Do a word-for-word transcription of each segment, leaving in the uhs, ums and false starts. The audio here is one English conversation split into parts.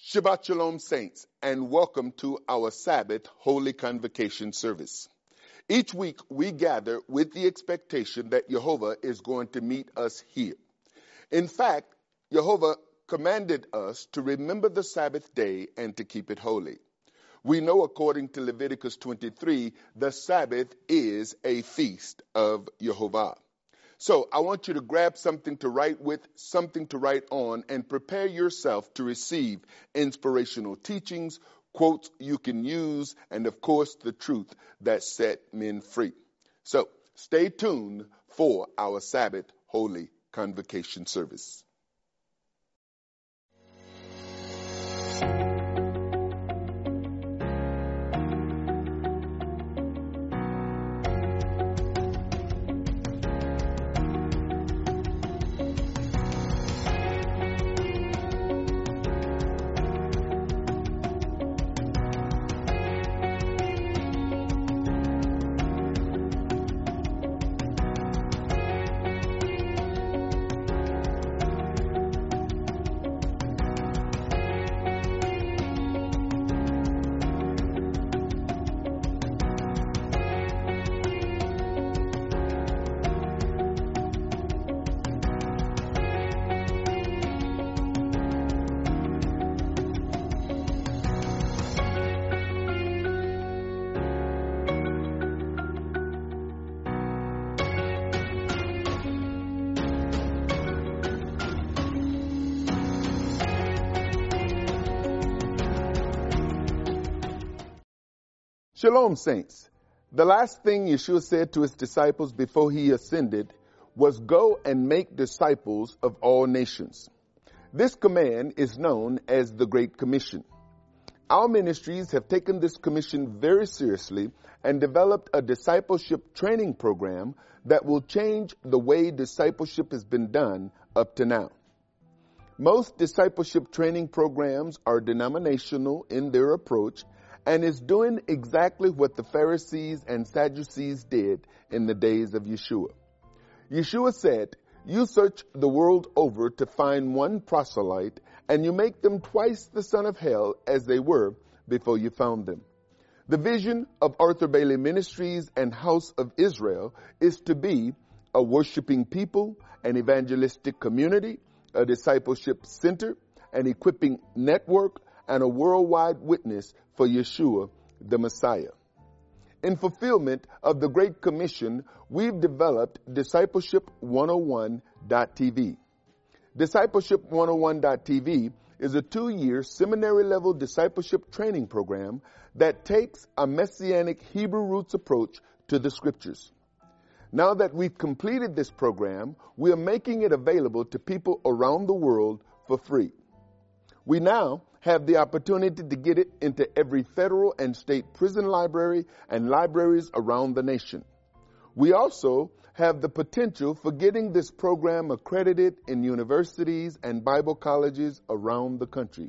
Shabbat Shalom, saints, and welcome to our Sabbath Holy Convocation service. Each week we gather with the expectation that Jehovah is going to meet us here. In fact, Jehovah commanded us to remember the Sabbath day and to keep it holy. We know according to Leviticus twenty-three, the Sabbath is a feast of Jehovah. So I want you to grab something to write with, something to write on, and prepare yourself to receive inspirational teachings, quotes you can use, and of course the truth that set men free. So stay tuned for our Sabbath Holy Convocation service. Shalom, saints. The last thing Yeshua said to his disciples before he ascended was, "Go and make disciples of all nations." This command is known as the Great Commission. Our ministries have taken this commission very seriously and developed a discipleship training program that will change the way discipleship has been done up to now. Most discipleship training programs are denominational in their approach and is doing exactly what the Pharisees and Sadducees did in the days of Yeshua. Yeshua said, "You search the world over to find one proselyte, and you make them twice the son of hell as they were before you found them." The vision of Arthur Bailey Ministries and House of Israel is to be a worshiping people, an evangelistic community, a discipleship center, an equipping network, and a worldwide witness for Yeshua, the Messiah. In fulfillment of the Great Commission, we've developed Discipleship one oh one dot T V. Discipleship one oh one dot T V is a two-year seminary-level discipleship training program that takes a Messianic Hebrew roots approach to the Scriptures. Now that we've completed this program, we are making it available to people around the world for free. We now have the opportunity to get it into every federal and state prison library and libraries around the nation. We also have the potential for getting this program accredited in universities and Bible colleges around the country.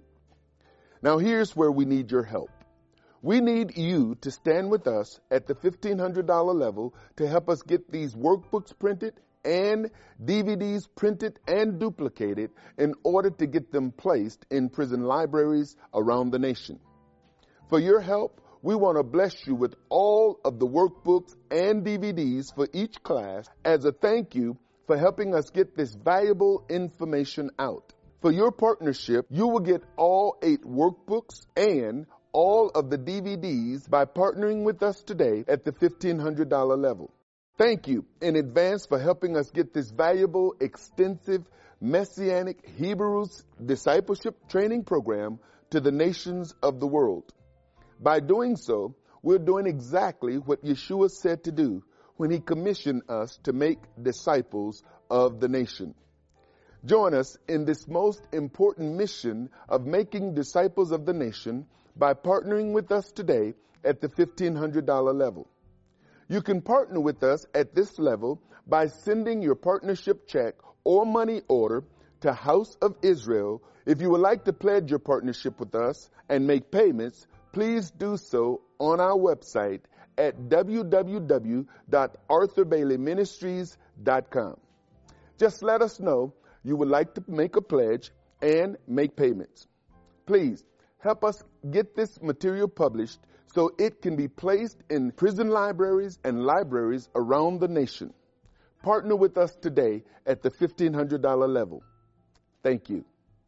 Now here's where we need your help. We need you to stand with us at the fifteen hundred dollars level to help us get these workbooks printed and D V Ds printed and duplicated in order to get them placed in prison libraries around the nation. For your help, we want to bless you with all of the workbooks and D V Ds for each class as a thank you for helping us get this valuable information out. For your partnership, you will get all eight workbooks and all of the D V Ds by partnering with us today at the fifteen hundred dollars level. Thank you in advance for helping us get this valuable, extensive, Messianic Hebrews discipleship training program to the nations of the world. By doing so, we're doing exactly what Yeshua said to do when he commissioned us to make disciples of the nation. Join us in this most important mission of making disciples of the nation by partnering with us today at the fifteen hundred dollars level. You can partner with us at this level by sending your partnership check or money order to House of Israel. If you would like to pledge your partnership with us and make payments, please do so on our website at w w w dot arthur bailey ministries dot com. Just let us know you would like to make a pledge and make payments. Please help us get this material published so it can be placed in prison libraries and libraries around the nation. Partner with us today at the fifteen hundred dollars level. Thank you.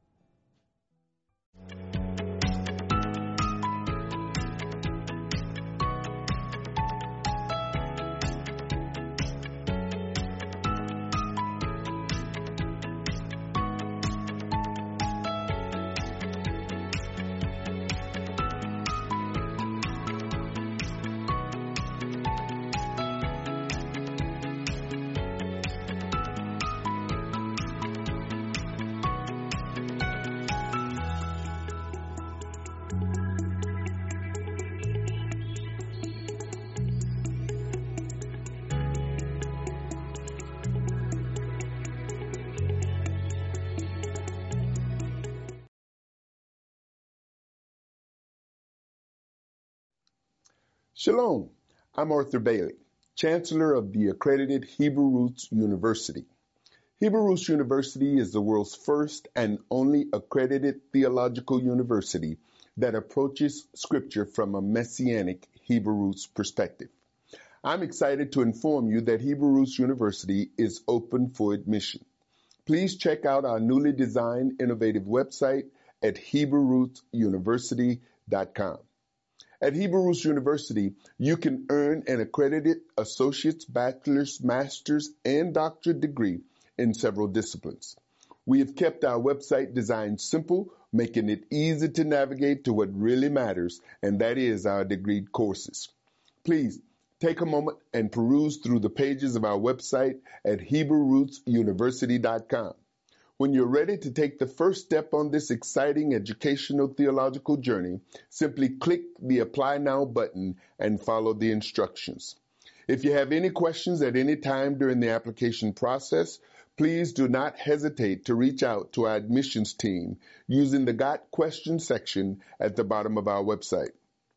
Shalom, I'm Arthur Bailey, Chancellor of the accredited Hebrew Roots University. Hebrew Roots University is the world's first and only accredited theological university that approaches Scripture from a Messianic Hebrew Roots perspective. I'm excited to inform you that Hebrew Roots University is open for admission. Please check out our newly designed innovative website at hebrew roots university dot com. At Hebrew Roots University, you can earn an accredited associate's, bachelor's, master's, and doctorate degree in several disciplines. We have kept our website designed simple, making it easy to navigate to what really matters, and that is our degree courses. Please take a moment and peruse through the pages of our website at hebrew roots university dot com. When you're ready to take the first step on this exciting educational theological journey, simply click the Apply Now button and follow the instructions. If you have any questions at any time during the application process, please do not hesitate to reach out to our admissions team using the Got Questions section at the bottom of our website.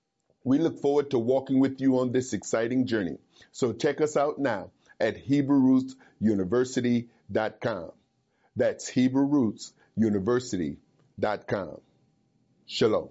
We look forward to walking with you on this exciting journey. So check us out now at hebrew roots university dot com. That's hebrew roots university dot com. Shalom.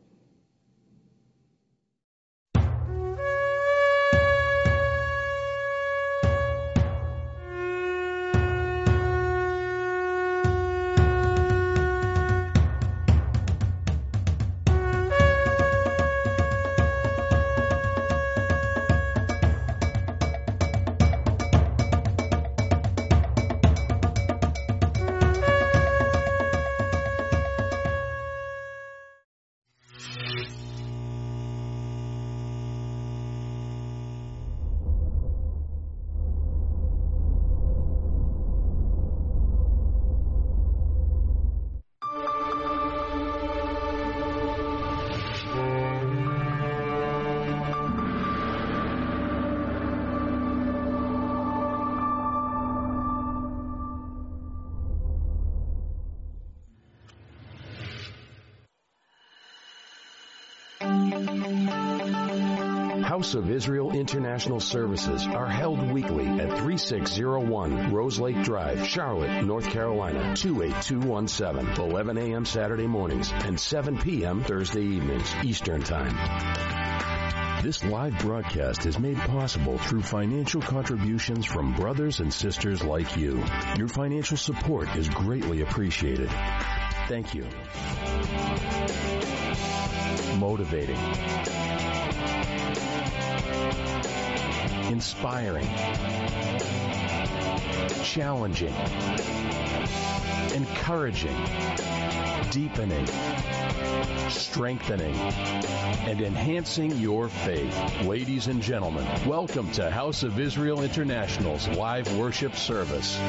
House of Israel International Services are held weekly at thirty-six oh one Rose Lake Drive, Charlotte, North Carolina, two eight two one seven, eleven a.m. Saturday mornings and seven p.m. Thursday evenings, Eastern Time. This live broadcast is made possible through financial contributions from brothers and sisters like you. Your financial support is greatly appreciated. Thank you. Motivating. Inspiring, challenging, encouraging, deepening, strengthening, and enhancing your faith. Ladies and gentlemen, welcome to House of Israel International's live worship service.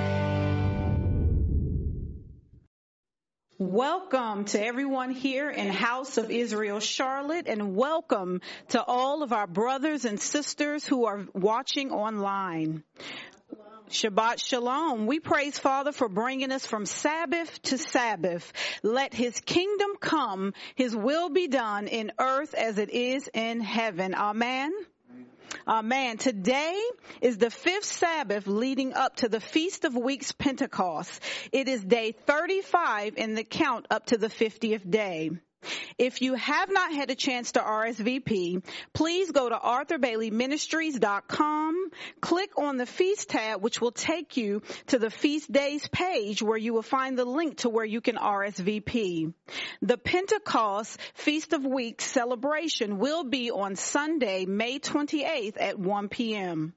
Welcome to everyone here in House of Israel Charlotte, and welcome to all of our brothers and sisters who are watching online. Shabbat Shalom. We praise Father for bringing us from Sabbath to Sabbath. Let His kingdom come, His will be done in earth as it is in heaven. Amen. Amen. Today is the fifth Sabbath leading up to the Feast of Weeks Pentecost. It is day thirty-five in the count up to the fiftieth day. If you have not had a chance to R S V P, please go to arthur bailey ministries dot com, click on the Feast tab, which will take you to the Feast Days page where you will find the link to where you can R S V P. The Pentecost Feast of Weeks celebration will be on Sunday, May twenty-eighth at one p.m.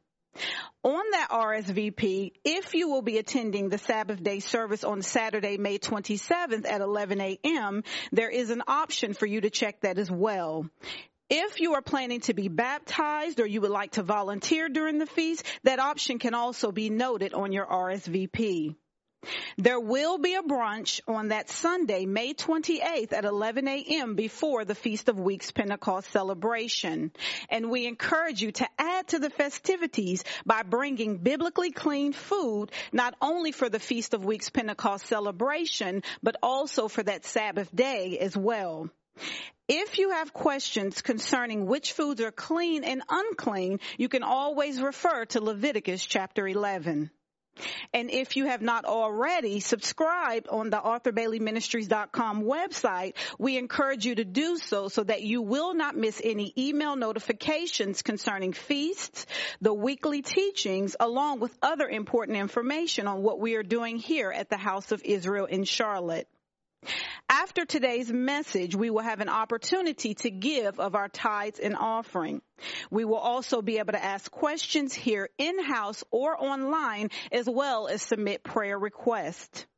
On that R S V P, if you will be attending the Sabbath day service on Saturday, May twenty-seventh at eleven a.m., there is an option for you to check that as well. If you are planning to be baptized or you would like to volunteer during the feast, that option can also be noted on your R S V P. There will be a brunch on that Sunday, May twenty-eighth at eleven a.m. before the Feast of Weeks Pentecost celebration. And we encourage you to add to the festivities by bringing biblically clean food, not only for the Feast of Weeks Pentecost celebration, but also for that Sabbath day as well. If you have questions concerning which foods are clean and unclean, you can always refer to Leviticus chapter eleven. And if you have not already subscribed on the arthur bailey ministries dot com website, we encourage you to do so so that you will not miss any email notifications concerning feasts, the weekly teachings, along with other important information on what we are doing here at the House of Israel in Charlotte. After today's message, we will have an opportunity to give of our tithes and offering. We will also be able to ask questions here in-house or online, as well as submit prayer requests.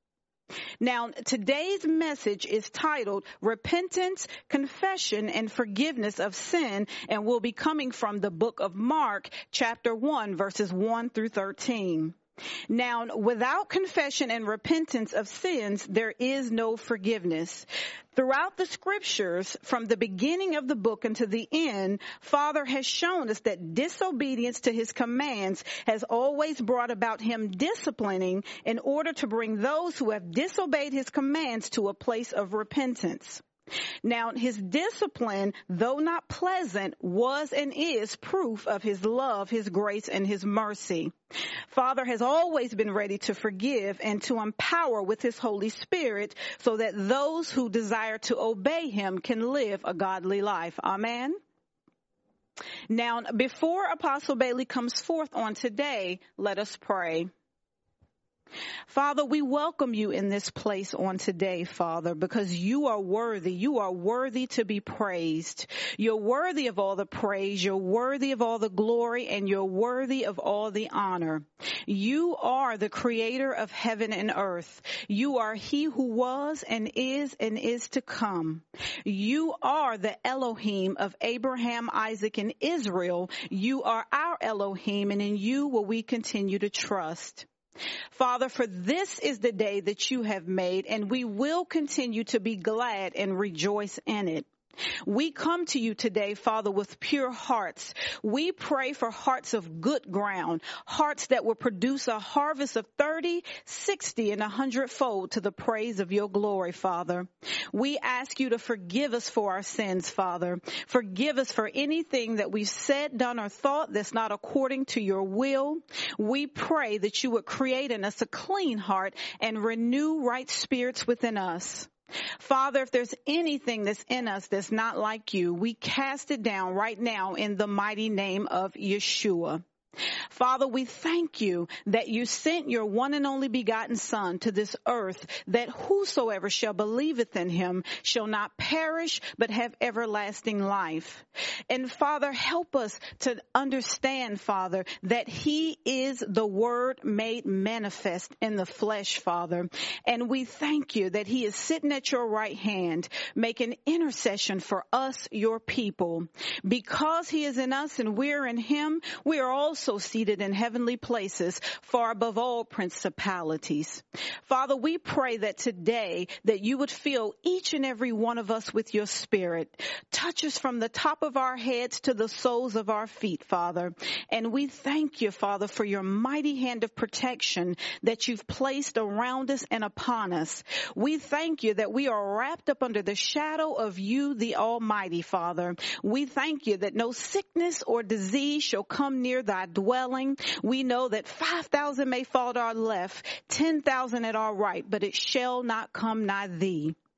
Now, today's message is titled Repentance, Confession, and Forgiveness of Sin, and will be coming from the book of Mark, chapter one, verses one through thirteen. Now, without confession and repentance of sins, there is no forgiveness. Throughout the scriptures, from the beginning of the book until the end, Father has shown us that disobedience to his commands has always brought about him disciplining in order to bring those who have disobeyed his commands to a place of repentance. Now, his discipline, though not pleasant, was and is proof of his love, his grace, and his mercy. Father has always been ready to forgive and to empower with his Holy Spirit so that those who desire to obey him can live a godly life. Amen. Now, before Apostle Bailey comes forth on today, let us pray. Father, we welcome you in this place on today, Father, because you are worthy. You are worthy to be praised. You're worthy of all the praise. You're worthy of all the glory, and you're worthy of all the honor. You are the creator of heaven and earth. You are he who was and is and is to come. You are the Elohim of Abraham, Isaac, and Israel. You are our Elohim, and in you will we continue to trust. Father, for this is the day that you have made, and we will continue to be glad and rejoice in it. We come to you today, Father, with pure hearts. We pray for hearts of good ground, hearts that will produce a harvest of thirty, sixty, and a hundredfold to the praise of your glory, Father. We ask you to forgive us for our sins, Father. Forgive us for anything that we've said, done, or thought that's not according to your will. We pray that you would create in us a clean heart and renew right spirits within us. Father, if there's anything that's in us that's not like you, we cast it down right now in the mighty name of Yeshua. Father, we thank you that you sent your one and only begotten Son to this earth, that whosoever shall believeth in him shall not perish, but have everlasting life. And Father, help us to understand, Father, that he is the Word made manifest in the flesh, Father. And we thank you that he is sitting at your right hand, making intercession for us, your people. Because he is in us and we're in him, we are also seated in heavenly places, far above all principalities. Father, we pray that today that you would fill each and every one of us with your Spirit. Touch us from the top of our heads to the soles of our feet, Father. And we thank you, Father, for your mighty hand of protection that you've placed around us and upon us. We thank you that we are wrapped up under the shadow of you, the Almighty, Father. We thank you that no sickness or disease shall come near thy dwelling. We know that five thousand may fall at our left, ten thousand at our right, but it shall not come nigh thee.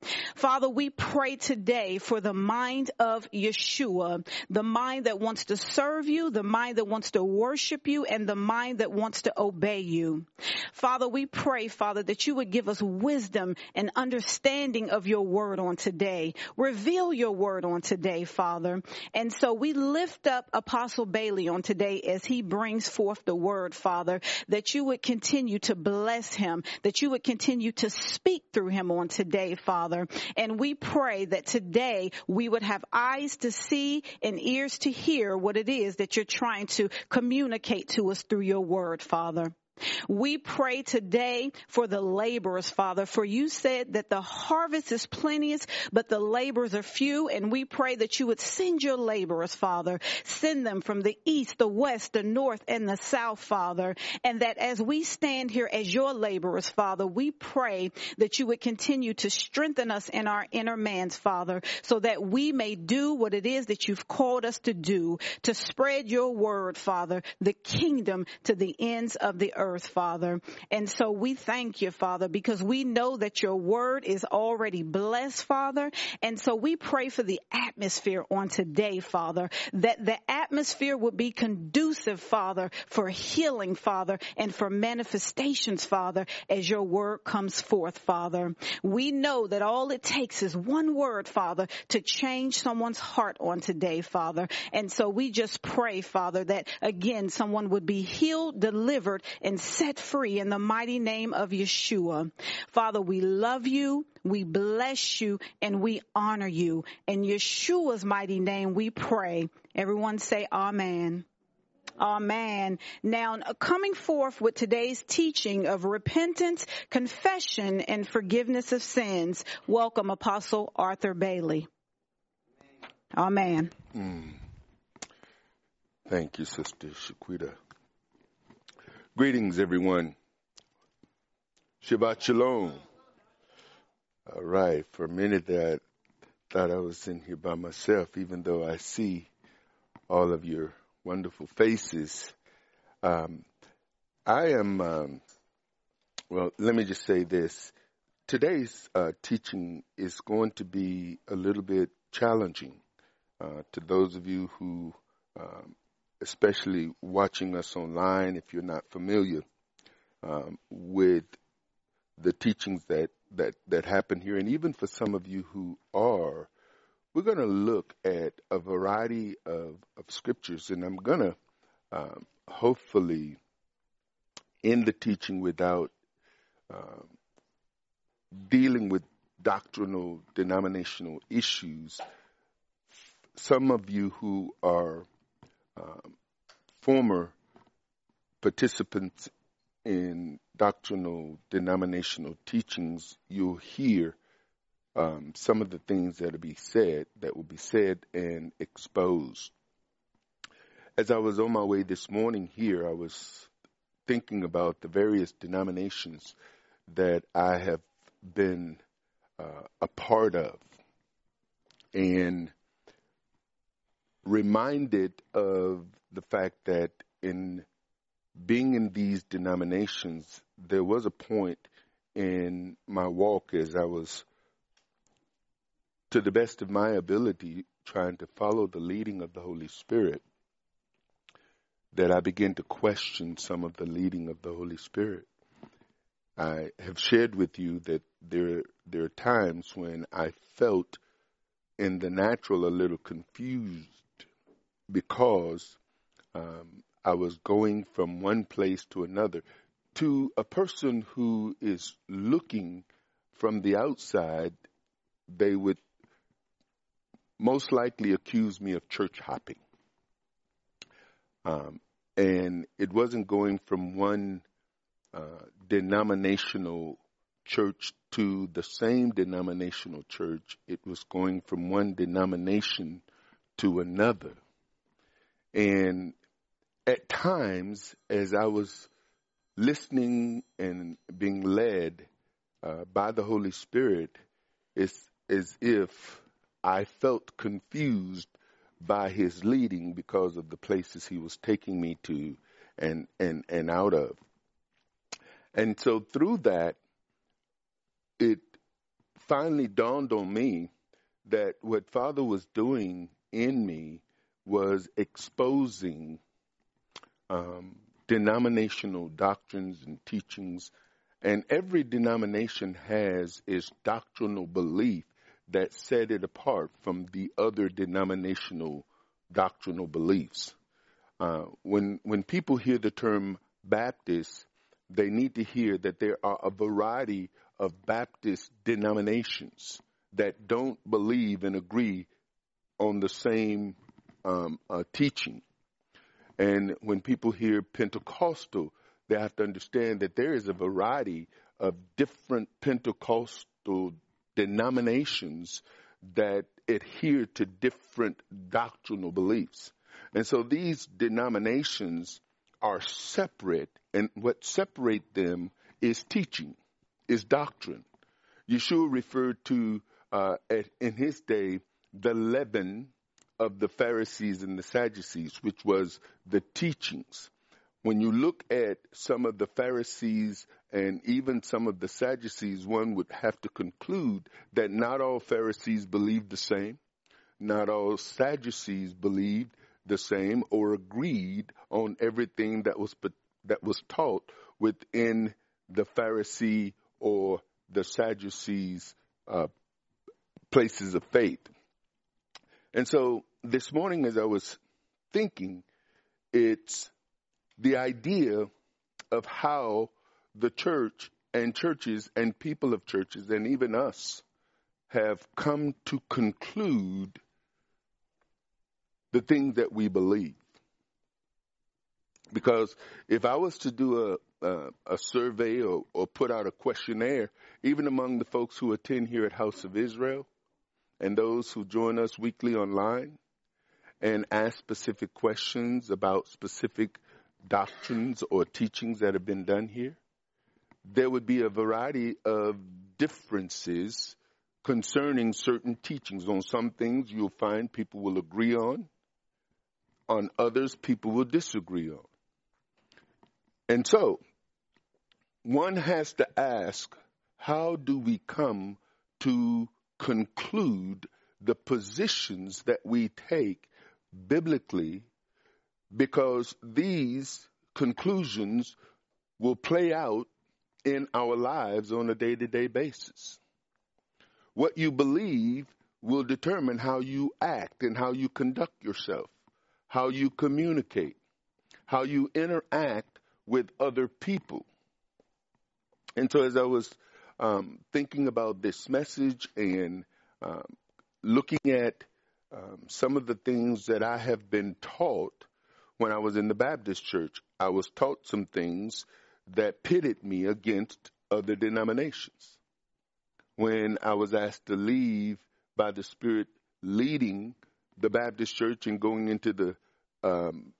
Father, we pray today for the mind of Yeshua, the mind that wants to serve you, the mind that wants to worship you, and the mind that wants to obey you. Father, we pray, Father, that you would give us wisdom and understanding of your word on today. Reveal your word on today, Father. And so we lift up Apostle Bailey on today as he brings forth the word, Father, that you would continue to bless him, that you would continue to speak through him on today, Father. And we pray that today we would have eyes to see and ears to hear what it is that you're trying to communicate to us through your word, Father. We pray today for the laborers, Father, for you said that the harvest is plenteous, but the laborers are few, and we pray that you would send your laborers, Father. Send them from the east, the west, the north, and the south, Father, and that as we stand here as your laborers, Father, we pray that you would continue to strengthen us in our inner mans, Father, so that we may do what it is that you've called us to do, to spread your word, Father, the kingdom to the ends of the earth. Earth, Father. And so we thank you, Father, because we know that your word is already blessed, Father. And so we pray for the atmosphere on today, Father, that the atmosphere would be conducive, Father, for healing, Father, and for manifestations, Father, as your word comes forth, Father. We know that all it takes is one word, Father, to change someone's heart on today, Father. And so we just pray, Father, that again, someone would be healed, delivered, and set free in the mighty name of Yeshua. Father, we love you, we bless you, and we honor you. In Yeshua's mighty name we pray. Everyone say amen. Amen. Now, coming forth with today's teaching of repentance, confession, and forgiveness of sins, welcome Apostle Arthur Bailey. Amen. Mm. Thank you, Sister Shaquita. Greetings, everyone. Shabbat Shalom. All right. For a minute there, I thought I was in here by myself, even though I see all of your wonderful faces. Um, I am, um, well, let me just say this. Today's uh, teaching is going to be a little bit challenging uh, to those of you who um, especially watching us online, if you're not familiar um, with the teachings that, that, that happen here. And even for some of you who are, we're going to look at a variety of, of scriptures. And I'm going to um, hopefully end the teaching without um, dealing with doctrinal, denominational issues. Some of you who are Um, former participants in doctrinal denominational teachings, you'll hear um, some of the things that will be said, that will be said and exposed. As I was on my way this morning here, I was thinking about the various denominations that I have been uh, a part of, and reminded of the fact that in being in these denominations, there was a point in my walk as I was, to the best of my ability, trying to follow the leading of the Holy Spirit, that I began to question some of the leading of the Holy Spirit. I have shared with you that there, there are times when I felt in the natural a little confused, because um, I was going from one place to another. To a person who is looking from the outside, they would most likely accuse me of church hopping. Um, and it wasn't going from one uh, denominational church to the same denominational church. It was going from one denomination to another. And at times, as I was listening and being led uh, by the Holy Spirit, it's as if I felt confused by his leading because of the places he was taking me to and, and, and out of. And so through that, it finally dawned on me that what Father was doing in me was exposing um, denominational doctrines and teachings. And every denomination has its doctrinal belief that set it apart from the other denominational doctrinal beliefs. Uh, when when people hear the term Baptist, they need to hear that there are a variety of Baptist denominations that don't believe and agree on the same um, uh, teaching. And when people hear Pentecostal, they have to understand that there is a variety of different Pentecostal denominations that adhere to different doctrinal beliefs. And so these denominations are separate, and what separates them is teaching, is doctrine. Yeshua referred to, uh, at, in his day, the leaven of the Pharisees and the Sadducees, which was the teachings. When you look at some of the Pharisees and even some of the Sadducees, one would have to conclude that not all Pharisees believed the same, not all Sadducees believed the same or agreed on everything that was that was taught within the Pharisee or the Sadducees' uh, places of faith. And so this morning, as I was thinking, it's the idea of how the church and churches and people of churches and even us have come to conclude the things that we believe. Because if I was to do a a, a survey or, or put out a questionnaire, even among the folks who attend here at House of Israel and those who join us weekly online, and ask specific questions about specific doctrines or teachings that have been done here, there would be a variety of differences concerning certain teachings. On some things you'll find people will agree on. On others, people will disagree on. And so, one has to ask, how do we come to conclude the positions that we take biblically? Because these conclusions will play out in our lives on a day-to-day basis. What you believe will determine how you act and how you conduct yourself, how you communicate, how you interact with other people. And so as I was um, thinking about this message and um, looking at um, some of the things that I have been taught when I was in the Baptist church, I was taught some things that pitted me against other denominations. When I was asked to leave by the Spirit leading the Baptist church and going into the, um,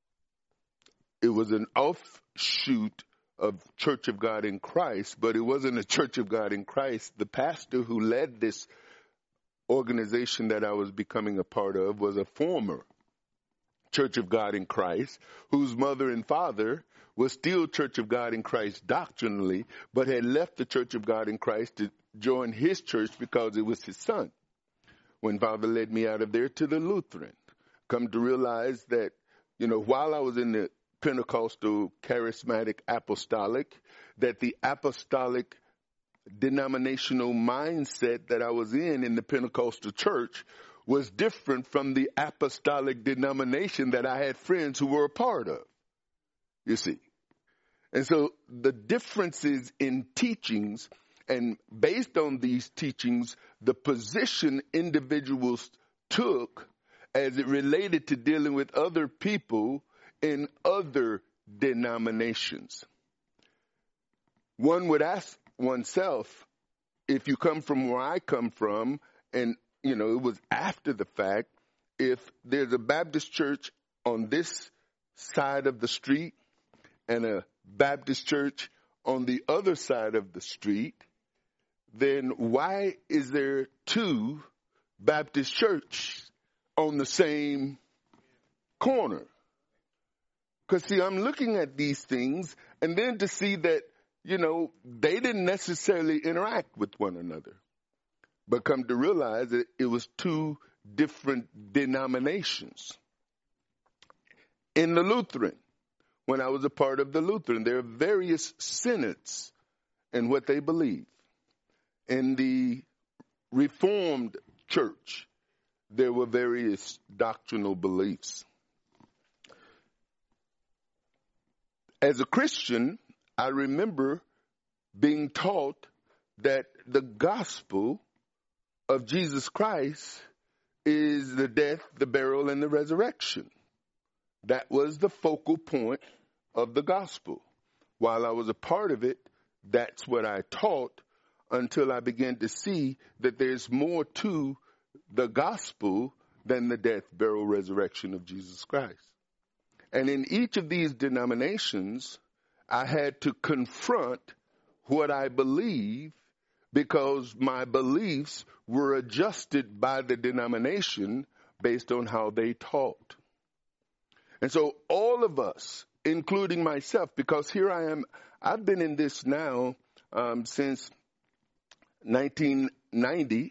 it was an offshoot of Church of God in Christ, but it wasn't a Church of God in Christ. The pastor who led this organization that I was becoming a part of was a former Church of God in Christ, whose mother and father was still Church of God in Christ doctrinally, but had left the Church of God in Christ to join his church because it was his son. When Father led me out of there to the Lutheran, come to realize that, you know, while I was in the Pentecostal, charismatic, apostolic, that the apostolic denominational mindset that I was in in the Pentecostal church was different from the apostolic denomination that I had friends who were a part of, you see. And so the differences in teachings, and based on these teachings, the position individuals took as it related to dealing with other people in other denominations. One would ask oneself, if you come from where I come from, and you know, it was after the fact, if there's a Baptist church on this side of the street and a Baptist church on the other side of the street, then why is there two Baptist churches on the same corner? Because, see, I'm looking at these things, and then to see that, you know, they didn't necessarily interact with one another. but come to realize that it was two different denominations. In the Lutheran, when I was a part of the Lutheran, there are various synods in what they believe. In the Reformed Church, there were various doctrinal beliefs. As a Christian, I remember being taught that the gospel of Jesus Christ is the death, the burial, and the resurrection. That was the focal point of the gospel. While I was a part of it, that's what I taught until I began to see that there's more to the gospel than the death, burial, resurrection of Jesus Christ. And in each of these denominations, I had to confront what I believe because my beliefs were adjusted by the denomination based on how they taught. And so all of us, including myself, because here I am, I've been in this now um, since nineteen ninety,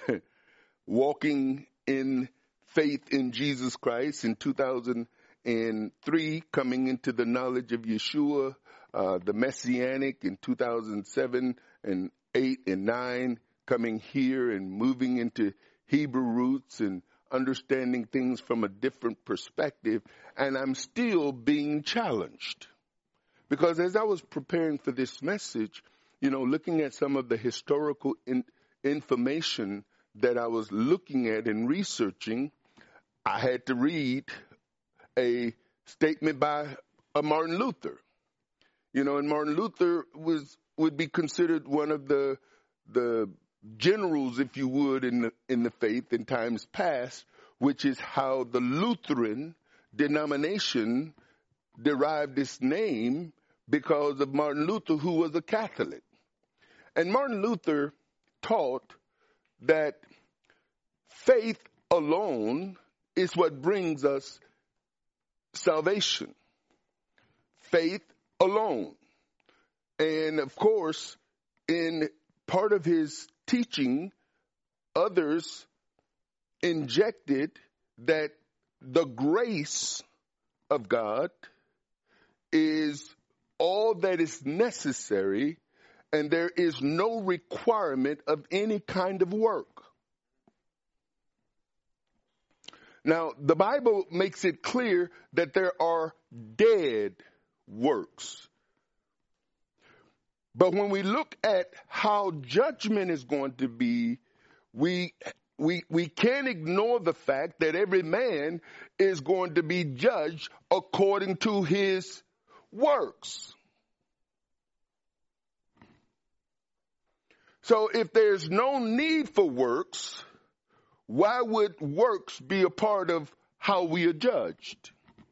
walking in faith in Jesus Christ. In two thousand three, coming into the knowledge of Yeshua, uh, the Messianic in two thousand seven and eight and nine, coming here and moving into Hebrew roots and understanding things from a different perspective. And I'm still being challenged. Because as I was preparing for this message, you know, looking at some of the historical in, information that I was looking at and researching, I had to read a statement by a Martin Luther. You know, and Martin Luther was would be considered one of the the generals, if you would, in the in the faith in times past, which is how the Lutheran denomination derived its name because of Martin Luther, who was a Catholic. And Martin Luther taught that faith alone is what brings us salvation. Faith alone. And of course, in part of his teaching, others injected that the grace of God is all that is necessary, and there is no requirement of any kind of work. Now, the Bible makes it clear that there are dead works. But when we look at how judgment is going to be, we we we can't ignore the fact that every man is going to be judged according to his works. So if there's no need for works, why would works be a part of how we are judged?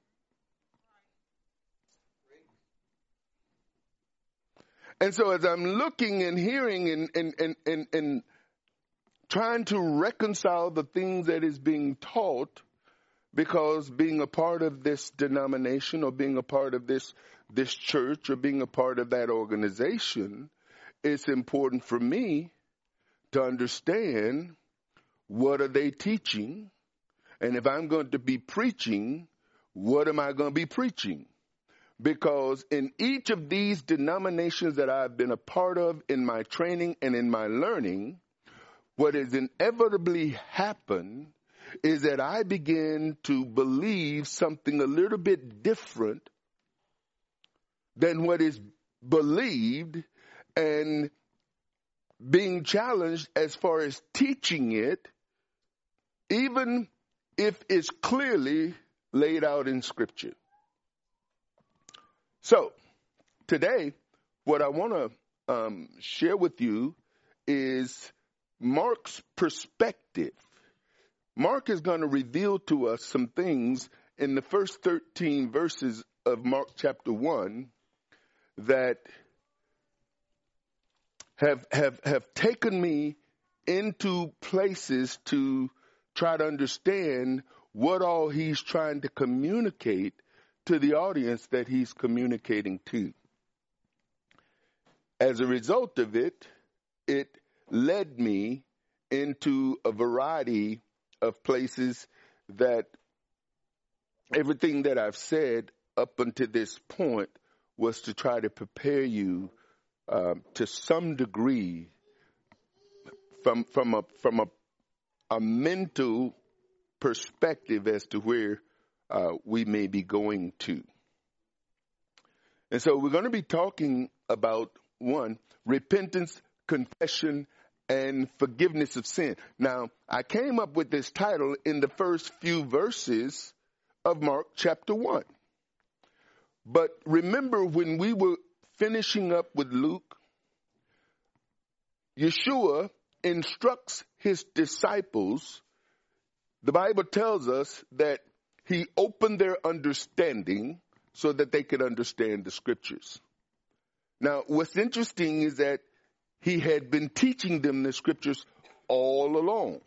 And so as I'm looking and hearing and, and, and, and, and trying to reconcile the things that is being taught, because being a part of this denomination or being a part of this, this church or being a part of that organization, it's important for me to understand what are they teaching, and if I'm going to be preaching, what am I going to be preaching? Because in each of these denominations that I've been a part of in my training and in my learning, what has inevitably happened is that I begin to believe something a little bit different than what is believed, and being challenged as far as teaching it, even if it's clearly laid out in Scripture. So, today, what I want to um, share with you is Mark's perspective. Mark is going to reveal to us some things in the first thirteen verses of Mark chapter one that have have have taken me into places to try to understand what all he's trying to communicate to the audience that he's communicating to. As a result of it, it led me into a variety of places that everything that I've said up until this point was to try to prepare you uh, to some degree from from a from a, a mental perspective as to where uh, we may be going to. And so we're going to be talking about, one, repentance, confession, and forgiveness of sin. Now, I came up with this title in the first few verses of Mark chapter one. But remember, when we were finishing up with Luke, Yeshua instructs his disciples. The Bible tells us that he opened their understanding so that they could understand the scriptures. Now, what's interesting is that he had been teaching them the scriptures all along.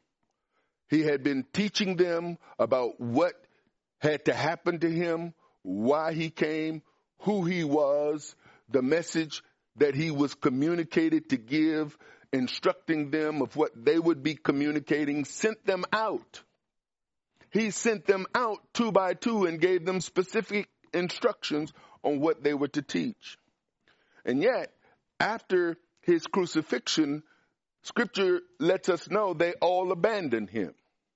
He had been teaching them about what had to happen to him, why he came, who he was, the message that he was communicated to give, instructing them of what they would be communicating, sent them out. He sent them out two by two and gave them specific instructions on what they were to teach. And yet, after his crucifixion, Scripture lets us know they all abandoned him.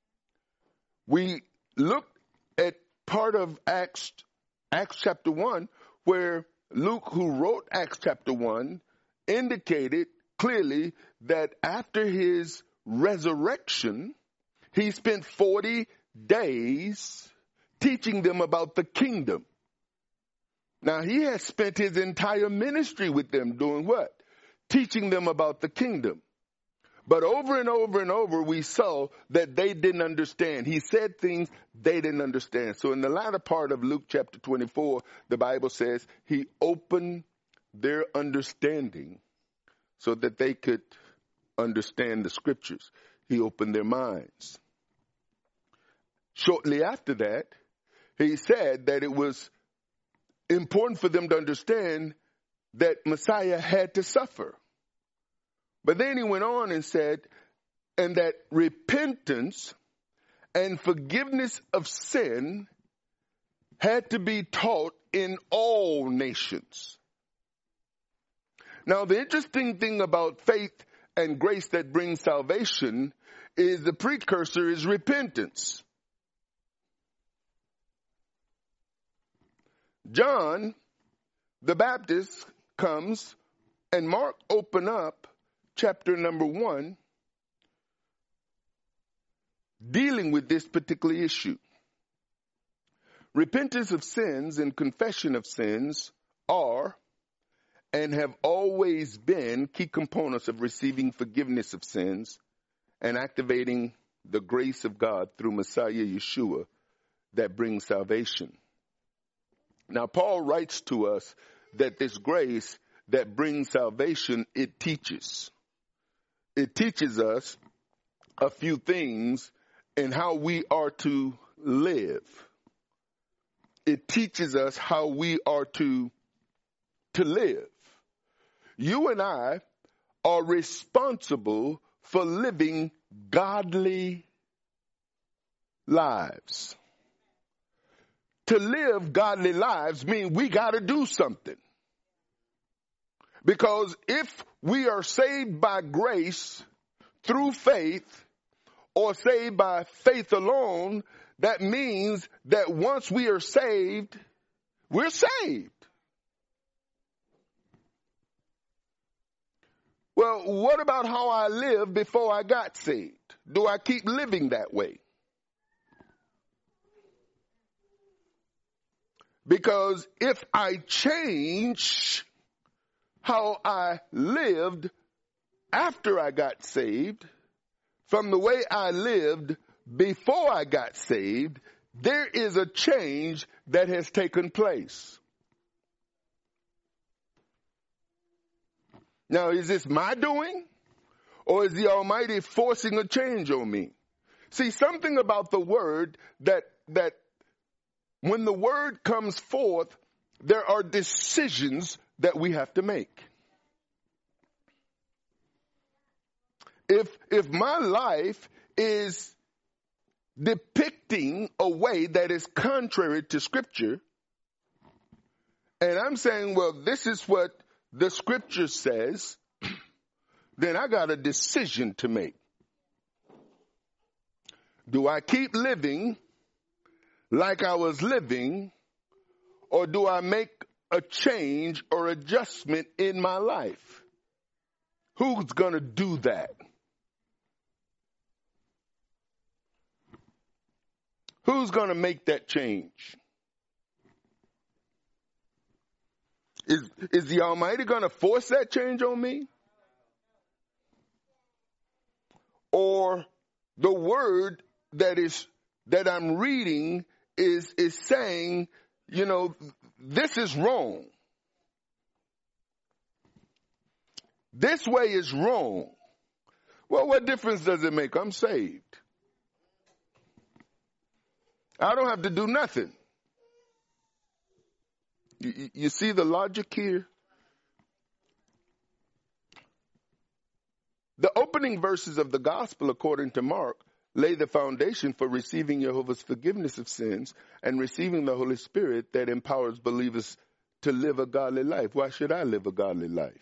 We looked at part of Acts, Acts chapter one, where Luke, who wrote Acts chapter one, indicated clearly that after his resurrection, he spent forty days teaching them about the kingdom. Now, he has spent his entire ministry with them doing what? Teaching them about the kingdom. But over and over and over, we saw that they didn't understand. He said things they didn't understand. So in the latter part of Luke chapter twenty-four, the Bible says he opened their understanding so that they could understand the scriptures. He opened their minds. Shortly after that, he said that it was important for them to understand that Messiah had to suffer. But then he went on and said, and that repentance and forgiveness of sin had to be taught in all nations. Now, the interesting thing about faith and grace that brings salvation is the precursor is repentance. John the Baptist comes and Mark open up chapter number one, dealing with this particular issue. Repentance of sins and confession of sins are and have always been key components of receiving forgiveness of sins and activating the grace of God through Messiah Yeshua that brings salvation. Now, Paul writes to us that this grace that brings salvation, it teaches. It teaches us a few things in how we are to live. It teaches us how we are to, to live. You and I are responsible for living godly lives. To live godly lives means we got to do something. Because if we are saved by grace through faith or saved by faith alone, that means that once we are saved, we're saved. Well, what about how I lived before I got saved? Do I keep living that way? Because if I change how I lived after I got saved from the way I lived before I got saved, there is a change that has taken place. Now, is this my doing, or is the Almighty forcing a change on me? See, something about the word that that when the word comes forth, there are decisions that we have to make. If, if my life is depicting a way that is contrary to Scripture, and I'm saying, well, this is what the Scripture says, then I got a decision to make. Do I keep living like I was living, or do I make a change or adjustment in my life? Who's going to do that? Who's going to make that change? Is, is the Almighty going to force that change on me? Or the word that is that I'm reading is is saying, you know, this is wrong. This way is wrong. Well, what difference does it make? I'm saved. I don't have to do nothing. You, you see the logic here? The opening verses of the gospel, according to Mark, lay the foundation for receiving Jehovah's forgiveness of sins and receiving the Holy Spirit that empowers believers to live a godly life. Why should I live a godly life?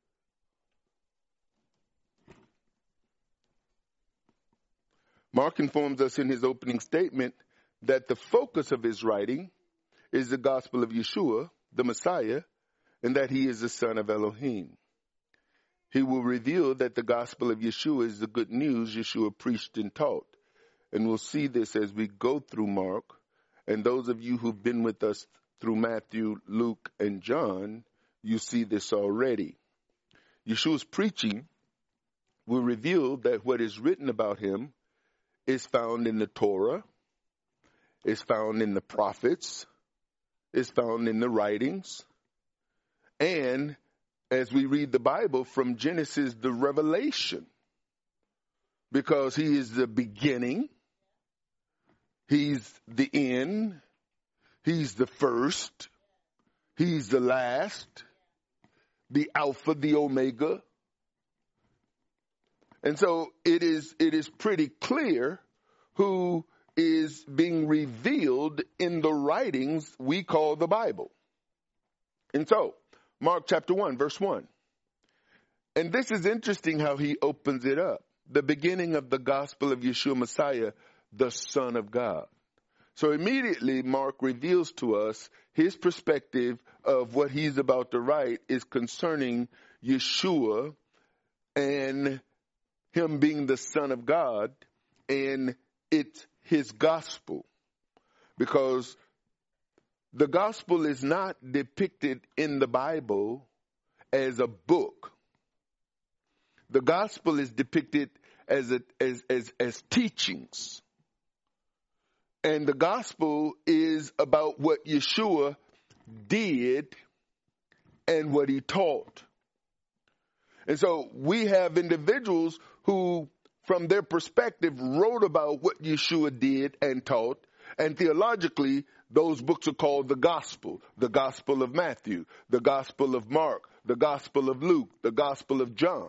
Mark informs us in his opening statement that the focus of his writing is the gospel of Yeshua, the Messiah, and that he is the son of Elohim. He will reveal that the gospel of Yeshua is the good news Yeshua preached and taught. And we'll see this as we go through Mark. And those of you who've been with us through Matthew, Luke, and John, you see this already. Yeshua's preaching will reveal that what is written about him is found in the Torah, is found in the prophets, is found in the writings, and as we read the Bible from Genesis to Revelation, because he is the beginning, he's the end, he's the first, he's the last, the Alpha, the Omega. And so it is, it is pretty clear who is being revealed in the writings we call the Bible. And so, Mark chapter one, verse one. And this is interesting how he opens it up. The beginning of the gospel of Yeshua Messiah, the Son of God. So immediately Mark reveals to us his perspective of what he's about to write is concerning Yeshua and him being the Son of God, and it's his gospel. Because the gospel is not depicted in the Bible as a book. The gospel is depicted as a, as, as, as teachings. And the gospel is about what Yeshua did and what he taught. And so we have individuals who, from their perspective, wrote about what Yeshua did and taught. And theologically, those books are called the gospel. The gospel of Matthew, the gospel of Mark, the gospel of Luke, the gospel of John.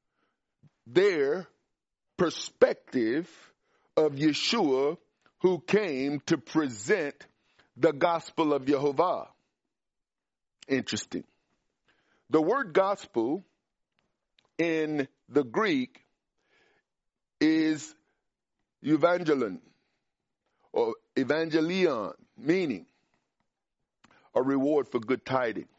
Their perspective of Yeshua, who came to present the gospel of Yehovah. Interesting. The word gospel in the Greek is evangelion or evangelion, meaning a reward for good tidings.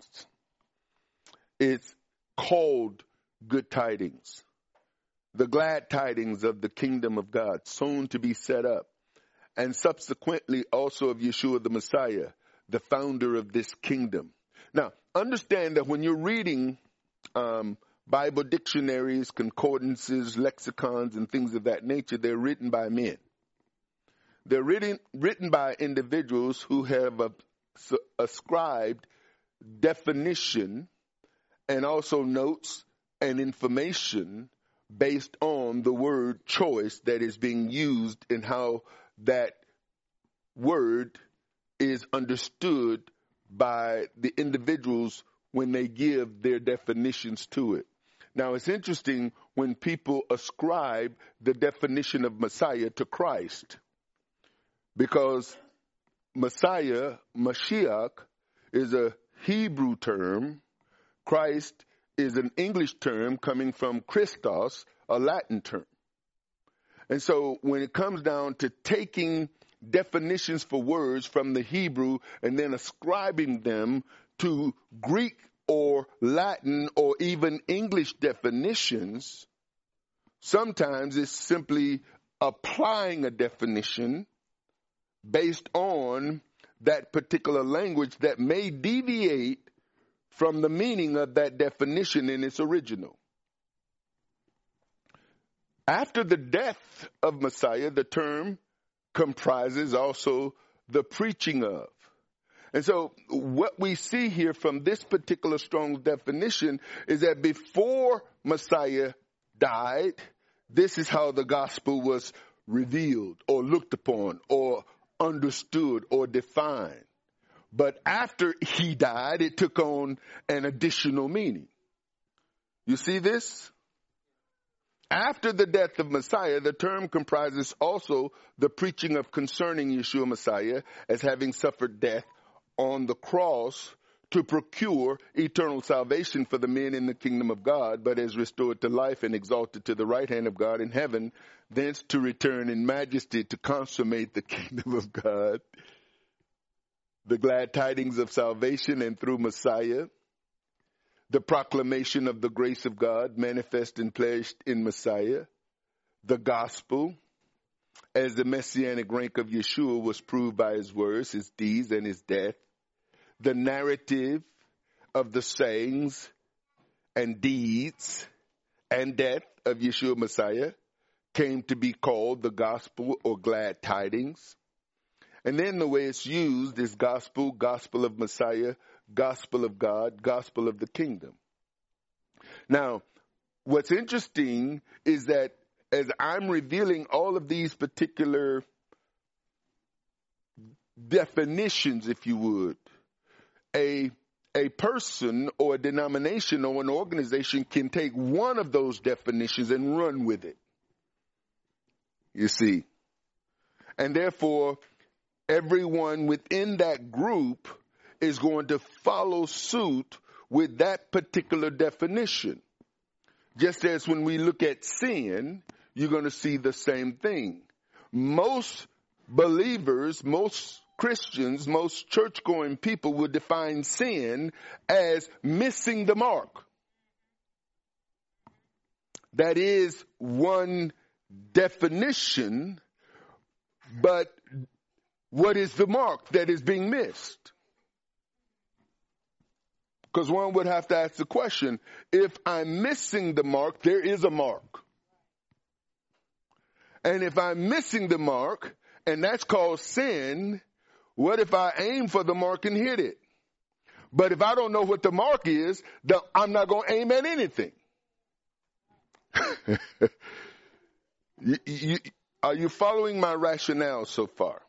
It's called good tidings. The glad tidings of the kingdom of God, soon to be set up, and subsequently also of Yeshua the Messiah, the founder of this kingdom. Now, understand that when you're reading um, Bible dictionaries, concordances, lexicons, and things of that nature, they're written by men. They're written, written by individuals who have a, ascribed definition and also notes and information based on the word choice that is being used and how that word is understood by the individuals when they give their definitions to it. Now, it's interesting when people ascribe the definition of Messiah to Christ. Because Messiah, Mashiach, is a Hebrew term. Christ is an English term coming from Christos, a Latin term. And so when it comes down to taking definitions for words from the Hebrew and then ascribing them to Greek or Latin or even English definitions, sometimes it's simply applying a definition based on that particular language that may deviate from the meaning of that definition in its original. After the death of Messiah, the term comprises also the preaching of. And so what we see here from this particular Strong's definition is that before Messiah died, this is how the gospel was revealed or looked upon or understood or defined. But after he died, it took on an additional meaning. You see this? After the death of Messiah, the term comprises also the preaching of concerning Yeshua Messiah as having suffered death on the cross to procure eternal salvation for the men in the kingdom of God, but is restored to life and exalted to the right hand of God in heaven, thence to return in majesty to consummate the kingdom of God. The glad tidings of salvation and through Messiah, the proclamation of the grace of God manifest and pledged in Messiah, the gospel, as the messianic rank of Yeshua was proved by his words, his deeds, and his death, the narrative of the sayings and deeds and death of Yeshua Messiah came to be called the gospel or glad tidings. And then the way it's used is gospel, gospel of Messiah, gospel of God, gospel of the kingdom. Now, what's interesting is that as I'm revealing all of these particular definitions, if you would, a a person or a denomination or an organization can take one of those definitions and run with it. You see. And therefore, everyone within that group is going to follow suit with that particular definition. Just as when we look at sin, you're going to see the same thing. Most believers, most Christians, most church-going people will define sin as missing the mark. That is one definition, but what is the mark that is being missed? Because one would have to ask the question, if I'm missing the mark, there is a mark. And if I'm missing the mark, and that's called sin, what if I aim for the mark and hit it? But if I don't know what the mark is, then I'm not going to aim at anything. you, you, are you following my rationale so far?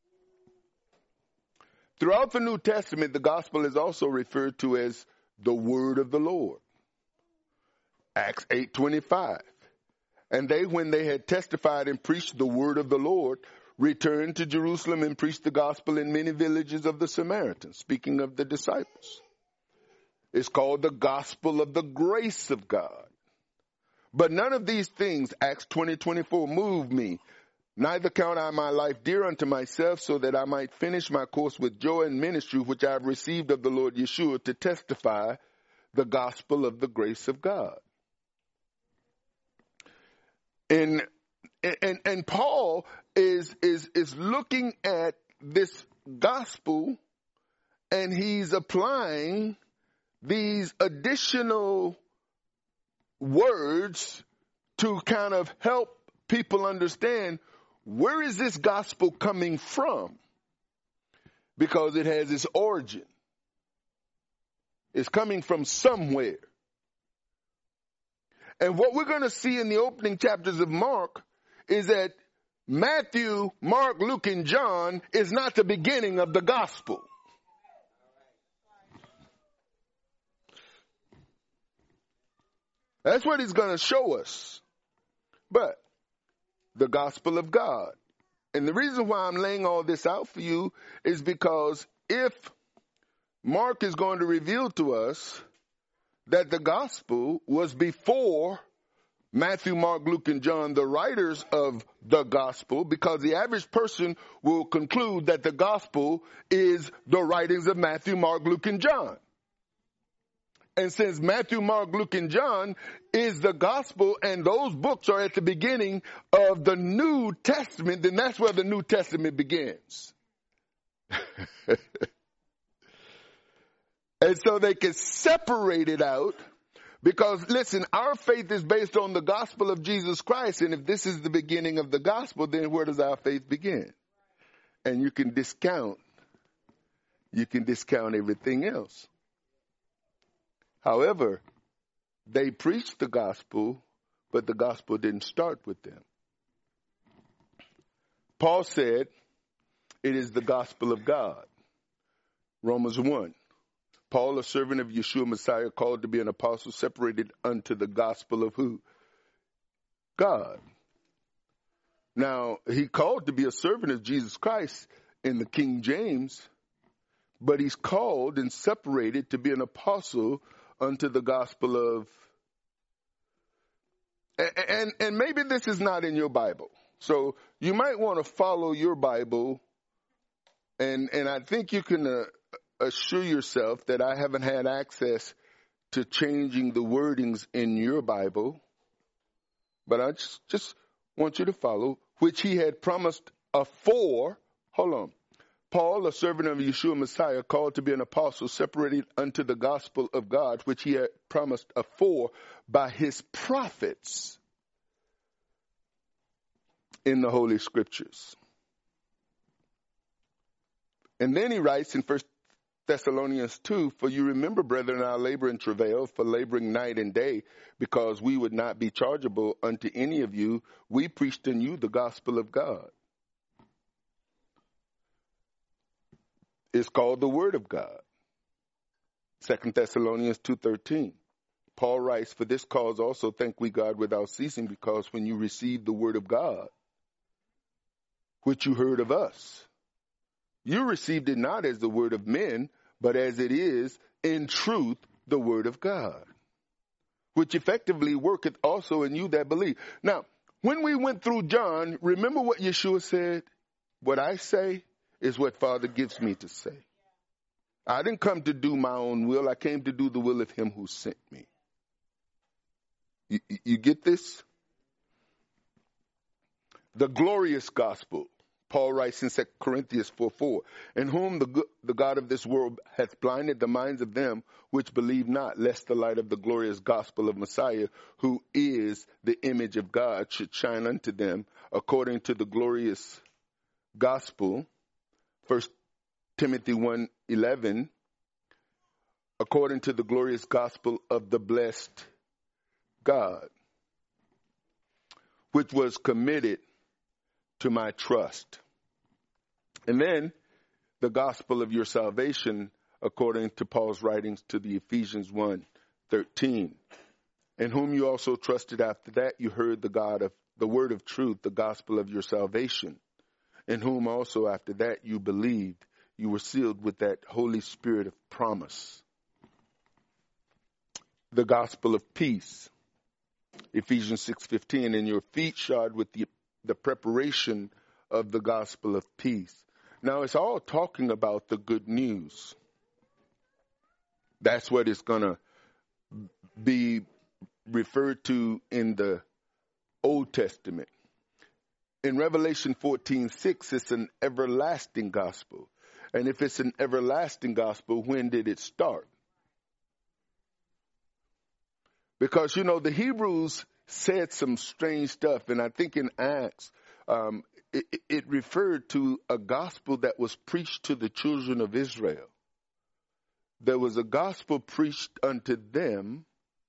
Throughout the New Testament, the gospel is also referred to as the word of the Lord. Acts eight twenty-five. And they, when they had testified and preached the word of the Lord, returned to Jerusalem and preached the gospel in many villages of the Samaritans, speaking of the disciples. It's called the gospel of the grace of God. But none of these things, Acts twenty twenty-four, move me. Neither count I my life dear unto myself, so that I might finish my course with joy and ministry, which I have received of the Lord Yeshua, to testify the gospel of the grace of God. And, and, and Paul is, is, is looking at this gospel, and he's applying these additional words to kind of help people understand, where is this gospel coming from? Because it has its origin. It's coming from somewhere. And what we're going to see in the opening chapters of Mark is that Matthew, Mark, Luke, and John is not the beginning of the gospel. That's what he's going to show us. But the gospel of God. And the reason why I'm laying all this out for you is because if Mark is going to reveal to us that the gospel was before Matthew, Mark, Luke, and John, the writers of the gospel, because the average person will conclude that the gospel is the writings of Matthew, Mark, Luke, and John. And since Matthew, Mark, Luke, and John is the gospel, and those books are at the beginning of the New Testament, then that's where the New Testament begins. And so they can separate it out because, listen, our faith is based on the gospel of Jesus Christ. And if this is the beginning of the gospel, then where does our faith begin? And you can discount, you can discount everything else. However, they preached the gospel, but the gospel didn't start with them. Paul said, it is the gospel of God. Romans one. Paul, a servant of Yeshua Messiah, called to be an apostle, separated unto the gospel of who? God. Now, he called to be a servant of Jesus Christ in the King James, but he's called and separated to be an apostle unto the gospel of, and, and, and maybe this is not in your Bible. So you might want to follow your Bible, and, and I think you can uh, assure yourself that I haven't had access to changing the wordings in your Bible, but I just, just want you to follow, which he had promised afore. Hold on. Paul, a servant of Yeshua Messiah, called to be an apostle, separated unto the gospel of God, which he had promised afore by his prophets in the Holy Scriptures. And then he writes in First Thessalonians two, for you remember, brethren, our labor and travail, for laboring night and day, because we would not be chargeable unto any of you. We preached in you the gospel of God. It's called the Word of God. Second Thessalonians two thirteen. Paul writes, for this cause also thank we God without ceasing, because when you received the Word of God, which you heard of us, you received it not as the word of men, but as it is in truth the Word of God, which effectively worketh also in you that believe. Now, when we went through John, remember what Yeshua said? What I say is what Father gives me to say. I didn't come to do my own will. I came to do the will of him who sent me. You, you get this? The glorious gospel. Paul writes in Second Corinthians four four, in whom the, the God of this world hath blinded the minds of them which believe not, lest the light of the glorious gospel of Messiah, who is the image of God, should shine unto them, according to the glorious gospel. First Timothy one eleven, according to the glorious gospel of the blessed God, which was committed to my trust. And then the gospel of your salvation, according to Paul's writings to the Ephesians one thirteen, in whom you also trusted after that you heard the God of the word of truth, the gospel of your salvation, in whom also after that you believed, you were sealed with that Holy Spirit of promise. The gospel of peace, Ephesians six fifteen, and your feet shod with the, the preparation of the gospel of peace. Now, it's all talking about the good news. That's what it's going to be referred to in the Old Testament. In Revelation fourteen six, it's an everlasting gospel. And if it's an everlasting gospel, when did it start? Because, you know, the Hebrews said some strange stuff. And I think in Acts, um, it, it referred to a gospel that was preached to the children of Israel. There was a gospel preached unto them,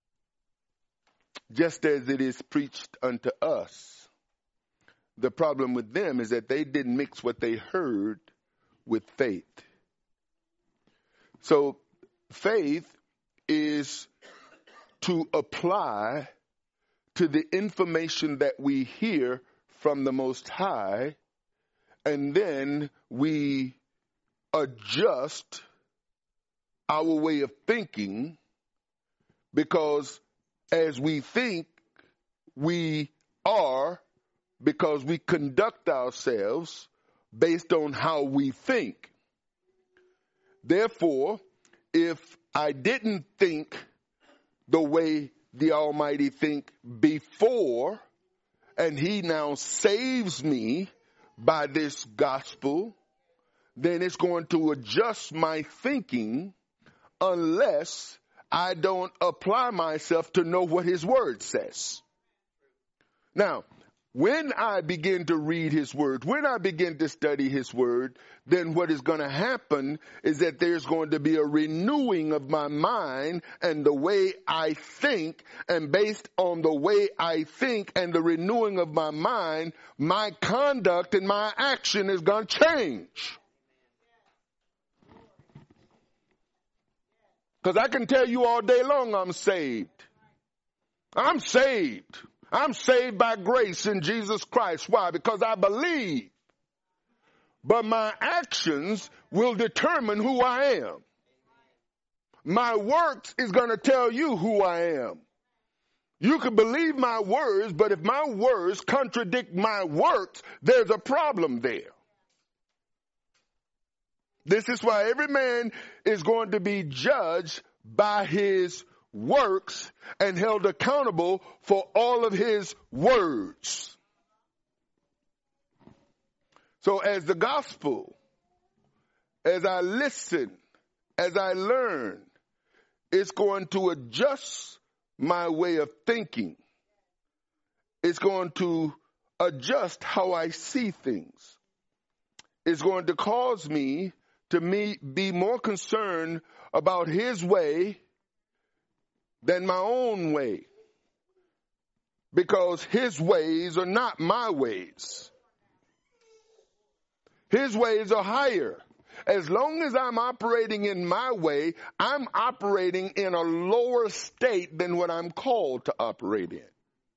just as it is preached unto us. The problem with them is that they didn't mix what they heard with faith. So faith is to apply to the information that we hear from the Most High, and then we adjust our way of thinking, because as we think, we are, because we conduct ourselves based on how we think. Therefore, if I didn't think the way the Almighty think before, and He now saves me by this gospel, then it's going to adjust my thinking unless I don't apply myself to know what His Word says. Now, when I begin to read His Word, when I begin to study His Word, then what is going to happen is that there's going to be a renewing of my mind and the way I think, and based on the way I think and the renewing of my mind, my conduct and my action is going to change. Because I can tell you all day long I'm saved. I'm saved. I'm saved by grace in Jesus Christ. Why? Because I believe. But my actions will determine who I am. My works is going to tell you who I am. You can believe my words, but if my words contradict my works, there's a problem there. This is why every man is going to be judged by his works and held accountable for all of his words. So as the gospel, as I listen, as I learn, it's going to adjust my way of thinking. It's going to adjust how I see things. It's going to cause me to me be more concerned about His way than my own way, because His ways are not my ways. His ways are higher. As long as I'm operating in my way, I'm operating in a lower state than what I'm called to operate in.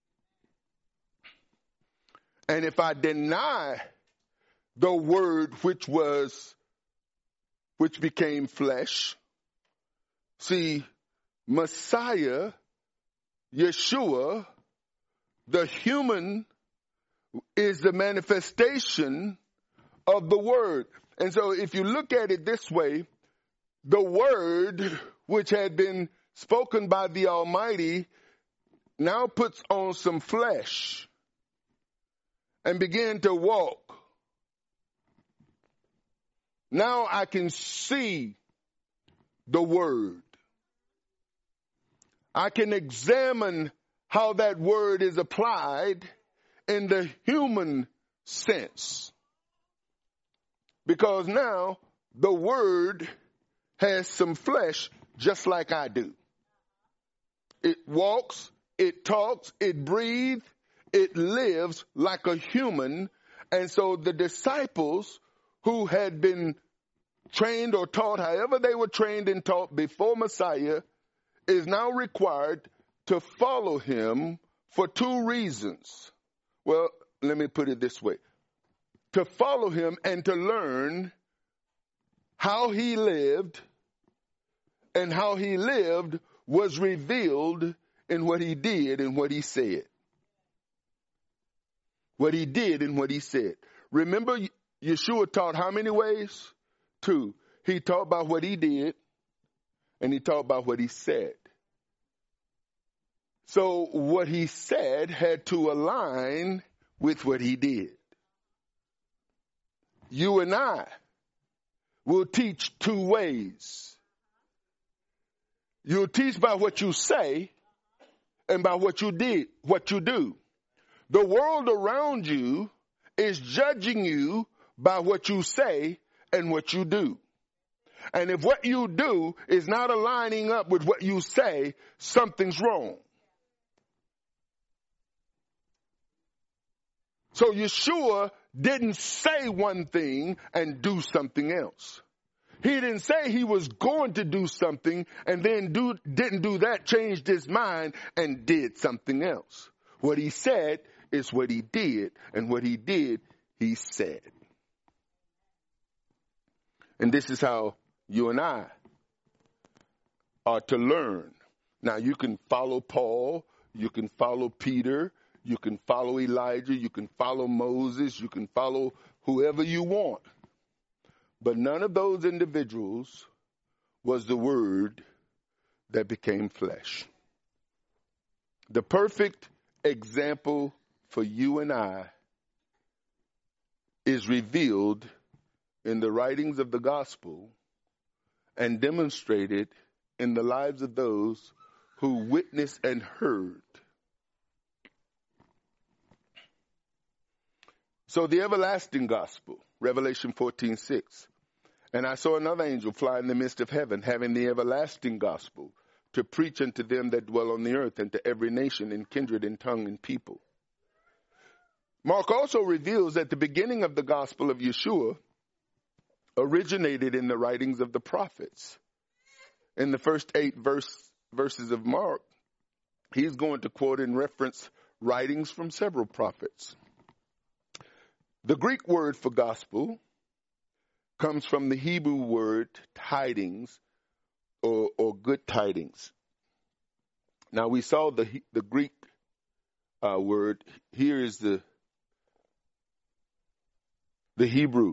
And if I deny the Word which was, which became flesh, see, Messiah, Yeshua, the human, is the manifestation of the Word. And so if you look at it this way, the Word which had been spoken by the Almighty now puts on some flesh and begin to walk. Now I can see the Word. I can examine how that Word is applied in the human sense. Because now the Word has some flesh just like I do. It walks, it talks, it breathes, it lives like a human. And so the disciples who had been trained or taught, however they were trained and taught before Messiah, is now required to follow Him for two reasons. Well, let me put it this way. To follow Him and to learn how He lived, and how He lived was revealed in what He did and what He said. What He did and what He said. Remember, Yeshua taught how many ways? Two. He taught about what He did, and He taught about what He said. So what He said had to align with what He did. You and I will teach two ways. You'll teach by what you say and by what you did, what you do. The world around you is judging you by what you say and what you do. And if what you do is not aligning up with what you say, something's wrong. So Yeshua didn't say one thing and do something else. He didn't say he was going to do something and then do, didn't do that, changed his mind and did something else. What he said is what he did, and what he did, he said. And this is how you and I are to learn. Now, you can follow Paul, you can follow Peter, you can follow Elijah, you can follow Moses, you can follow whoever you want. But none of those individuals was the Word that became flesh. The perfect example for you and I is revealed in the writings of the gospel and demonstrated in the lives of those who witnessed and heard. So the everlasting gospel, Revelation fourteen six. And I saw another angel fly in the midst of heaven, having the everlasting gospel, to preach unto them that dwell on the earth, and to every nation and kindred and tongue and people. Mark also reveals that the beginning of the gospel of Yeshua originated in the writings of the prophets. In the first eight verse, verses of Mark, he's going to quote and reference writings from several prophets. The Greek word for gospel comes from the Hebrew word tidings, or, or good tidings. Now, we saw the the Greek uh, word. Here is the the Hebrew,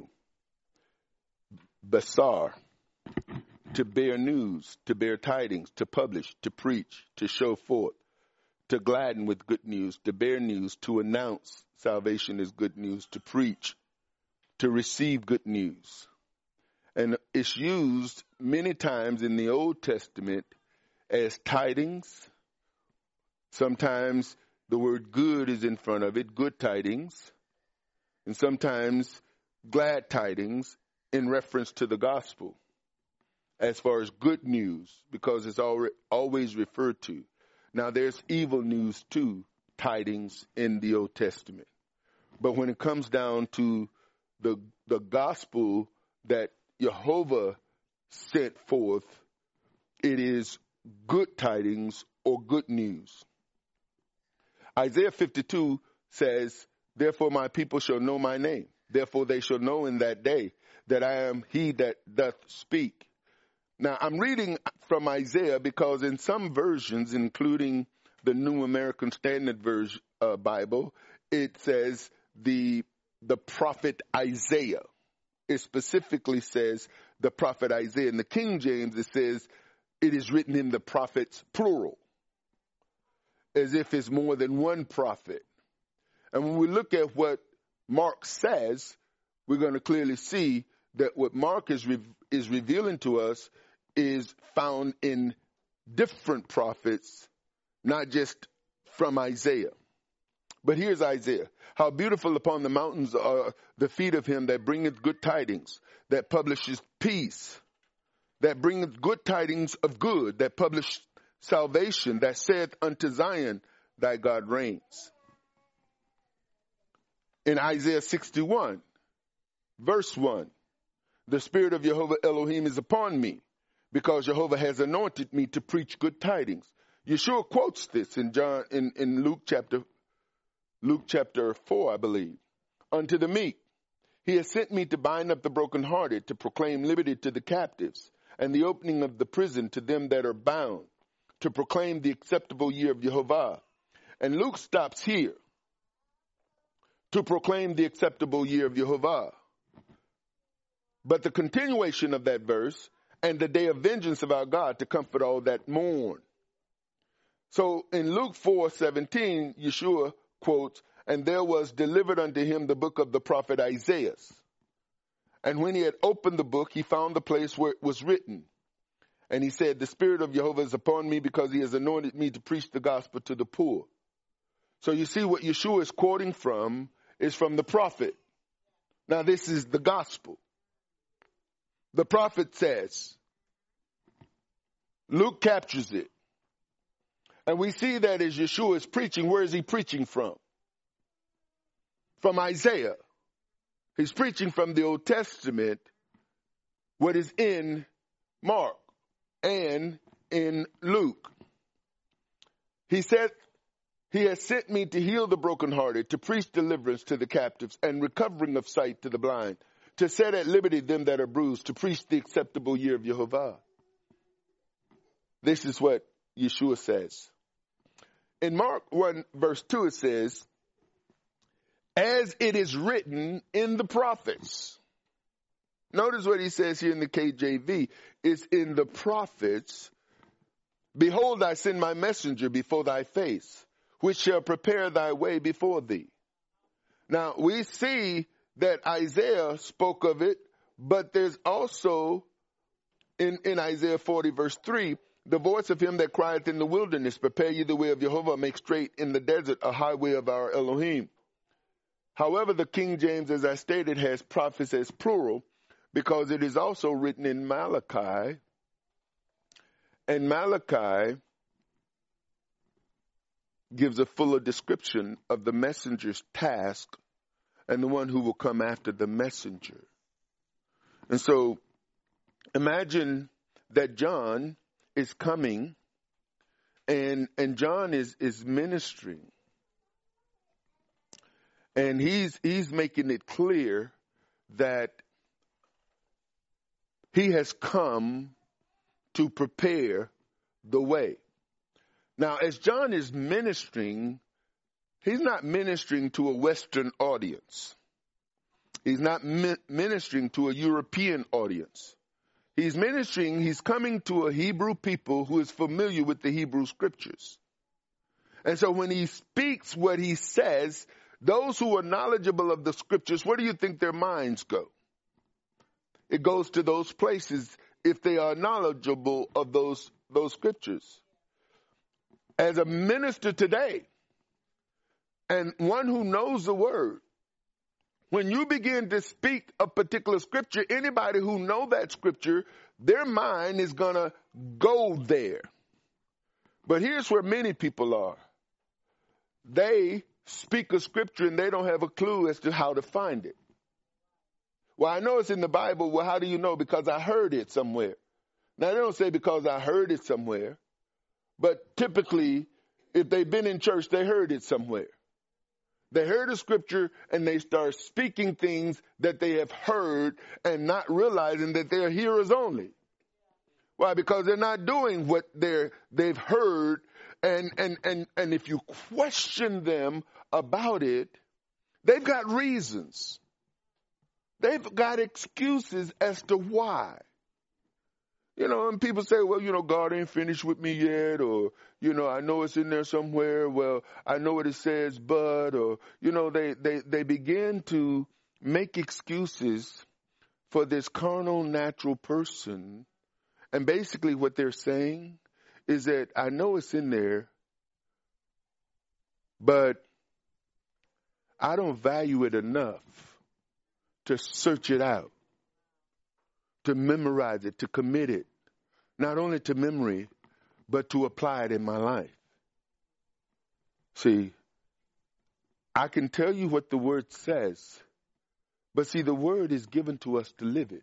basar, to bear news, to bear tidings, to publish, to preach, to show forth, to gladden with good news, to bear news, to announce salvation is good news, to preach, to receive good news. And it's used many times in the Old Testament as tidings. Sometimes the word good is in front of it, good tidings. And sometimes glad tidings in reference to the gospel as far as good news, because it's always referred to. Now, there's evil news too, tidings in the Old Testament. But when it comes down to the the gospel that Jehovah sent forth, it is good tidings or good news. Isaiah fifty-two says, therefore my people shall know my name. Therefore they shall know in that day that I am he that doth speak. Now, I'm reading from Isaiah because in some versions, including the New American Standard Version uh, Bible, it says the the prophet Isaiah. It specifically says the prophet Isaiah. In the King James, it says it is written in the prophets plural, as if it's more than one prophet. And when we look at what Mark says, we're going to clearly see that what Mark is re- is revealing to us is found in different prophets, not just from Isaiah. But here's Isaiah. How beautiful upon the mountains are the feet of him that bringeth good tidings, that publishes peace, that bringeth good tidings of good, that publish salvation, that saith unto Zion, thy God reigns. In Isaiah sixty-one, verse one, the Spirit of Jehovah Elohim is upon me, because Jehovah has anointed me to preach good tidings. Yeshua quotes this in John in, in Luke chapter Luke chapter four, I believe. Unto the meek, he has sent me to bind up the brokenhearted, to proclaim liberty to the captives, and the opening of the prison to them that are bound, to proclaim the acceptable year of Jehovah. And Luke stops here, to proclaim the acceptable year of Jehovah. But the continuation of that verse, and the day of vengeance of our God, to comfort all that mourn. So in Luke four seventeen, Yeshua quotes, and there was delivered unto him the book of the prophet Isaiah. And when he had opened the book, he found the place where it was written. And he said, the Spirit of Jehovah is upon me, because he has anointed me to preach the gospel to the poor. So you see, what Yeshua is quoting from is from the prophet. Now this is the gospel. The prophet says, Luke captures it. And we see that as Yeshua is preaching, where is he preaching from? From Isaiah. He's preaching from the Old Testament what is in Mark and in Luke. He said, he has sent me to heal the brokenhearted, to preach deliverance to the captives and recovering of sight to the blind, to set at liberty them that are bruised, to preach the acceptable year of Yehovah. This is what Yeshua says. In Mark one verse two it says, as it is written in the prophets. Notice what he says here in the K J V. It's in the prophets. Behold, I send my messenger before thy face, which shall prepare thy way before thee. Now, we see that Isaiah spoke of it, but there's also in, in Isaiah forty verse three, the voice of him that crieth in the wilderness, prepare ye the way of Jehovah, make straight in the desert a highway of our Elohim. However, the King James, as I stated, has prophets as plural, because it is also written in Malachi. And Malachi gives a fuller description of the messenger's task and the one who will come after the messenger. And so imagine that John is coming and and John is, is ministering. And he's he's making it clear that he has come to prepare the way. Now, as John is ministering, he's not ministering to a Western audience. He's not mi- ministering to a European audience. He's ministering, he's coming to a Hebrew people who is familiar with the Hebrew scriptures. And so when he speaks what he says, those who are knowledgeable of the scriptures, where do you think their minds go? It goes to those places if they are knowledgeable of those, those scriptures. As a minister today, and one who knows the word, when you begin to speak a particular scripture, anybody who know that scripture, their mind is going to go there. But here's where many people are. They speak a scripture and they don't have a clue as to how to find it. Well, I know it's in the Bible. Well, how do you know? Because I heard it somewhere. Now, they don't say because I heard it somewhere. But typically, if they've been in church, they heard it somewhere. They heard a scripture and they start speaking things that they have heard and not realizing that they're hearers only. Why? Because they're not doing what they're, they've heard. And, and, and, and if you question them about it, they've got reasons. They've got excuses as to why. You know, and people say, well, you know, God ain't finished with me yet, or, you know, I know it's in there somewhere. Well, I know what it says, but, or, you know, they, they, they begin to make excuses for this carnal, natural person. And basically what they're saying is that I know it's in there, but I don't value it enough to search it out, to memorize it, to commit it, not only to memory, but to apply it in my life. See, I can tell you what the word says, but see, the word is given to us to live it.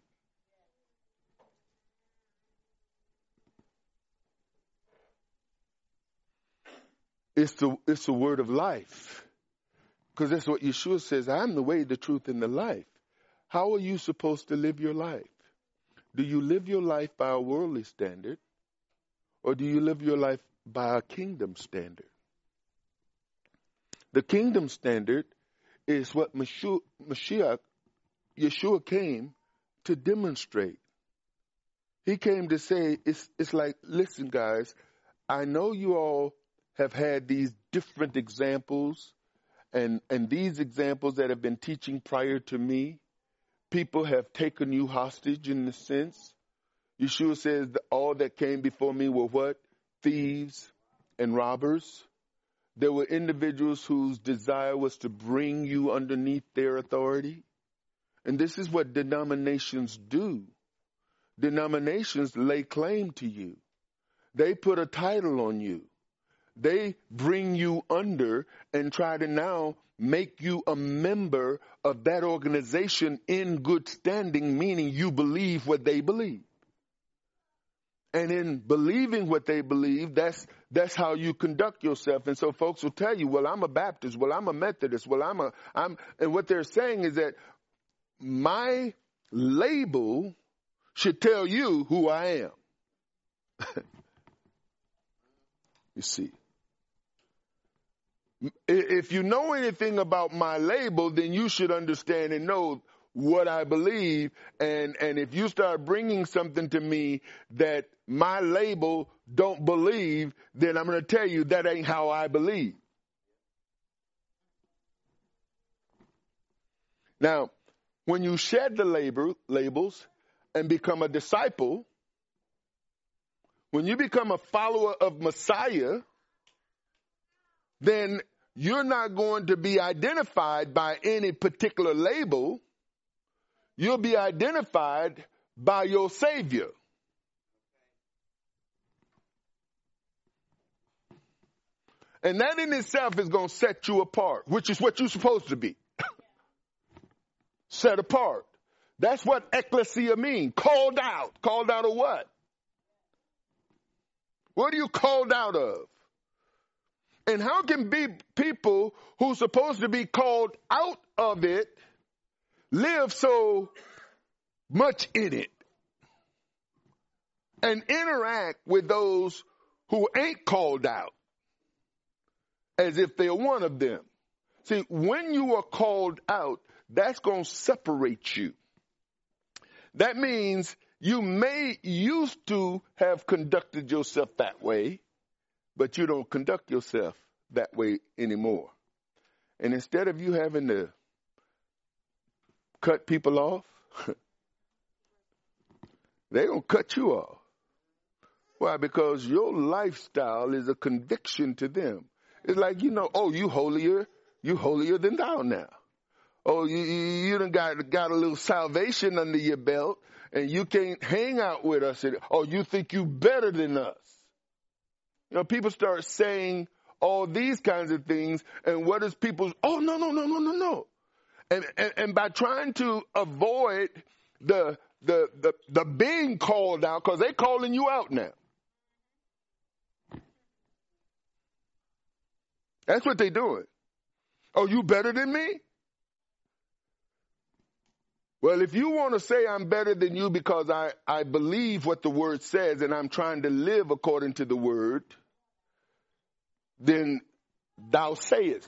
It's the, it's the word of life, because that's what Yeshua says, I'm the way, the truth, and the life. How are you supposed to live your life? Do you live your life by a worldly standard, or do you live your life by a kingdom standard? The kingdom standard is what Mashiach, Yeshua came to demonstrate. He came to say, it's, it's like, listen, guys, I know you all have had these different examples, and, and these examples that have been teaching prior to me, people have taken you hostage in the sense. Yeshua says that all that came before me were what? Thieves and robbers. There were individuals whose desire was to bring you underneath their authority. And this is what denominations do. Denominations lay claim to you. They put a title on you. They bring you under and try to now make you a member of that organization in good standing, meaning you believe what they believe. And in believing what they believe, that's that's how you conduct yourself. And so folks will tell you, well, I'm a Baptist, well, I'm a Methodist, well, I'm a, I'm, and what they're saying is that my label should tell you who I am. You see. If you know anything about my label, then you should understand and know what I believe. And, and if you start bringing something to me that my label don't believe, then I'm going to tell you that ain't how I believe. Now, when you shed the label, labels and become a disciple, when you become a follower of Messiah, then you're not going to be identified by any particular label. You'll be identified by your Savior. And that in itself is going to set you apart, which is what you're supposed to be. Set apart. That's what ecclesia means. Called out. Called out of what? What are you called out of? And how can be people who's supposed to be called out of it live so much in it and interact with those who ain't called out as if they're one of them? See, when you are called out, that's going to separate you. That means you may used to have conducted yourself that way, but you don't conduct yourself that way anymore. And instead of you having to cut people off, they're going to cut you off. Why? Because your lifestyle is a conviction to them. It's like, you know, oh, you holier, you holier than thou now. Oh, you, you, you done got, got a little salvation under your belt, and you can't hang out with us. And, oh, you think you better than us. You know, people start saying all these kinds of things, and what is people's, oh, no, no, no, no, no, no. And, and, and by trying to avoid the, the, the, the being called out, because they're calling you out now. That's what they're doing. Oh, you better than me? Well, if you want to say I'm better than you because I, I believe what the word says and I'm trying to live according to the word, then thou sayest.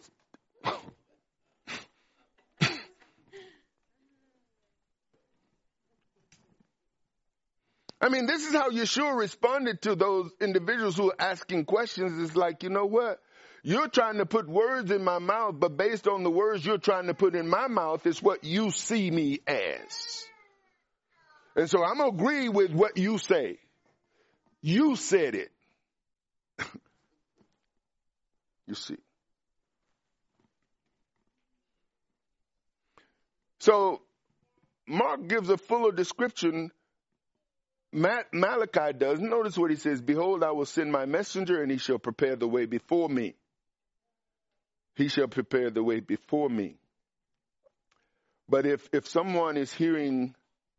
I mean, this is how Yeshua responded to those individuals who are asking questions. It's like, you know what? You're trying to put words in my mouth, but based on the words you're trying to put in my mouth, it's what you see me as. And so I'm going to agree with what you say. You said it. You see. So Mark gives a fuller description. Malachi does. Notice what he says. Behold, I will send my messenger, and he shall prepare the way before me. He shall prepare the way before me. But if, if someone is hearing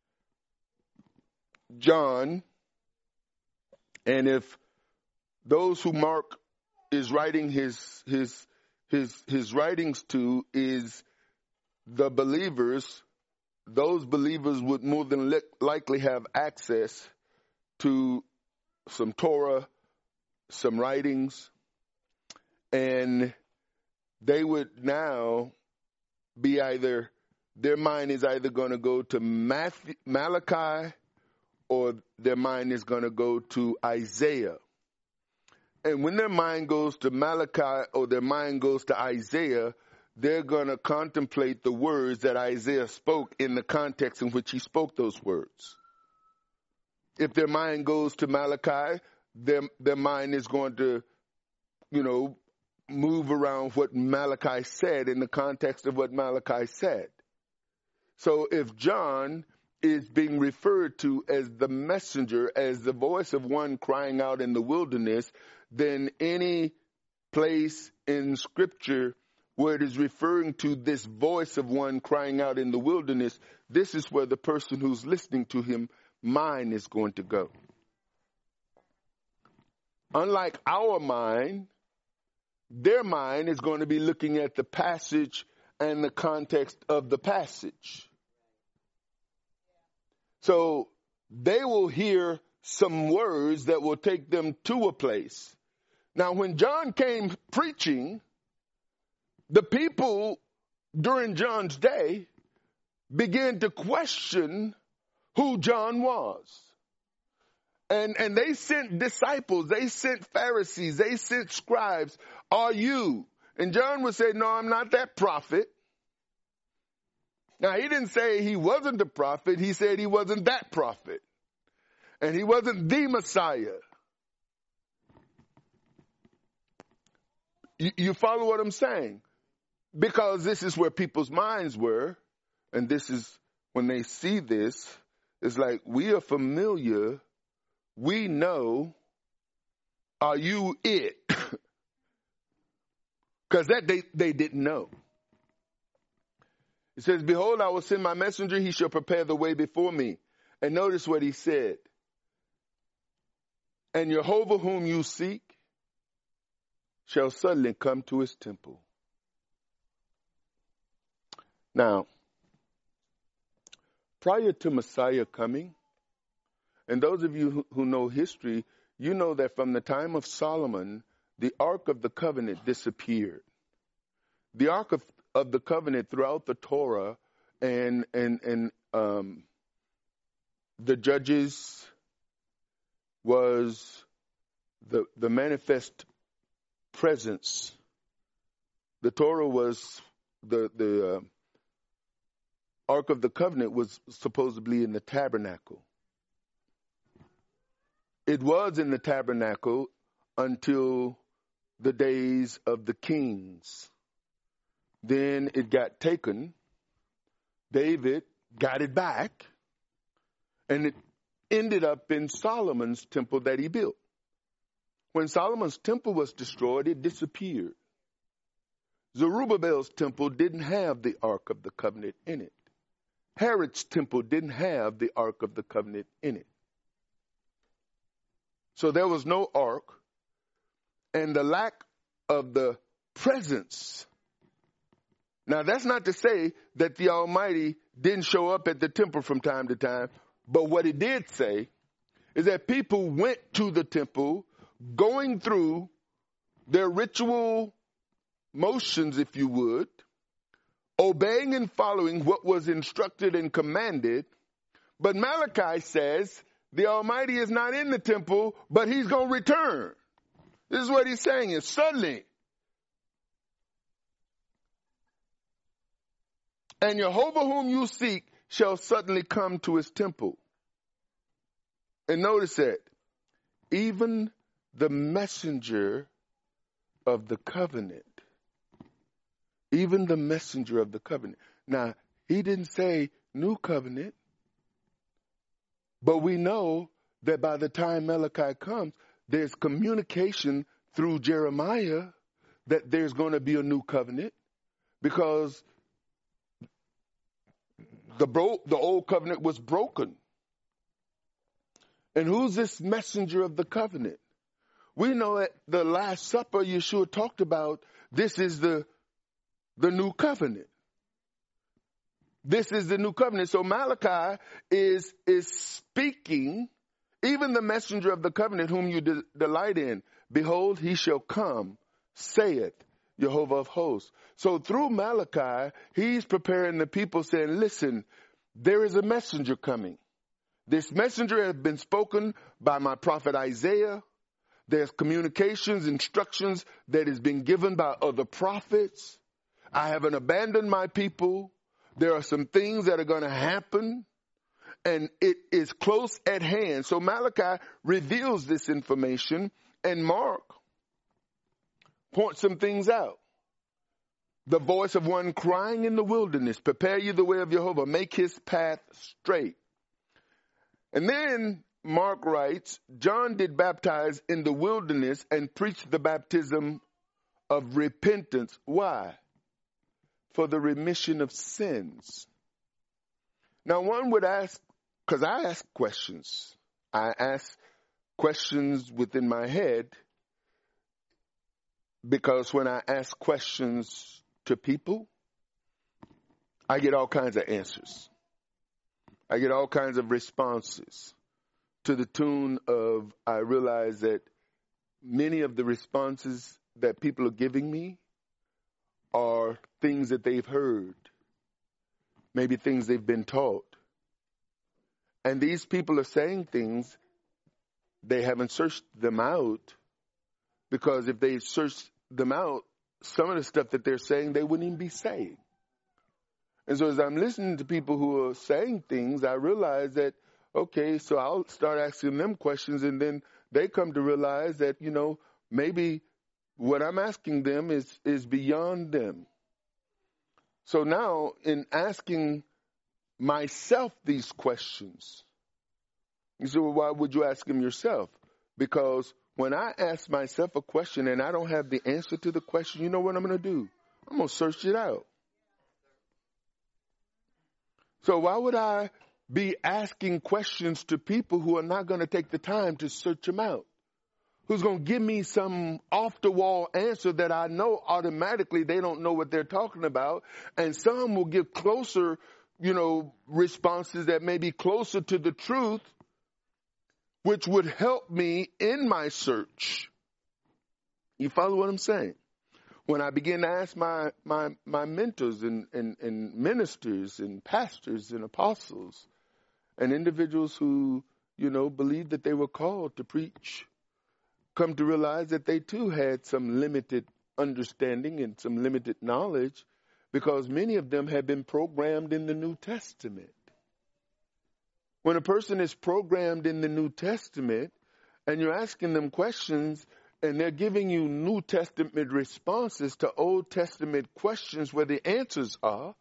John, and if those who Mark is writing his his his his writings to is the believers, those believers would more than li- likely have access to some Torah, some writings, and they would now be either, their mind is either going to go to Matthew, Malachi, or their mind is going to go to Isaiah. And when their mind goes to Malachi or their mind goes to Isaiah, they're going to contemplate the words that Isaiah spoke in the context in which he spoke those words. If their mind goes to Malachi, their, their mind is going to, you know, move around what Malachi said in the context of what Malachi said. So if John is being referred to as the messenger, as the voice of one crying out in the wilderness, then any place in Scripture where it is referring to this voice of one crying out in the wilderness, this is where the person who's listening to him, mind is going to go. Unlike our mind, their mind is going to be looking at the passage and the context of the passage. So they will hear some words that will take them to a place. Now, when John came preaching, the people during John's day began to question who John was. And, and they sent disciples, they sent Pharisees, they sent scribes. Are you? And John would say, no, I'm not that prophet. Now, he didn't say he wasn't a prophet. He said he wasn't that prophet. And he wasn't the Messiah. You, you follow what I'm saying? Because this is where people's minds were. And this is when they see this, it's like, we are familiar. We know. Are you it? Because that they, they didn't know. It says, behold, I will send my messenger. He shall prepare the way before me. And notice what he said. And Jehovah whom you seek shall suddenly come to his temple. Now, prior to Messiah coming, and those of you who know history, you know that from the time of Solomon, the Ark of the Covenant disappeared. The Ark of, of the Covenant throughout the Torah and and and um, the Judges was the the manifest presence. The Torah was the the uh, Ark of the Covenant was supposedly in the tabernacle. It was in the tabernacle until the days of the kings. Then it got taken. David got it back. And it ended up in Solomon's temple that he built. When Solomon's temple was destroyed, it disappeared. Zerubbabel's temple didn't have the Ark of the Covenant in it. Herod's temple didn't have the Ark of the Covenant in it. So there was no ark, and the lack of the presence. Now, that's not to say that the Almighty didn't show up at the temple from time to time, but what it did say is that people went to the temple, going through their ritual motions, if you would, obeying and following what was instructed and commanded. But Malachi says the Almighty is not in the temple, but he's going to return. This is what he's saying is suddenly. And Jehovah whom you seek shall suddenly come to his temple. And notice that even the messenger of the covenant, even the messenger of the covenant. Now, he didn't say new covenant. But we know that by the time Malachi comes, there's communication through Jeremiah that there's going to be a new covenant because the bro- the old covenant was broken. And who's this messenger of the covenant? We know at the Last Supper, Yeshua talked about this is the, the new covenant. This is the new covenant. So Malachi is, is speaking, even the messenger of the covenant whom you de- delight in. Behold, he shall come, saith Jehovah of hosts. So through Malachi, he's preparing the people saying, listen, there is a messenger coming. This messenger has been spoken by my prophet Isaiah. There's communications, instructions that has been given by other prophets. I haven't abandoned my people. There are some things that are going to happen, and it is close at hand. So Malachi reveals this information, and Mark points some things out. The voice of one crying in the wilderness, prepare you the way of Jehovah, make his path straight. And then Mark writes, John did baptize in the wilderness and preached the baptism of repentance. Why? For the remission of sins. Now one would ask, because I ask questions. I ask questions within my head, because when I ask questions to people, I get all kinds of answers. I get all kinds of responses, to the tune of, I realize that many of the responses that people are giving me are things that they've heard, maybe things they've been taught. And these people are saying things, they haven't searched them out, because if they searched them out, some of the stuff that they're saying, they wouldn't even be saying. And so as I'm listening to people who are saying things, I realize that, okay, so I'll start asking them questions, and then they come to realize that, you know, maybe what I'm asking them is, is beyond them. So now in asking myself these questions, you say, well, why would you ask them yourself? Because when I ask myself a question and I don't have the answer to the question, you know what I'm going to do? I'm going to search it out. So why would I be asking questions to people who are not going to take the time to search them out? Who's going to give me some off-the-wall answer that I know automatically they don't know what they're talking about. And some will give closer, you know, responses that may be closer to the truth, which would help me in my search. You follow what I'm saying? When I begin to ask my, my, my mentors and, and, and ministers and pastors and apostles and individuals who, you know, believe that they were called to preach, come to realize that they too had some limited understanding and some limited knowledge, because many of them had been programmed in the New Testament. When a person is programmed in the New Testament and you're asking them questions and they're giving you New Testament responses to Old Testament questions where the answers are,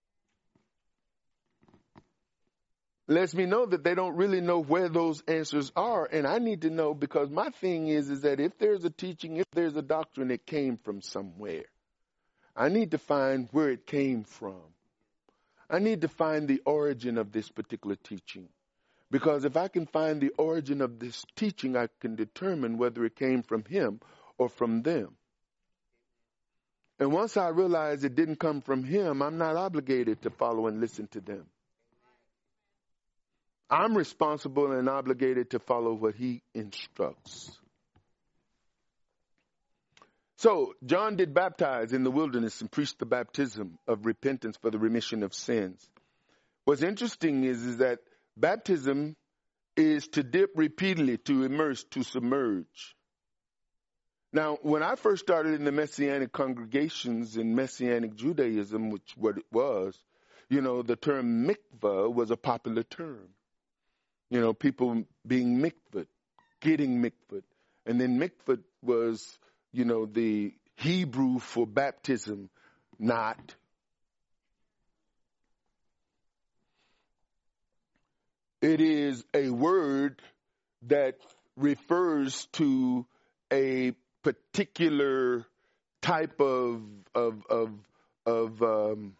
lets me know that they don't really know where those answers are. And I need to know, because my thing is, is that if there's a teaching, if there's a doctrine, it came from somewhere. I need to find where it came from. I need to find the origin of this particular teaching. Because if I can find the origin of this teaching, I can determine whether it came from him or from them. And once I realize it didn't come from him, I'm not obligated to follow and listen to them. I'm responsible and obligated to follow what he instructs. So John did baptize in the wilderness and preached the baptism of repentance for the remission of sins. What's interesting is, is that baptism is to dip repeatedly, to immerse, to submerge. Now, when I first started in the Messianic congregations in Messianic Judaism, which what it was, you know, the term mikvah was a popular term. You know, people being mikvahed, getting mikvahed. And then mikvah was, you know, the Hebrew for baptism, not. It is a word that refers to a particular type of of of of um,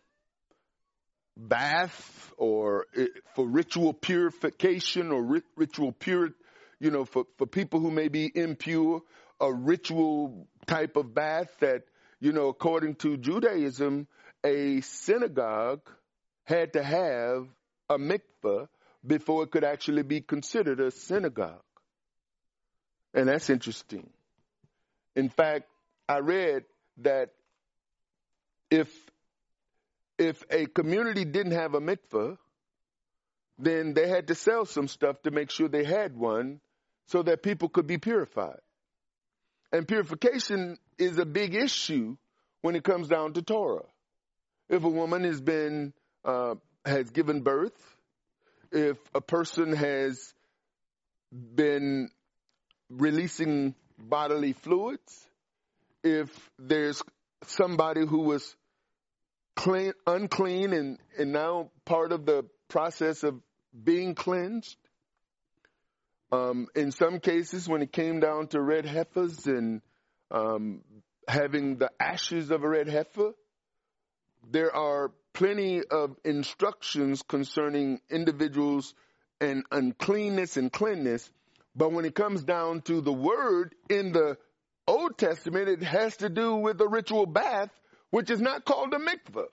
bath, or for ritual purification, or rit- ritual pure, you know, for, for people who may be impure, a ritual type of bath that, you know, according to Judaism, a synagogue had to have a mikvah before it could actually be considered a synagogue. And that's interesting. In fact, I read that if if a community didn't have a mikvah, then they had to sell some stuff to make sure they had one so that people could be purified. And purification is a big issue when it comes down to Torah. If a woman has been uh, has given birth, if a person has been releasing bodily fluids, if there's somebody who was clean, unclean and, and now part of the process of being cleansed. Um, in some cases, when it came down to red heifers and um, having the ashes of a red heifer. There are plenty of instructions concerning individuals and uncleanness and cleanness. But when it comes down to the word in the Old Testament, it has to do with a ritual bath, which is not called a mikveh.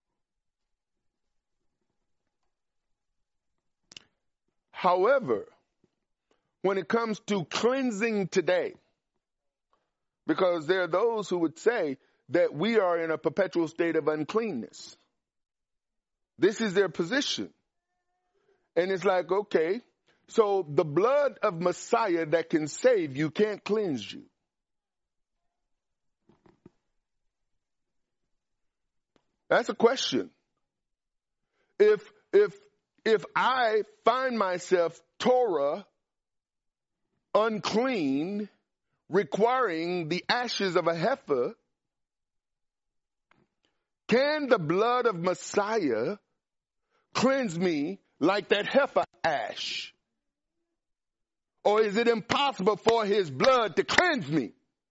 However, when it comes to cleansing today, because there are those who would say that we are in a perpetual state of uncleanness. This is their position. And it's like, okay, so the blood of Messiah that can save you can't cleanse you. That's a question. If, if, if I find myself Torah unclean, requiring the ashes of a heifer, can the blood of Messiah cleanse me like that heifer ash? Or is it impossible for his blood to cleanse me?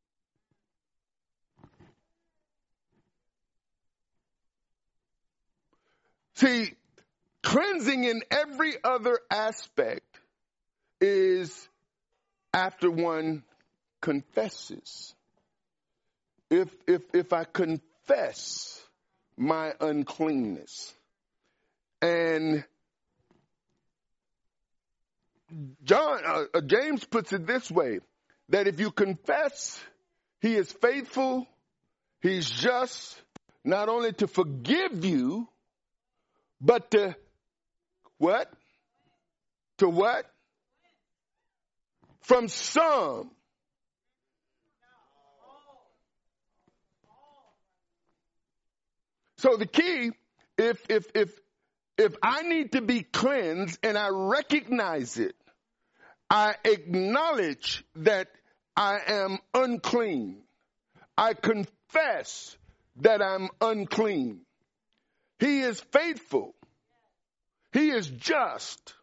See, cleansing in every other aspect is after one confesses. If, if, if I confess my uncleanness, and John, uh, James puts it this way, that if you confess, he is faithful, he's just, not only to forgive you, but to what? To what? From some. So the key, if, if, if, if I need to be cleansed and I recognize it, I acknowledge that I am unclean. I confess that I'm unclean. He is faithful. He is just.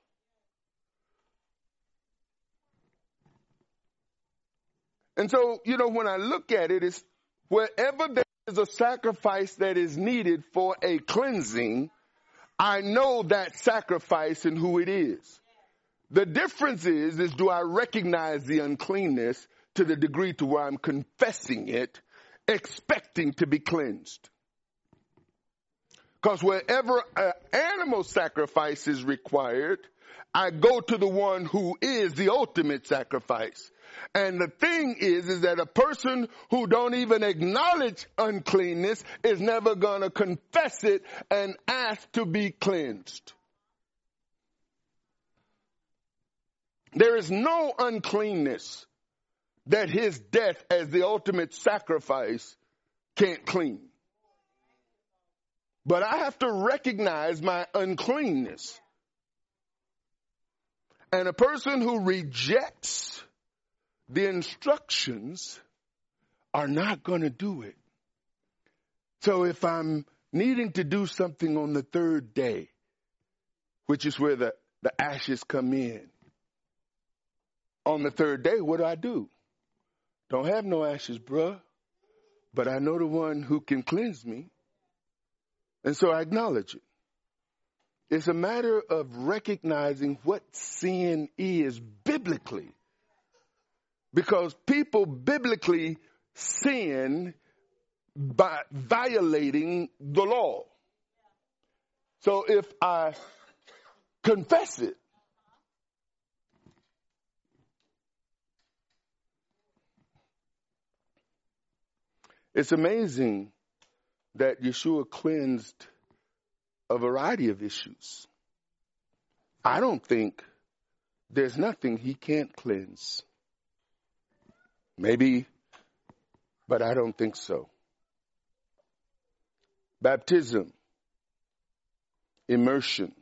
And so, you know, when I look at it, it's wherever there is a sacrifice that is needed for a cleansing, I know that sacrifice and who it is. The difference is, is do I recognize the uncleanness to the degree to where I'm confessing it, expecting to be cleansed? Because wherever an animal sacrifice is required, I go to the one who is the ultimate sacrifice. And the thing is, is that a person who don't even acknowledge uncleanness is never going to confess it and ask to be cleansed. There is no uncleanness that his death as the ultimate sacrifice can't clean. But I have to recognize my uncleanness. And a person who rejects the instructions are not going to do it. So if I'm needing to do something on the third day, which is where the, the ashes come in, on the third day, what do I do? Don't have no ashes, bruh, but I know the one who can cleanse me. And so I acknowledge it. It's a matter of recognizing what sin is biblically. Because people biblically sin by violating the law. So if I confess it, it's amazing that Yeshua cleansed a variety of issues. I don't think there's nothing he can't cleanse. Maybe, but I don't think so. Baptism, immersion,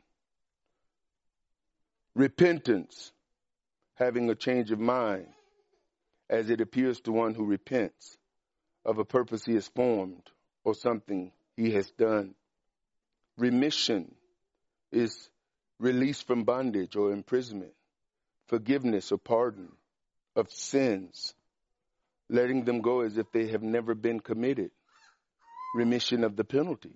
repentance, having a change of mind as it appears to one who repents of a purpose he has formed or something he has done. Remission is release from bondage or imprisonment, forgiveness or pardon of sins. letting them go as if they have never been committed. Remission of the penalty.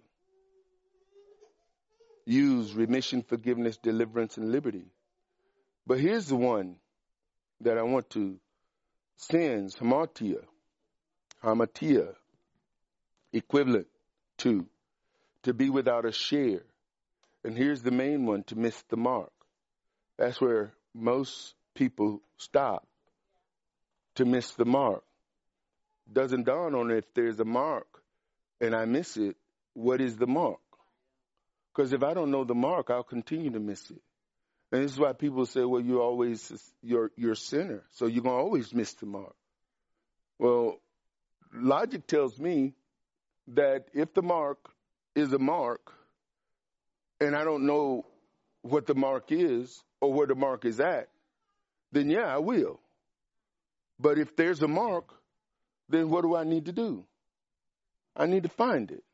Use remission, forgiveness, deliverance, and liberty. But here's the one that I want to sins, hamartia, hamartia, equivalent to, to be without a share. And here's the main one, to miss the mark. That's where most people stop, to miss the mark. Doesn't dawn on it, if there's a mark and I miss it, what is the mark? Because if I don't know the mark, I'll continue to miss it. And this is why people say, well, you're always, you're, you're a sinner, so you're going to always miss the mark. Well, logic tells me that if the mark is a mark and I don't know what the mark is or where the mark is at, then yeah, I will. But if there's a mark, then what do I need to do? I need to find it.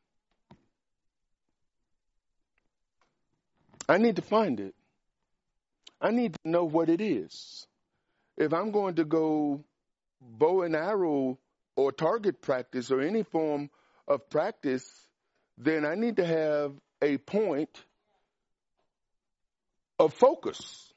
I need to find it. I need to know what it is. If I'm going to go bow and arrow or target practice or any form of practice, then I need to have a point of focus.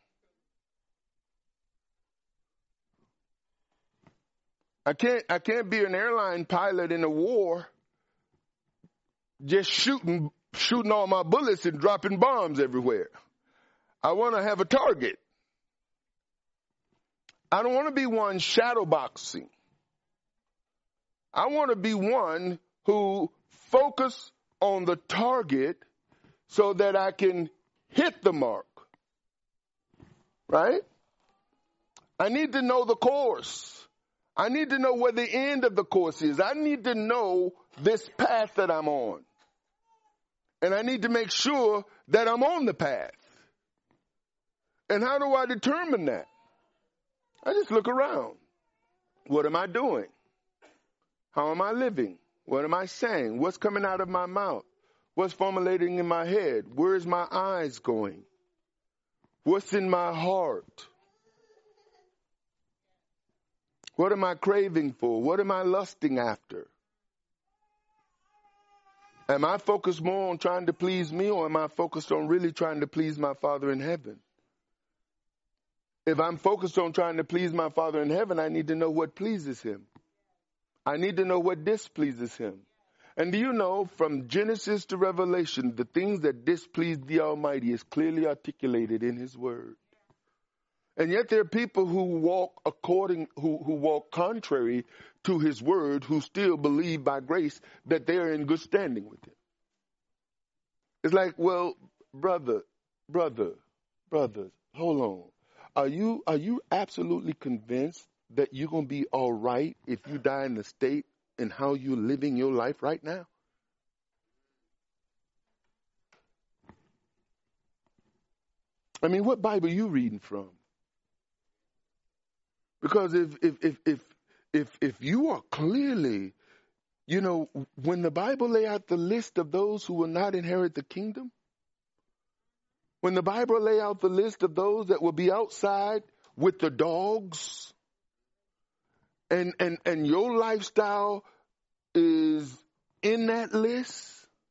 I can't, I can't be an airline pilot in a war just shooting, shooting all my bullets and dropping bombs everywhere. I want to have a target. I don't want to be one shadow boxing. I want to be one who focus on the target so that I can hit the mark. Right? I need to know the course. I need to know where the end of the course is. I need to know this path that I'm on. And I need to make sure that I'm on the path. And how do I determine that? I just look around. What am I doing? How am I living? What am I saying? What's coming out of my mouth? What's formulating in my head? Where's my eyes going? What's in my heart? What am I craving for? What am I lusting after? Am I focused more on trying to please me, or am I focused on really trying to please my Father in heaven? If I'm focused on trying to please my Father in heaven, I need to know what pleases him. I need to know what displeases him. And do you know, from Genesis to Revelation, the things that displease the Almighty is clearly articulated in his word. And yet there are people who walk according, who, who walk contrary to his word, who still believe by grace that they are in good standing with him. It's like, well, brother, brother, brother, hold on. Are you, are you absolutely convinced that you're going to be all right if you die in the state and how you're living your life right now? I mean, what Bible are you reading from? Because if, if, if, if, if, if you are clearly, you know, when the Bible lay out the list of those who will not inherit the kingdom, when the Bible lay out the list of those that will be outside with the dogs, and, and, and your lifestyle is in that list,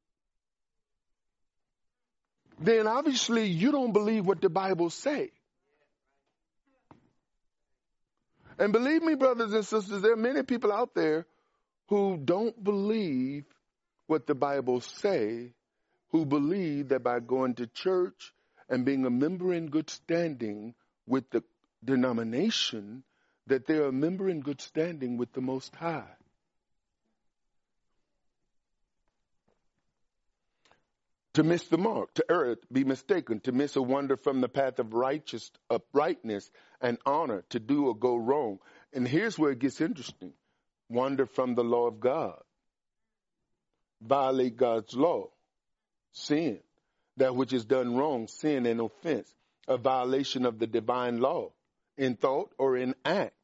then obviously you don't believe what the Bible say. And believe me, brothers and sisters, there are many people out there who don't believe what the Bible say, who believe that by going to church and being a member in good standing with the denomination, that they're a member in good standing with the Most High. To miss the mark, to err, be mistaken, to miss a wander from the path of righteous uprightness and honor, to do or go wrong. And here's where it gets interesting. Wander from the law of God. Violate God's law. Sin. That which is done wrong, sin and offense. A violation of the divine law in thought or in act.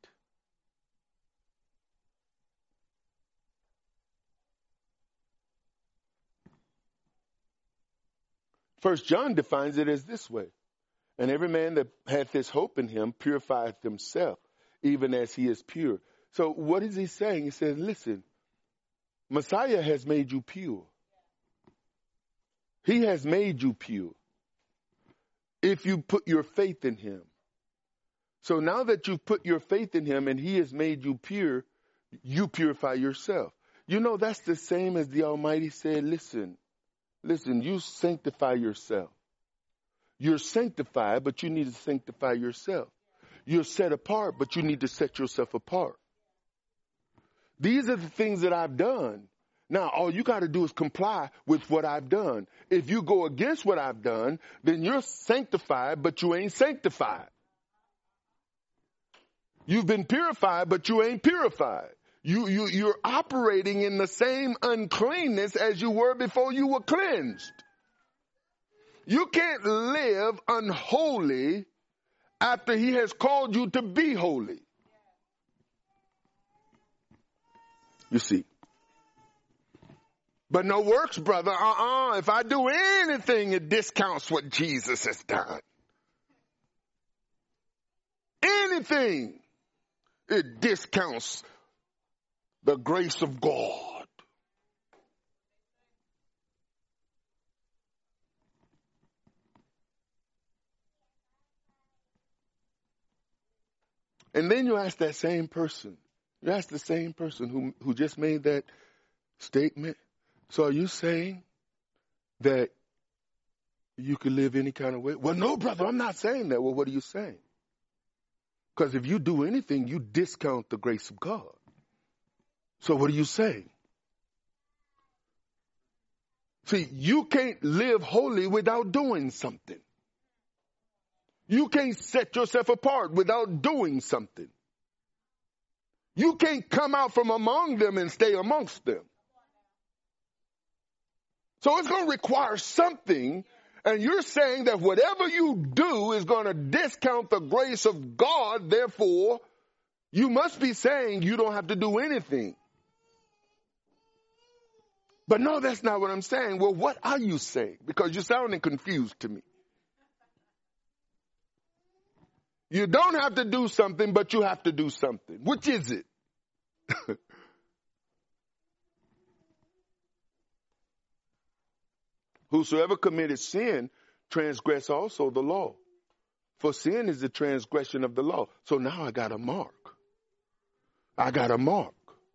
First John defines it as this way. And every man that hath this hope in him purifieth himself, even as he is pure. So what is he saying? He says, listen, Messiah has made you pure. He has made you pure if you put your faith in him. So now that you've put your faith in him and he has made you pure, you purify yourself. You know, that's the same as the Almighty said, listen, listen, you sanctify yourself. You're sanctified, but you need to sanctify yourself. You're set apart, but you need to set yourself apart. These are the things that I've done. Now, all you got to do is comply with what I've done. If you go against what I've done, then you're sanctified, but you ain't sanctified. You've been purified, but you ain't purified. You, you, you're operating in the same uncleanness as you were before you were cleansed. You can't live unholy after he has called you to be holy. You see. But no works, brother. Uh-uh. If I do anything, it discounts what Jesus has done. Anything, it discounts the grace of God. And then you ask that same person, you ask the same person who, who just made that statement, so are you saying that you can live any kind of way? Well, no, brother, I'm not saying that. Well, what are you saying? Because if you do anything, you discount the grace of God. So what are you saying? See, you can't live holy without doing something. You can't set yourself apart without doing something. You can't come out from among them and stay amongst them. So it's going to require something, and you're saying that whatever you do is going to discount the grace of God, therefore, you must be saying you don't have to do anything. But no, that's not what I'm saying. Well, what are you saying? Because you're sounding confused to me. You don't have to do something, but you have to do something. Which is it? Whosoever committed sin transgress also the law. For sin is the transgression of the law. So now I got a mark. I got a mark.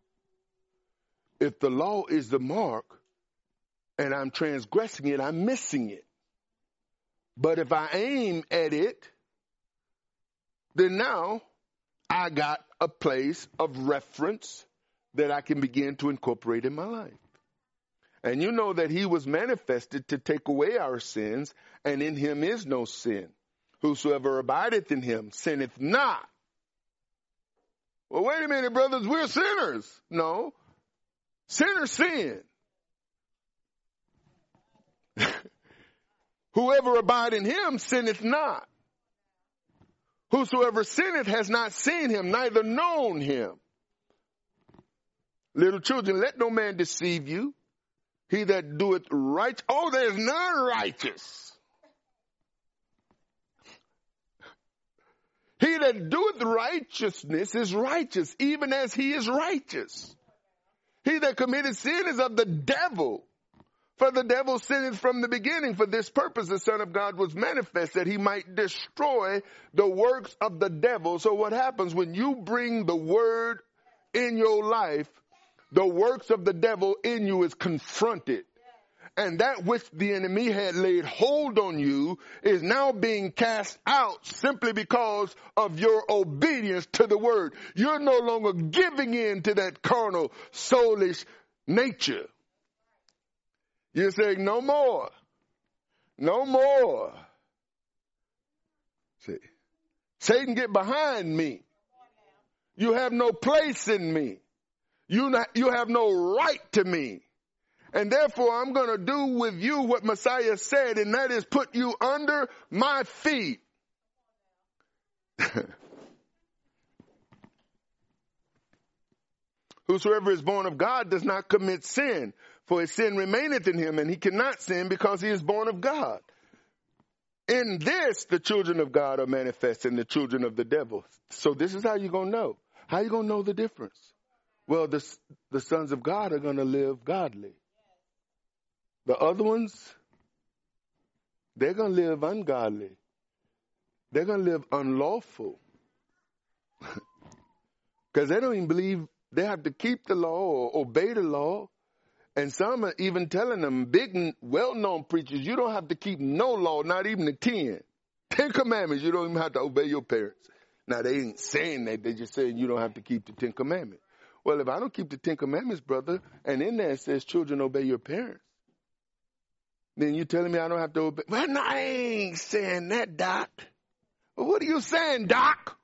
If the law is the mark and I'm transgressing it, I'm missing it. But if I aim at it, then now I got a place of reference that I can begin to incorporate in my life. And you know that he was manifested to take away our sins, and in him is no sin. Whosoever abideth in him sinneth not. Well, wait a minute, brothers, we're sinners. No, sinners sin. Whoever abide in him sinneth not. Whosoever sinneth has not seen him, neither known him. Little children, let no man deceive you. He that doeth right, oh, there's none righteous. He that doeth righteousness is righteous, even as he is righteous. He that committed sin is of the devil. For the devil sinned from the beginning. For this purpose the Son of God was manifest, that he might destroy the works of the devil. So what happens when you bring the word in your life? The works of the devil in you is confronted. And that which the enemy had laid hold on you is now being cast out simply because of your obedience to the word. You're no longer giving in to that carnal, soulish nature. You're saying, no more. No more. See, Satan, get behind me. You have no place in me. You, not, you have no right to me. And therefore, I'm going to do with you what Messiah said, and that is put you under my feet. Whosoever is born of God does not commit sin, for his sin remaineth in him, and he cannot sin because he is born of God. In this, the children of God are manifest and the children of the devil. So this is how you're going to know. How you going to know the difference? Well, the, the sons of God are going to live godly. The other ones, they're going to live ungodly. They're going to live unlawful. Because they don't even believe they have to keep the law or obey the law. And some are even telling them, big, well-known preachers, you don't have to keep no law, not even the ten. Ten commandments, you don't even have to obey your parents. Now, they ain't saying that. They just saying you don't have to keep the Ten Commandments. Well, if I don't keep the Ten Commandments, brother, and in there it says children obey your parents, then you telling me I don't have to obey? Well, no, I ain't saying that, Doc. Well, what are you saying, Doc?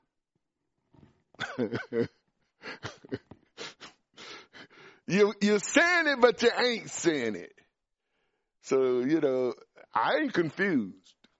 you, you're saying it, but you ain't saying it. So, you know, I ain't confused.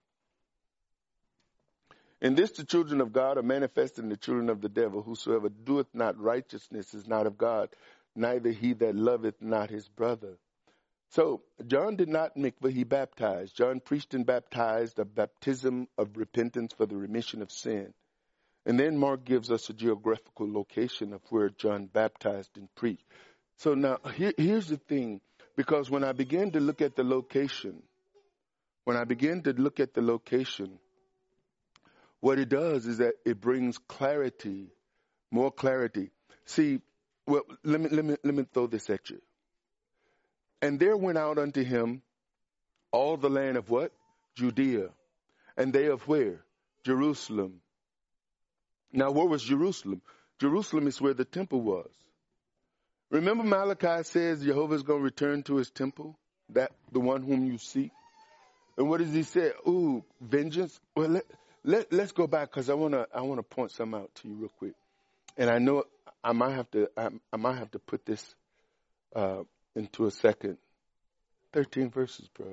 In this the children of God are manifested in the children of the devil. Whosoever doeth not righteousness is not of God, neither he that loveth not his brother. So John did not mikvah, he baptized. John preached and baptized a baptism of repentance for the remission of sin. And then Mark gives us a geographical location of where John baptized and preached. So now here, here's the thing, because when I began to look at the location, when I began to look at the location, what it does is that it brings clarity, more clarity. See, well, let me, let me, let me throw this at you. And there went out unto him all the land of what? Judea. And they of where? Jerusalem. Now, where was Jerusalem? Jerusalem is where the temple was. Remember Malachi says Jehovah's going to return to his temple, that the one whom you seek. And what does he say? Ooh, vengeance. Well, let, Let, let's go back because I want to I want to point something out to you real quick. And I know I might have to I, I might have to put this uh, into a second. thirteen verses, bro.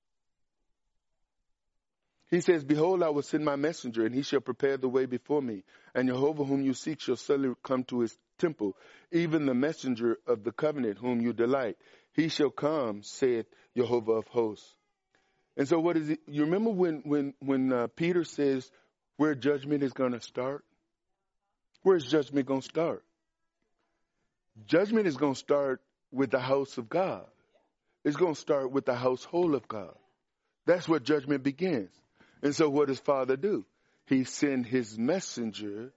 He says, behold, I will send my messenger, and he shall prepare the way before me. And Jehovah whom you seek shall suddenly come to his temple, even the messenger of the covenant whom you delight. He shall come, saith Jehovah of hosts. And so what is it? You remember when, when, when uh, Peter says where judgment is going to start? Where's judgment going to start? Judgment is going to start with the house of God. It's going to start with the household of God. That's where judgment begins. And so what does Father do? He sends his messenger.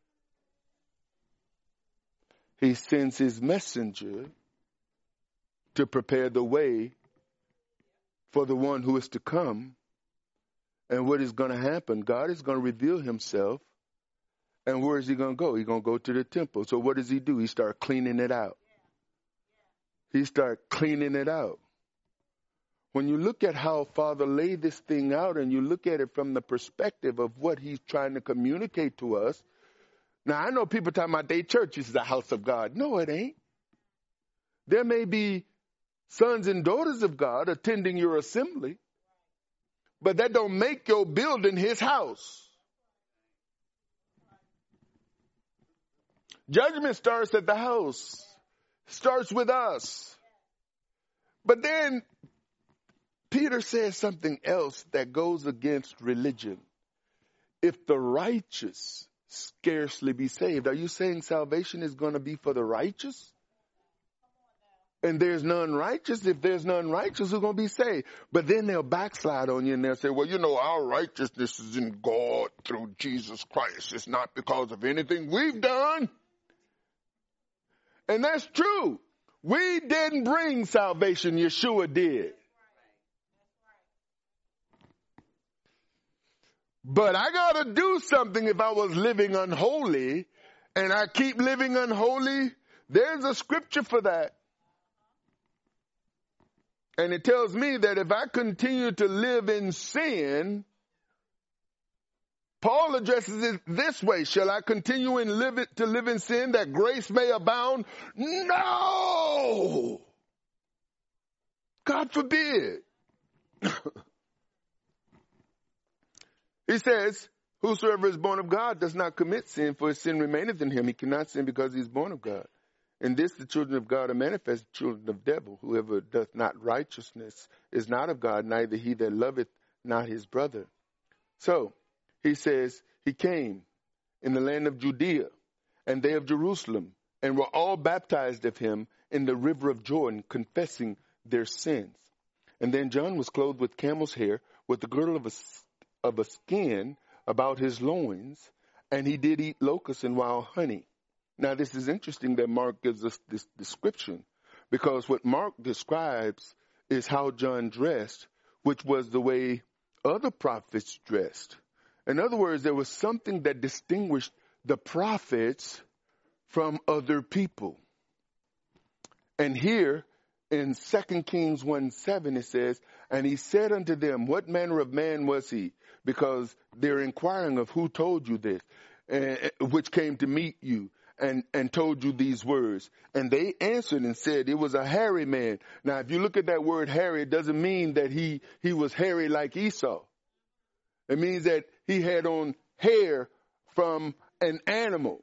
He sends his messenger to prepare the way for the one who is to come. And what is going to happen? God is going to reveal himself. And where is he going to go? He's going to go to the temple. So what does he do? He starts cleaning it out. He starts cleaning it out. When you look at how Father laid this thing out and you look at it from the perspective of what he's trying to communicate to us. Now, I know people talking about their church is the house of God. No, it ain't. There may be sons and daughters of God attending your assembly, but that don't make your building his house. Judgment starts at the house, starts with us. But then Peter says something else that goes against religion. If the righteous scarcely be saved, are you saying salvation is going to be for the righteous? And there's none righteous. If there's none righteous, who's going to be saved? But then they'll backslide on you and they'll say, well, you know, our righteousness is in God through Jesus Christ. It's not because of anything we've done. And that's true. We didn't bring salvation. Yeshua did. But I got to do something if I was living unholy and I keep living unholy. There's a scripture for that. And it tells me that if I continue to live in sin, Paul addresses it this way. Shall I continue in live it, to live in sin that grace may abound? No! God forbid. He says, whosoever is born of God does not commit sin, for his sin remaineth in him. He cannot sin because he is born of God. In this the children of God are manifest, the children of devil. Whoever doth not righteousness is not of God, neither he that loveth not his brother. So, he says, he came in the land of Judea, and they of Jerusalem, and were all baptized of him in the river of Jordan, confessing their sins. And then John was clothed with camel's hair, with the girdle of a, of a skin about his loins, and he did eat locusts and wild honey. Now, this is interesting that Mark gives us this description, because what Mark describes is how John dressed, which was the way other prophets dressed. In other words, there was something that distinguished the prophets from other people. And here in Second Kings one seven, it says, and he said unto them, what manner of man was he? Because they're inquiring of who told you this, uh, which came to meet you and, and told you these words. And they answered and said, it was a hairy man. Now, if you look at that word hairy, it doesn't mean that he, he was hairy like Esau. It means that he had on hair from an animal.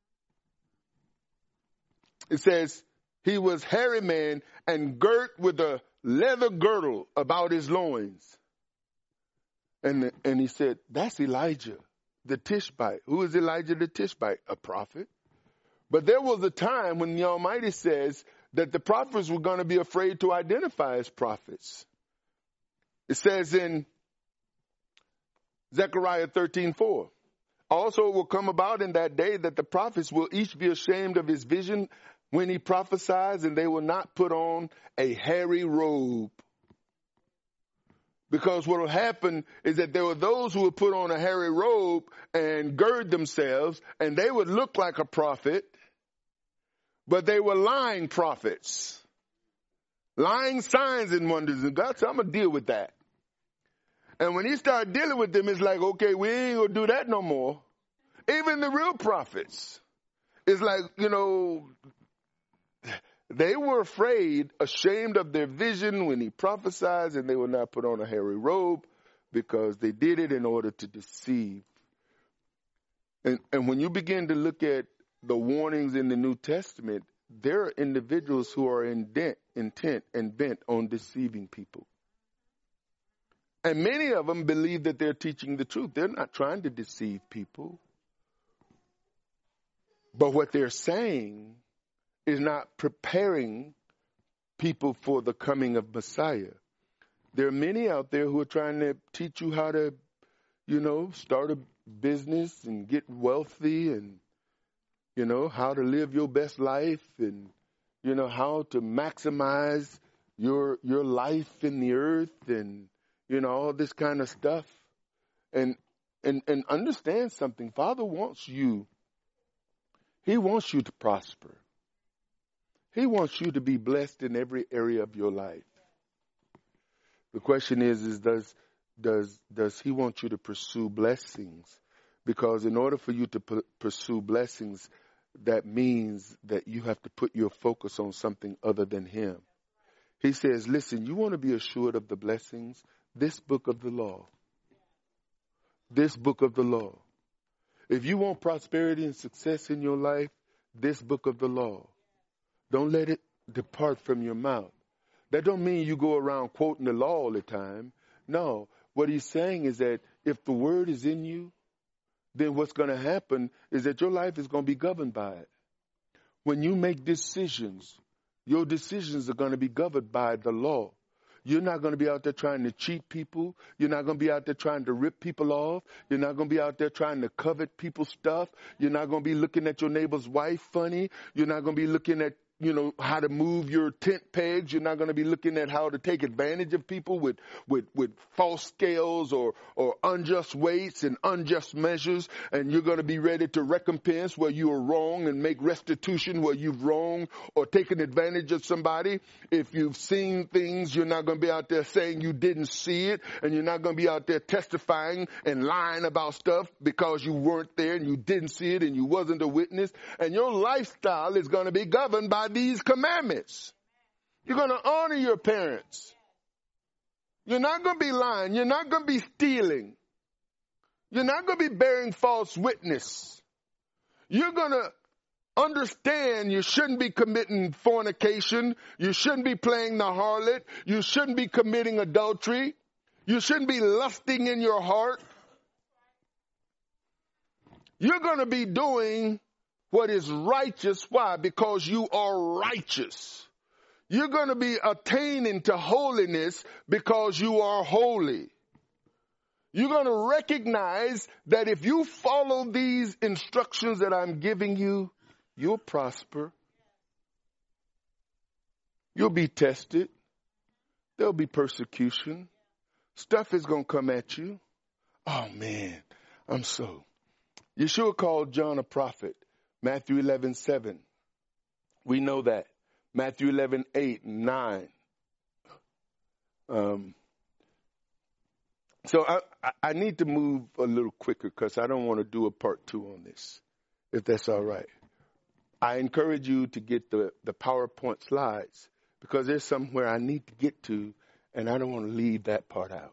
It says he was hairy man and girt with a leather girdle about his loins. And, and he said, that's Elijah, the Tishbite. Who is Elijah the Tishbite? A prophet. But there was a time when the Almighty says that the prophets were going to be afraid to identify as prophets. It says in Zechariah thirteen four, also it will come about in that day that the prophets will each be ashamed of his vision when he prophesies, and they will not put on a hairy robe. Because what will happen is that there were those who would put on a hairy robe and gird themselves, and they would look like a prophet, but they were lying prophets. Lying signs and wonders. And God said, I'm going to deal with that. And when he started dealing with them, it's like, okay, we ain't going to do that no more. Even the real prophets. It's like, you know, they were afraid, ashamed of their vision when he prophesied, and they would not put on a hairy robe because they did it in order to deceive. And, and when you begin to look at the warnings in the New Testament, there are individuals who are intent, intent and bent on deceiving people. And many of them believe that they're teaching the truth. They're not trying to deceive people. But what they're saying is not preparing people for the coming of Messiah. There are many out there who are trying to teach you how to, you know, start a business and get wealthy, and, you know, how to live your best life, and, you know, how to maximize your your life in the earth, and, you know, all this kind of stuff. And and and understand something. Father wants you. He wants you to prosper. He wants you to be blessed in every area of your life. The question is, is does does does he want you to pursue blessings? Because in order for you to p- pursue blessings, that means that you have to put your focus on something other than him. He says, listen, you want to be assured of the blessings? This book of the law. This book of the law. If you want prosperity and success in your life, this book of the law. Don't let it depart from your mouth. That don't mean you go around quoting the law all the time. No, what he's saying is that if the word is in you, then what's going to happen is that your life is going to be governed by it. When you make decisions, your decisions are going to be governed by the law. You're not going to be out there trying to cheat people. You're not going to be out there trying to rip people off. You're not going to be out there trying to covet people's stuff. You're not going to be looking at your neighbor's wife funny. You're not going to be looking at, you know, how to move your tent pegs. You're not going to be looking at how to take advantage of people with, with, with false scales or, or unjust weights and unjust measures. And you're going to be ready to recompense where you are wrong and make restitution where you've wronged or taken advantage of somebody. If you've seen things, you're not going to be out there saying you didn't see it. And you're not going to be out there testifying and lying about stuff because you weren't there and you didn't see it and you wasn't a witness. And your lifestyle is going to be governed by these commandments. You're going to honor your parents. You're not going to be lying. You're not going to be stealing. You're not going to be bearing false witness. You're going to understand you shouldn't be committing fornication. You shouldn't be playing the harlot. You shouldn't be committing adultery. You shouldn't be lusting in your heart. You're going to be doing what is righteous. Why? Because you are righteous. You're going to be attaining to holiness because you are holy. You're going to recognize that if you follow these instructions that I'm giving you, you'll prosper. You'll be tested. There'll be persecution. Stuff is going to come at you. Oh, man, I'm so. Yeshua called John a prophet. Matthew eleven seven. We know that. Matthew eleven eight and nine. Um, so I, I need to move a little quicker because I don't want to do a part two on this, if that's all right. I encourage you to get the, the PowerPoint slides because there's somewhere I need to get to, and I don't want to leave that part out.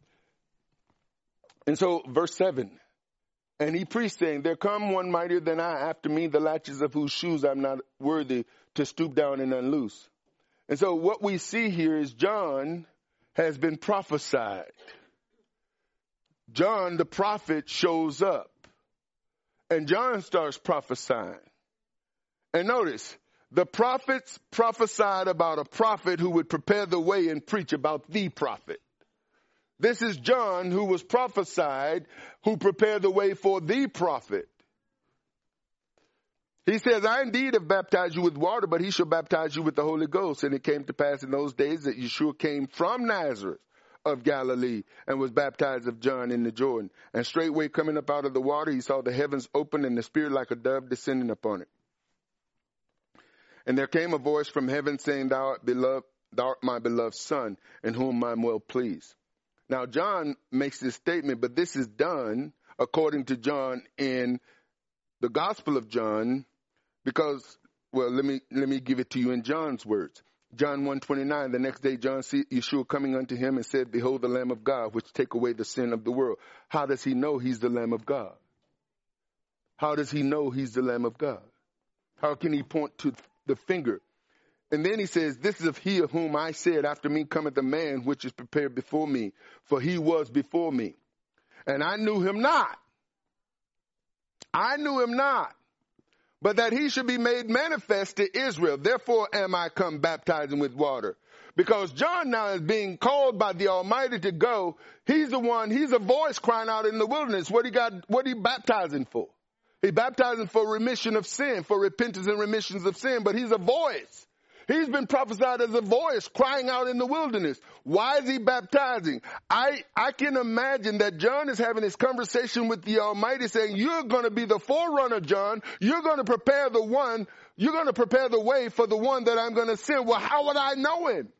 And so verse seven, and he preached saying, there come one mightier than I after me, the latches of whose shoes I'm not worthy to stoop down and unloose. And so what we see here is John has been prophesied. John, the prophet, shows up. And John starts prophesying. And notice, the prophets prophesied about a prophet who would prepare the way and preach about the prophet. This is John who was prophesied, who prepared the way for the prophet. He says, I indeed have baptized you with water, but he shall baptize you with the Holy Ghost. And it came to pass in those days that Yeshua came from Nazareth of Galilee and was baptized of John in the Jordan. And straightway coming up out of the water, he saw the heavens open and the Spirit like a dove descending upon it. And there came a voice from heaven saying, Thou art beloved, thou art my beloved Son, in whom I am well pleased. Now, John makes this statement, but this is done according to John in the Gospel of John because, well, let me let me give it to you in John's words. John one twenty-nine, the next day John see Yeshua coming unto him and said, Behold the Lamb of God, which take away the sin of the world. How does he know he's the Lamb of God? How does he know he's the Lamb of God? How can he point to the finger? And then he says, this is of he of whom I said, after me cometh a man which is prepared before me, for he was before me. And I knew him not. I knew him not. But that he should be made manifest to Israel. Therefore am I come baptizing with water. Because John now is being called by the Almighty to go. He's the one, he's a voice crying out in the wilderness. What he got, what he baptizing for? He baptizing for remission of sin, for repentance and remissions of sin. But he's a voice. He's been prophesied as a voice crying out in the wilderness. Why is he baptizing? I, I can imagine that John is having this conversation with the Almighty saying, you're going to be the forerunner, John. You're going to prepare the one, you're going to prepare the way for the one that I'm going to send. Well, how would I know him?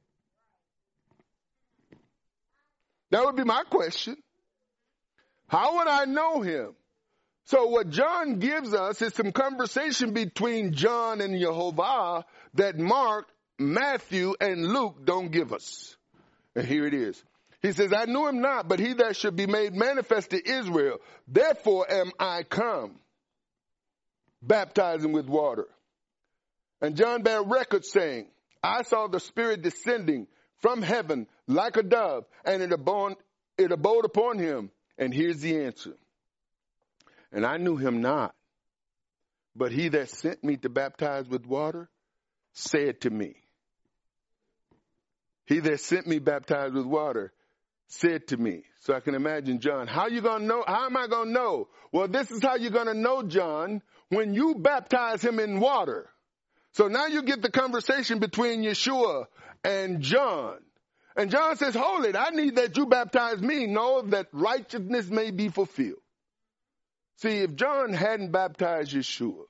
That would be my question. How would I know him? So what John gives us is some conversation between John and Jehovah that Mark, Matthew, and Luke don't give us. And here it is. He says, I knew him not, but he that should be made manifest to Israel. Therefore am I come, baptizing with water. And John bare record saying, I saw the Spirit descending from heaven like a dove, and it abode, it abode upon him. And here's the answer. And I knew him not, but he that sent me to baptize with water said to me. He that sent me baptize with water said to me. So I can imagine John. How you going to know? How am I going to know? Well, this is how you're going to know, John, when you baptize him in water. So now you get the conversation between Yeshua and John. And John says, hold it. I need that you baptize me. Know that righteousness may be fulfilled. See, if John hadn't baptized Yeshua,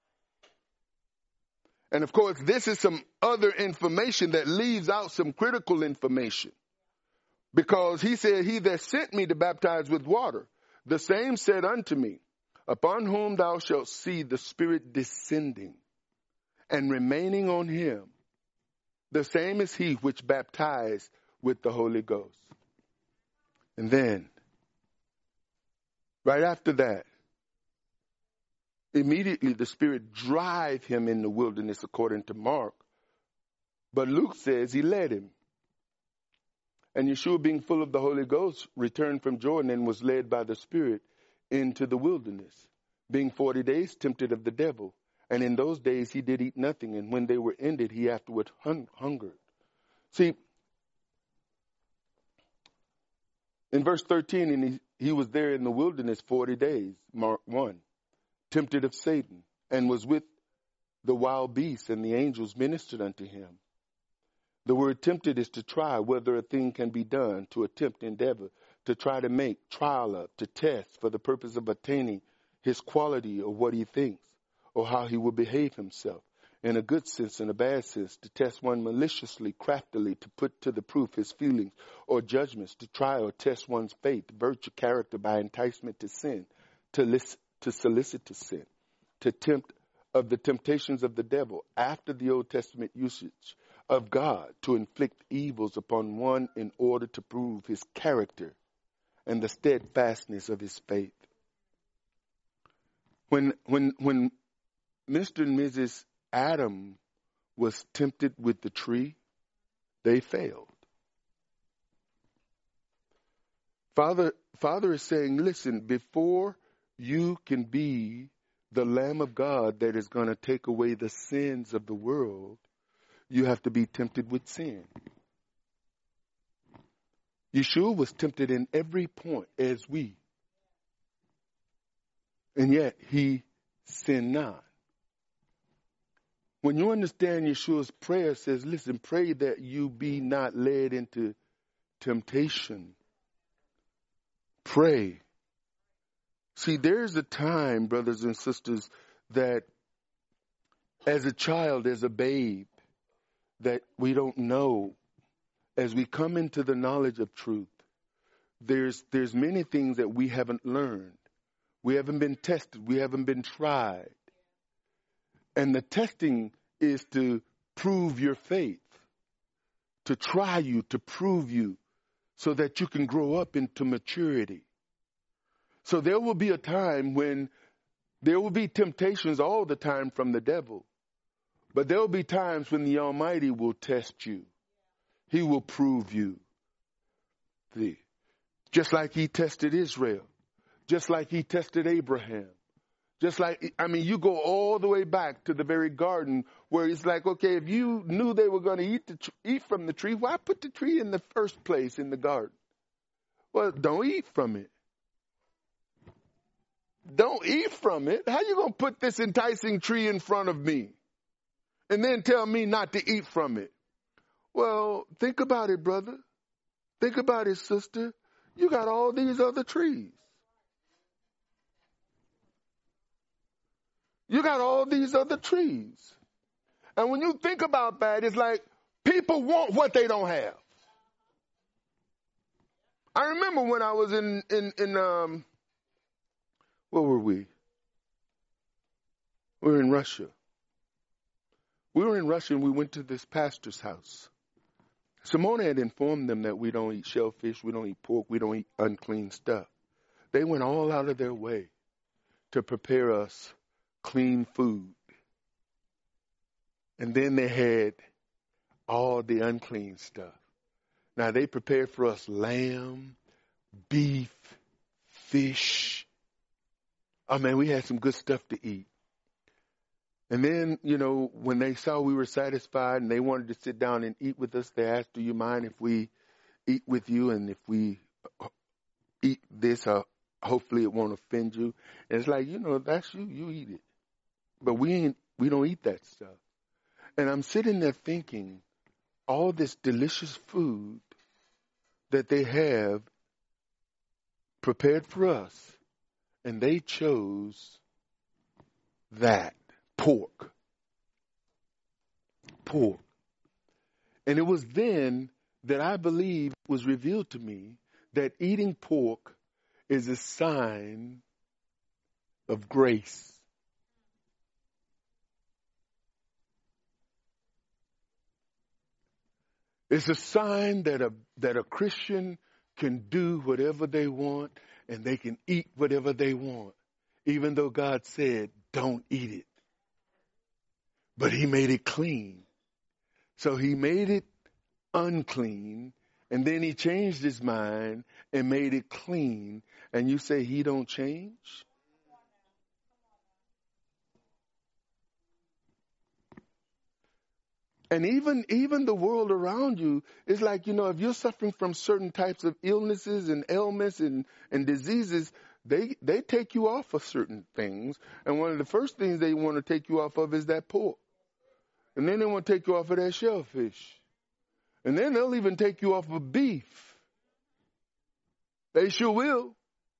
and of course, this is some other information that leaves out some critical information. Because he said, he that sent me to baptize with water, the same said unto me, upon whom thou shalt see the Spirit descending and remaining on him, the same is he which baptized with the Holy Ghost. And then, right after that, immediately the Spirit drive him in the wilderness according to Mark. But Luke says he led him. And Yeshua, being full of the Holy Ghost, returned from Jordan and was led by the Spirit into the wilderness being forty days tempted of the devil. And in those days he did eat nothing, and when they were ended, he afterward hung- hungered. See, in verse thirteen, and he, he was there in the wilderness forty days, Mark one, tempted of Satan, and was with the wild beasts, and the angels ministered unto him. The word tempted is to try whether a thing can be done, to attempt, endeavor, to try to make, trial of, to test for the purpose of attaining his quality or what he thinks, or how he will behave himself. In a good sense and a bad sense, to test one maliciously, craftily, to put to the proof his feelings or judgments, to try or test one's faith, virtue, character by enticement to sin, to, list, to solicit to sin, to tempt of the temptations of the devil after the Old Testament usage of God, to inflict evils upon one in order to prove his character and the steadfastness of his faith. When, when, when Mister and Missus Adam was tempted with the tree, they failed. Father, Father is saying, listen, before you can be the Lamb of God that is going to take away the sins of the world, you have to be tempted with sin. Yeshua was tempted in every point as we. And yet he sinned not. When you understand Yeshua's prayer, it says, listen, pray that you be not led into temptation. Pray. See, there's a time, brothers and sisters, that as a child, as a babe, that we don't know. As we come into the knowledge of truth, there's there's many things that we haven't learned. We haven't been tested. We haven't been tried. And the testing is to prove your faith, to try you, to prove you, so that you can grow up into maturity. So there will be a time when there will be temptations all the time from the devil. But there will be times when the Almighty will test you. He will prove you. See, just like he tested Israel. Just like he tested Abraham. Just like, I mean, you go all the way back to the very garden where it's like, okay, if you knew they were going to eat the tr- eat from the tree, why put the tree in the first place in the garden? Well, don't eat from it. Don't eat from it. How you going to put this enticing tree in front of me and then tell me not to eat from it? Well, think about it, brother. Think about it, sister. You got all these other trees. You got all these other trees. And when you think about that, it's like people want what they don't have. I remember when I was in, in, in um, where were we? We were in Russia. We were in Russia and we went to this pastor's house. Simone had informed them that we don't eat shellfish, we don't eat pork, we don't eat unclean stuff. They went all out of their way to prepare us clean food. And then they had all the unclean stuff. Now they prepared for us lamb, beef, fish. Oh man, we had some good stuff to eat. And then, you know, when they saw we were satisfied and they wanted to sit down and eat with us, they asked, do you mind if we eat with you? And if we eat this, uh, hopefully it won't offend you. And it's like, you know, that's you, you eat it. But we ain't, we don't eat that stuff. And I'm sitting there thinking, all this delicious food that they have prepared for us, and they chose that. Pork. Pork. And it was then that I believe it was revealed to me that eating pork is a sign of grace. It's a sign that a that a Christian can do whatever they want and they can eat whatever they want, even though God said, don't eat it. But he made it clean. So he made it unclean, and then he changed his mind and made it clean. And you say he don't change? And even, even the world around you is like, you know, if you're suffering from certain types of illnesses and ailments and, and diseases, they, they take you off of certain things. And one of the first things they want to take you off of is that pork. And then they want to take you off of that shellfish. And then they'll even take you off of beef. They sure will.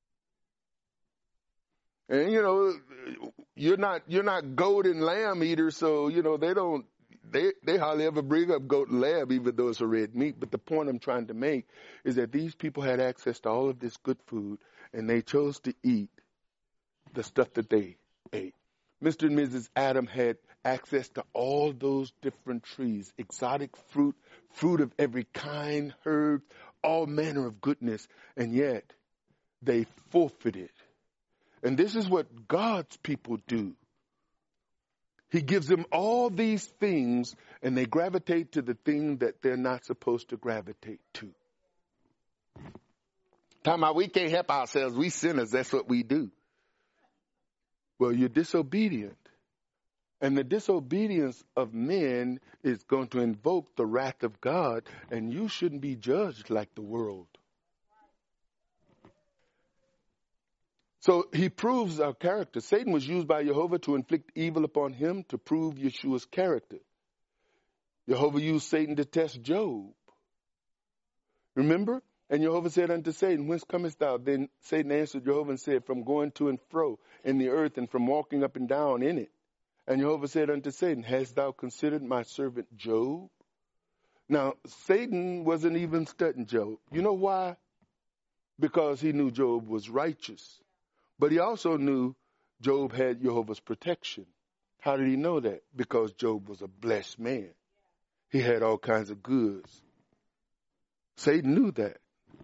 And, you know, you're not, you're not goat and lamb eaters, so, you know, they don't, They they hardly ever bring up goat and lamb, even though it's a red meat. But the point I'm trying to make is that these people had access to all of this good food, and they chose to eat the stuff that they ate. Mister and Missus Adam had access to all those different trees, exotic fruit, fruit of every kind, herbs, all manner of goodness, and yet they forfeited. And this is what God's people do. He gives them all these things, and they gravitate to the thing that they're not supposed to gravitate to. Talking about we can't help ourselves. We sinners, that's what we do. Well, you're disobedient. And the disobedience of men is going to invoke the wrath of God, and you shouldn't be judged like the world. So he proves our character. Satan was used by Jehovah to inflict evil upon him to prove Yeshua's character. Jehovah used Satan to test Job. Remember? And Jehovah said unto Satan, whence comest thou? Then Satan answered Jehovah and said, from going to and fro in the earth and from walking up and down in it. And Jehovah said unto Satan, hast thou considered my servant Job? Now, Satan wasn't even studying Job. You know why? Because he knew Job was righteous. But he also knew Job had Jehovah's protection. How did he know that? Because Job was a blessed man. He had all kinds of goods. Satan knew that.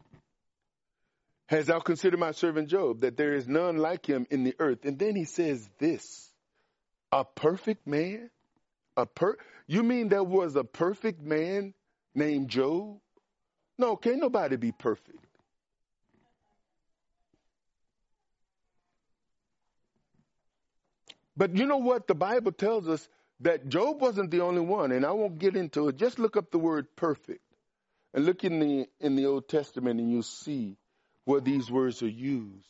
Hast thou considered my servant Job, that there is none like him in the earth? And then he says this, a perfect man? A per- you mean there was a perfect man named Job? No, can't nobody be perfect. But you know what? The Bible tells us that Job wasn't the only one, and I won't get into it. Just look up the word perfect and look in the in the Old Testament, and you'll see where these words are used.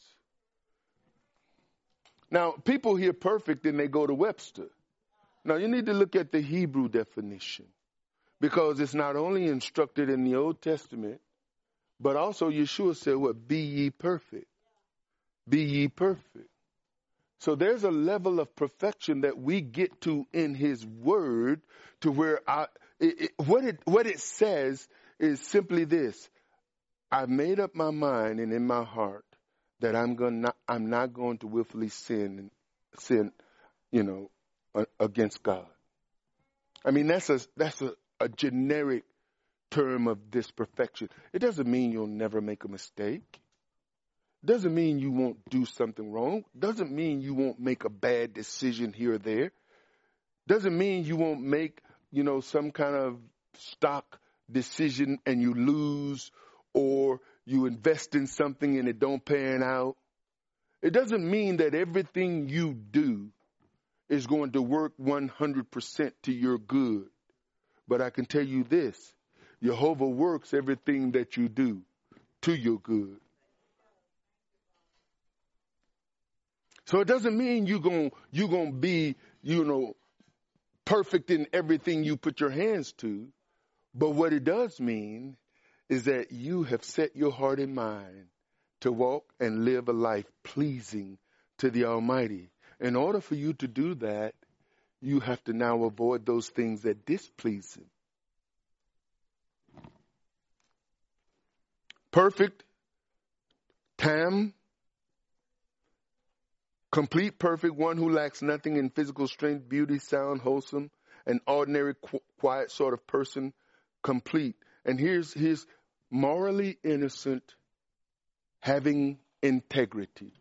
Now, people hear perfect and they go to Webster. Now, you need to look at the Hebrew definition, because it's not only instructed in the Old Testament, but also Yeshua said, what? Be ye perfect. Be ye perfect. So there's a level of perfection that we get to in his word, to where I, it, it, what it what it says is simply this: I've made up my mind and in my heart that I'm going not I'm not going to willfully sin sin, you know, uh, against God. I mean, that's a that's a, a generic term of this perfection. It doesn't mean you'll never make a mistake. Doesn't mean you won't do something wrong. Doesn't mean you won't make a bad decision here or there. Doesn't mean you won't make, you know, some kind of stock decision and you lose, or you invest in something and it don't pan out. It doesn't mean that everything you do is going to work one hundred percent to your good. But I can tell you this, Jehovah works everything that you do to your good. So it doesn't mean you're going you're going to be, you know, perfect in everything you put your hands to. But what it does mean is that you have set your heart and mind to walk and live a life pleasing to the Almighty. In order for you to do that, you have to now avoid those things that displease Him. Perfect, tam, complete, perfect, one who lacks nothing in physical strength, beauty, sound, wholesome, an ordinary, qu- quiet sort of person, complete. And here's his morally innocent, having integrity,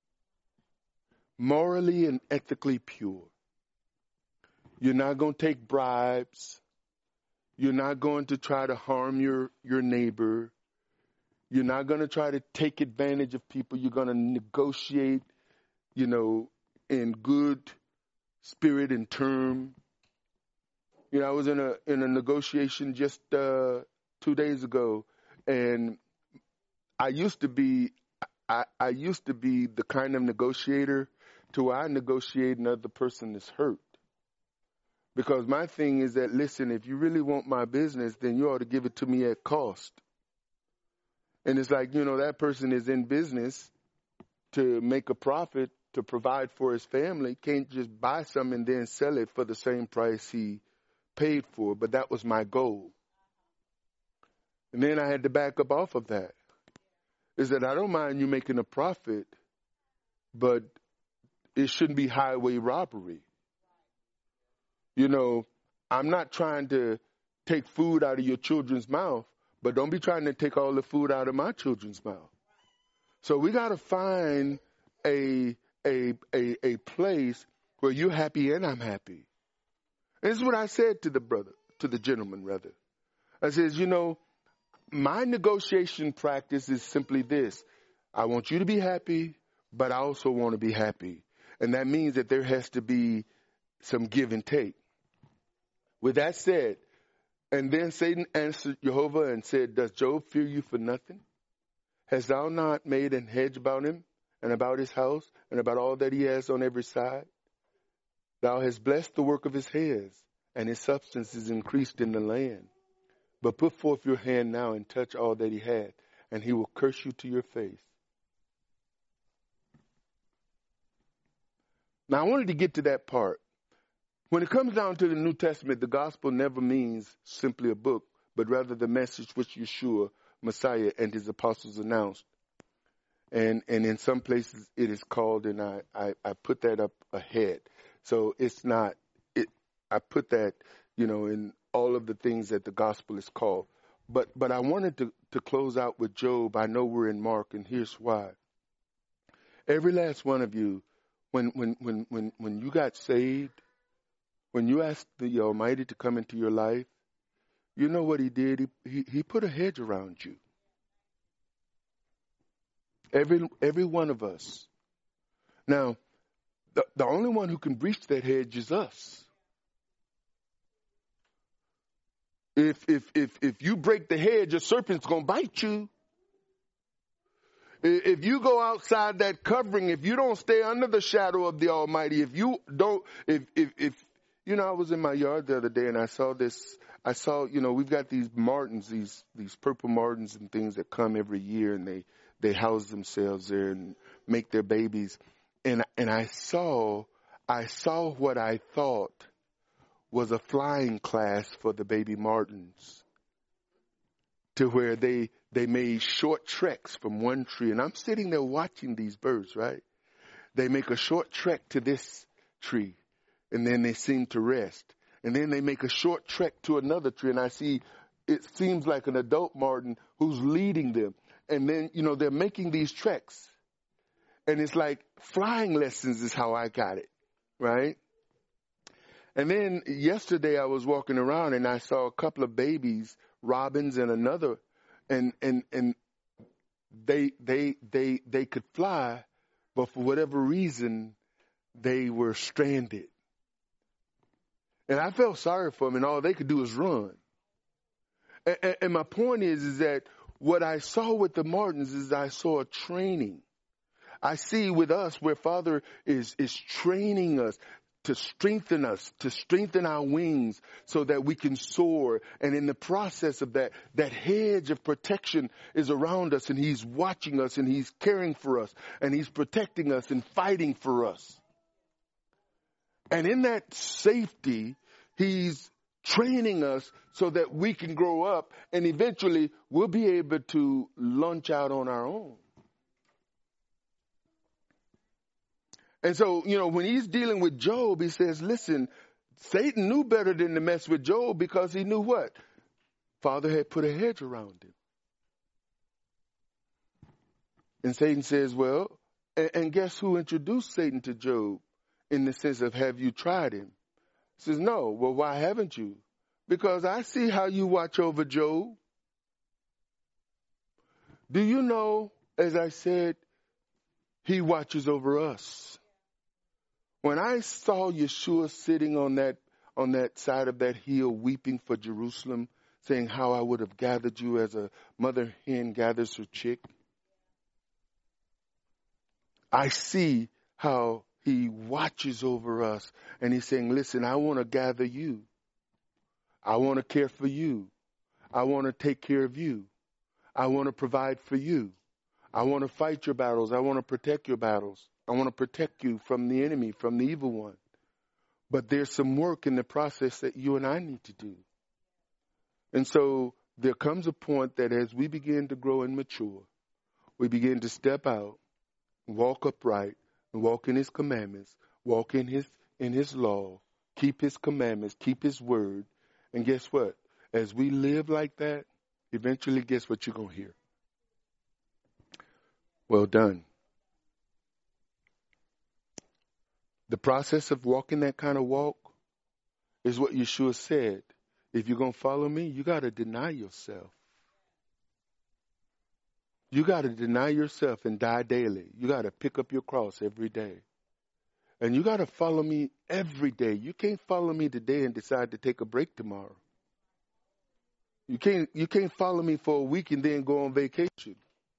morally and ethically pure. You're not going to take bribes. You're not going to try to harm your, your neighbor. You're not going to try to take advantage of people. You're going to negotiate, you know, in good spirit and term. You know, I was in a in a negotiation just uh, two days ago, and I used to be I, I used to be the kind of negotiator to where I negotiate another person is hurt. Because my thing is that, listen, if you really want my business, then you ought to give it to me at cost. And it's like, you know, that person is in business to make a profit, to provide for his family, can't just buy some and then sell it for the same price he paid for. But that was my goal. And then I had to back up off of that. Is that I don't mind you making a profit, but it shouldn't be highway robbery. You know, I'm not trying to take food out of your children's mouth, but don't be trying to take all the food out of my children's mouth. So we got to find a, a, a, a place where you're happy and I'm happy. And this is what I said to the brother, to the gentleman rather. I says, you know, my negotiation practice is simply this. I want you to be happy, but I also want to be happy. And that means that there has to be some give and take. With that said, and then Satan answered Jehovah and said, does Job fear you for nothing? Hast thou not made an hedge about him and about his house and about all that he has on every side? Thou hast blessed the work of his hands, and his substance is increased in the land. But put forth your hand now and touch all that he had, and he will curse you to your face. Now, I wanted to get to that part. When it comes down to the New Testament, the gospel never means simply a book, but rather the message which Yeshua, Messiah, and his apostles announced. And and in some places it is called, and I, I, I put that up ahead. So it's not, it. I put that, you know, in all of the things that the gospel is called. But but I wanted to, to close out with Job. I know we're in Mark, and here's why. Every last one of you, when when when when, when you got saved, when you asked the Almighty to come into your life, you know what he did? He, he, he put a hedge around you. Every every one of us. Now, the, the only one who can breach that hedge is us. If if if if you break the hedge, a serpent's gonna bite you. If you go outside that covering, if you don't stay under the shadow of the Almighty, if you don't, if if if you know, I was in my yard the other day and I saw this. I saw, you know, we've got these martins, these these purple martins and things that come every year, and they they house themselves there and make their babies. And and I saw I saw what I thought was a flying class for the baby martins, to where they they made short treks from one tree. And I'm sitting there watching these birds, right? They make a short trek to this tree, and then they seem to rest. And then they make a short trek to another tree, and I see it seems like an adult martin who's leading them. And then, you know, they're making these treks. And it's like flying lessons is how I got it, right? And then yesterday I was walking around and I saw a couple of babies, robins and another, and and and they they they they could fly, but for whatever reason they were stranded. And I felt sorry for them, and all they could do was run. And, and, and my point is, is that what I saw with the martins is I saw a training. I see with us where Father is is training us to strengthen us, to strengthen our wings so that we can soar. And in the process of that, that hedge of protection is around us, and he's watching us, and he's caring for us, and he's protecting us and fighting for us. And in that safety, he's training us so that we can grow up, and eventually we'll be able to launch out on our own. And so, you know, when he's dealing with Job, he says, listen, Satan knew better than to mess with Job, because he knew what? Father had put a hedge around him. And Satan says, well, and, and guess who introduced Satan to Job in the sense of, have you tried him? He says, no. Well, why haven't you? Because I see how you watch over Job. Do you know, as I said, he watches over us. When I saw Yeshua sitting on that on that side of that hill weeping for Jerusalem, saying how I would have gathered you as a mother hen gathers her chick. I see how he watches over us and he's saying, listen, I want to gather you. I want to care for you. I want to take care of you. I want to provide for you. I want to fight your battles. I want to protect your battles. I want to protect you from the enemy, from the evil one. But there's some work in the process that you and I need to do. And so there comes a point that as we begin to grow and mature, we begin to step out, walk upright, and walk in his commandments, walk in his in his law, keep his commandments, keep his word. And guess what? As we live like that, eventually guess what you're going to hear? Well done. The process of walking that kind of walk is what Yeshua said. If you're going to follow me, you got to deny yourself. You got to deny yourself and die daily. You got to pick up your cross every day. And you got to follow me every day. You can't follow me today and decide to take a break tomorrow. You can't, you can't follow me for a week and then go on vacation.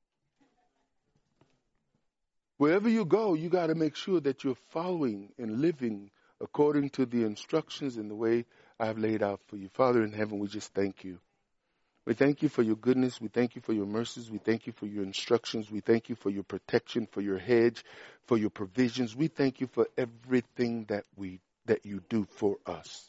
Wherever you go, you got to make sure that you're following and living according to the instructions and the way I've laid out for you. Father in heaven, we just thank you. We thank you for your goodness. We thank you for your mercies. We thank you for your instructions. We thank you for your protection, for your hedge, for your provisions. We thank you for everything that we that you do for us.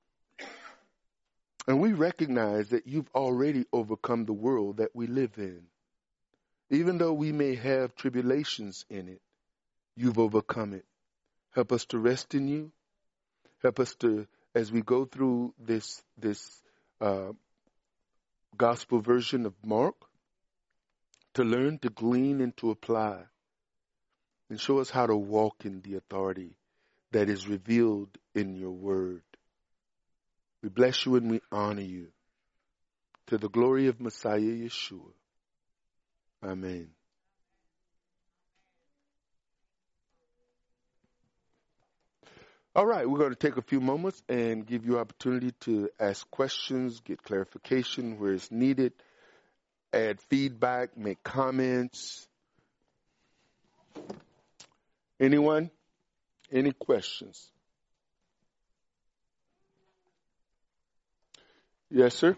And we recognize that you've already overcome the world that we live in. Even though we may have tribulations in it, you've overcome it. Help us to rest in you. Help us to, as we go through this this uh, gospel version of Mark, to learn, to glean, and to apply. And show us how to walk in the authority that is revealed in your word. We bless you and we honor you. To the glory of Messiah Yeshua. Amen. All right, we're going to take a few moments and give you opportunity to ask questions, get clarification where it's needed, add feedback, make comments. Anyone? Any questions? Yes, sir.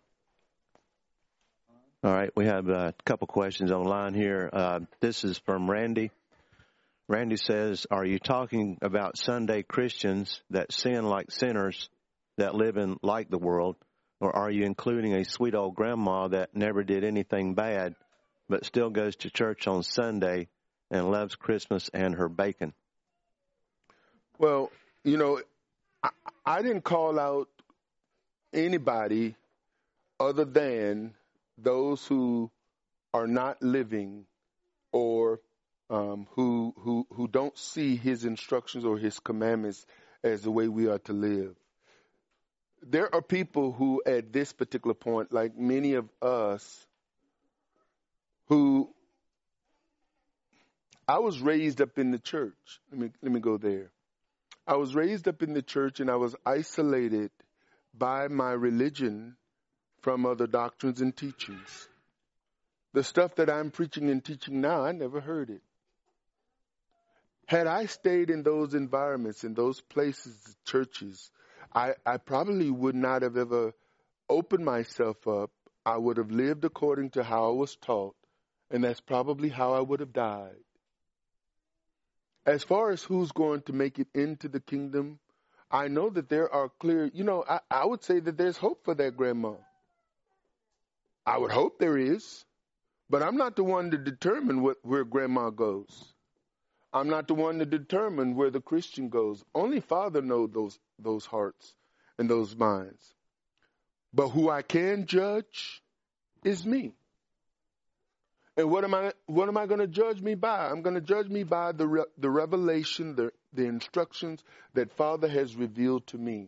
All right, we have a couple questions online here. Uh, this is from Randy. Randy says, are you talking about Sunday Christians that sin like sinners that live in like the world, or are you including a sweet old grandma that never did anything bad but still goes to church on Sunday and loves Christmas and her bacon? Well, you know, I, I didn't call out anybody other than those who are not living or um, who who who don't see his instructions or his commandments as the way we are to live. There are people who at this particular point, like many of us, who I was raised up in the church. Let me let me go there. I was raised up in the church and I was isolated by my religion from other doctrines and teachings. The stuff that I'm preaching and teaching now, I never heard it. Had I stayed in those environments, in those places, churches, I, I probably would not have ever opened myself up. I would have lived according to how I was taught, and that's probably how I would have died. As far as who's going to make it into the kingdom, I know that there are clear, you know, I, I would say that there's hope for that grandma. I would hope there is, but I'm not the one to determine what, where grandma goes. I'm not the one to determine where the Christian goes. Only Father knows those, those hearts and those minds. But who I can judge is me. And what am I, what am I going to judge me by? I'm going to judge me by the, re, the revelation, the, the instructions that Father has revealed to me.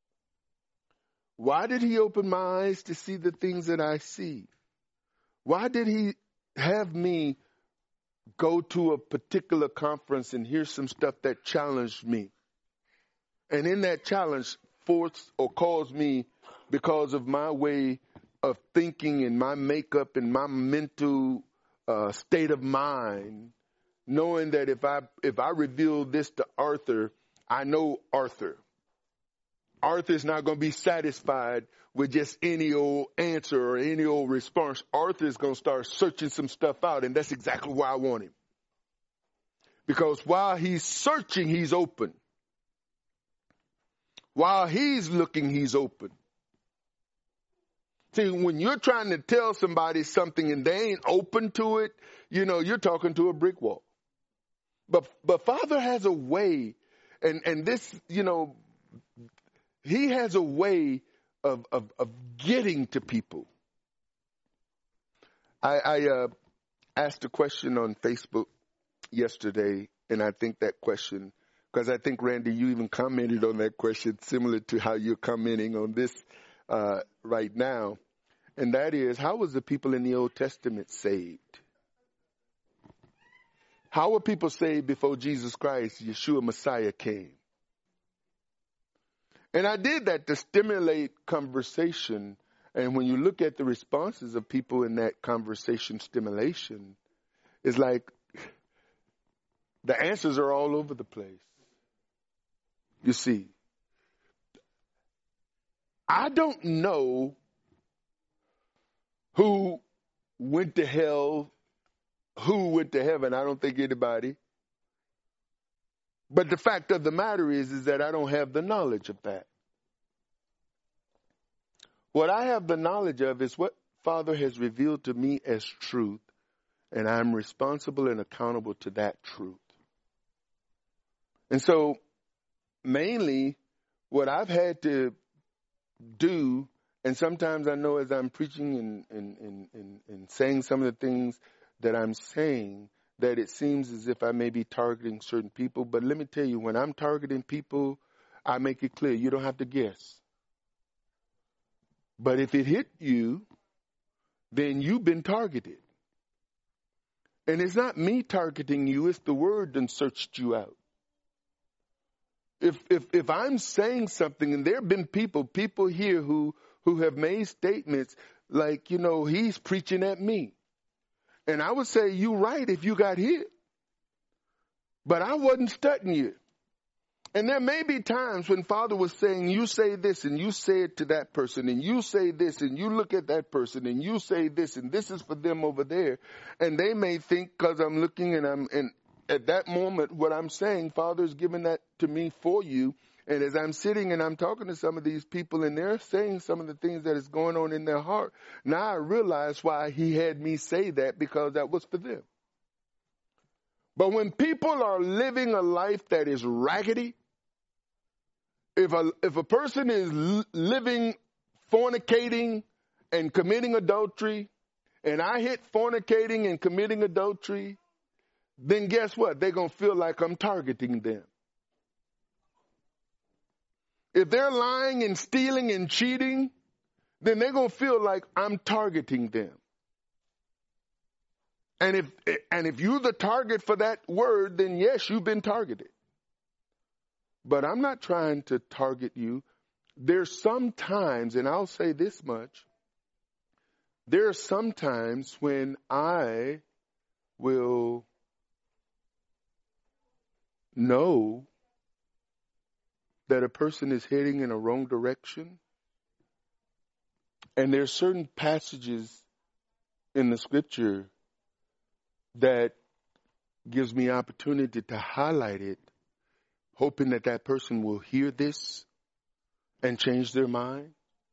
Why did he open my eyes to see the things that I see? Why did he have me go to a particular conference and hear some stuff that challenged me? And in that challenge, force or cause me because of my way of thinking and my makeup and my mental uh, state of mind, knowing that if I if I reveal this to Arthur, I know Arthur. Arthur's not going to be satisfied with just any old answer or any old response. Arthur's going to start searching some stuff out, and that's exactly why I want him. Because while he's searching, he's open. While he's looking, he's open. See, when you're trying to tell somebody something and they ain't open to it, you know, you're talking to a brick wall. But but Father has a way, and, and this, you know, he has a way of of, of getting to people. I, I uh, asked a question on Facebook yesterday, and I think that question, because I think, Randy, you even commented on that question similar to how you're commenting on this uh, right now, and that is, how was the people in the Old Testament saved? How were people saved before Jesus Christ, Yeshua Messiah, came? And I did that to stimulate conversation, and when you look at the responses of people in that conversation stimulation, it's like the answers are all over the place. You see, I don't know who went to hell, who went to heaven. I don't think anybody. But the fact of the matter is, is that I don't have the knowledge of that. What I have the knowledge of is what Father has revealed to me as truth, and I'm responsible and accountable to that truth. And so, mainly, what I've had to do, and sometimes I know as I'm preaching and, and, and, and, and saying some of the things that I'm saying, that it seems as if I may be targeting certain people. But let me tell you, when I'm targeting people, I make it clear, you don't have to guess. But if it hit you, then you've been targeted. And it's not me targeting you, it's the word that searched you out. If if if I'm saying something, and there have been people, people here who, who have made statements like, you know, he's preaching at me. And I would say, you're right if you got hit. But I wasn't studying you. And there may be times when Father was saying, you say this and you say it to that person and you say this and you look at that person and you say this and this is for them over there. And they may think because I'm looking and I'm and at that moment what I'm saying, Father's given that to me for you. And as I'm sitting and I'm talking to some of these people and they're saying some of the things that is going on in their heart, now I realize why he had me say that, because that was for them. But when people are living a life that is raggedy, if a, if a person is l- living, fornicating and committing adultery, and I hit fornicating and committing adultery, then guess what? They're going to feel like I'm targeting them. If they're lying and stealing and cheating, then they're going to feel like I'm targeting them. And if and if you're the target for that word, then yes, you've been targeted. But I'm not trying to target you. There's some times, and I'll say this much, there are some times when I will know that a person is heading in a wrong direction. And there's certain passages in the scripture that gives me opportunity to highlight it, hoping that that person will hear this and change their mind.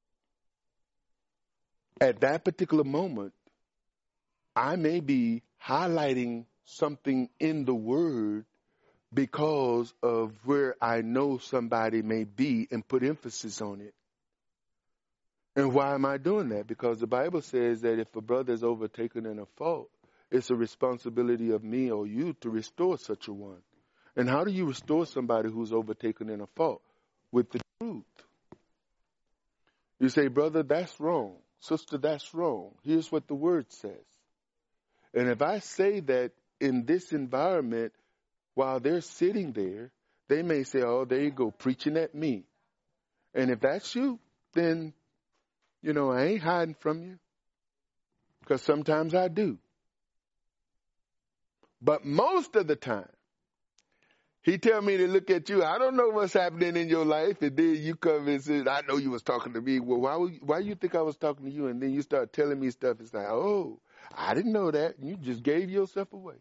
At that particular moment, I may be highlighting something in the word because of where I know somebody may be and put emphasis on it. And why am I doing that? Because the Bible says that if a brother is overtaken in a fault, it's a responsibility of me or you to restore such a one. And how do you restore somebody who's overtaken in a fault? With the truth. You say, brother, that's wrong. Sister, that's wrong. Here's what the word says. And if I say that in this environment, while they're sitting there, they may say, oh, there you go, preaching at me. And if that's you, then, you know, I ain't hiding from you. Because sometimes I do. But most of the time, he tell me to look at you. I don't know what's happening in your life. And then you come and say, I know you was talking to me. Well, why would you, why you think I was talking to you? And then you start telling me stuff. It's like, oh, I didn't know that. You just gave yourself away.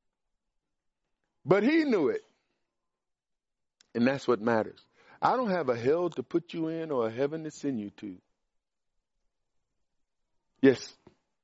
But he knew it. And that's what matters. I don't have a hell to put you in or a heaven to send you to. Yes.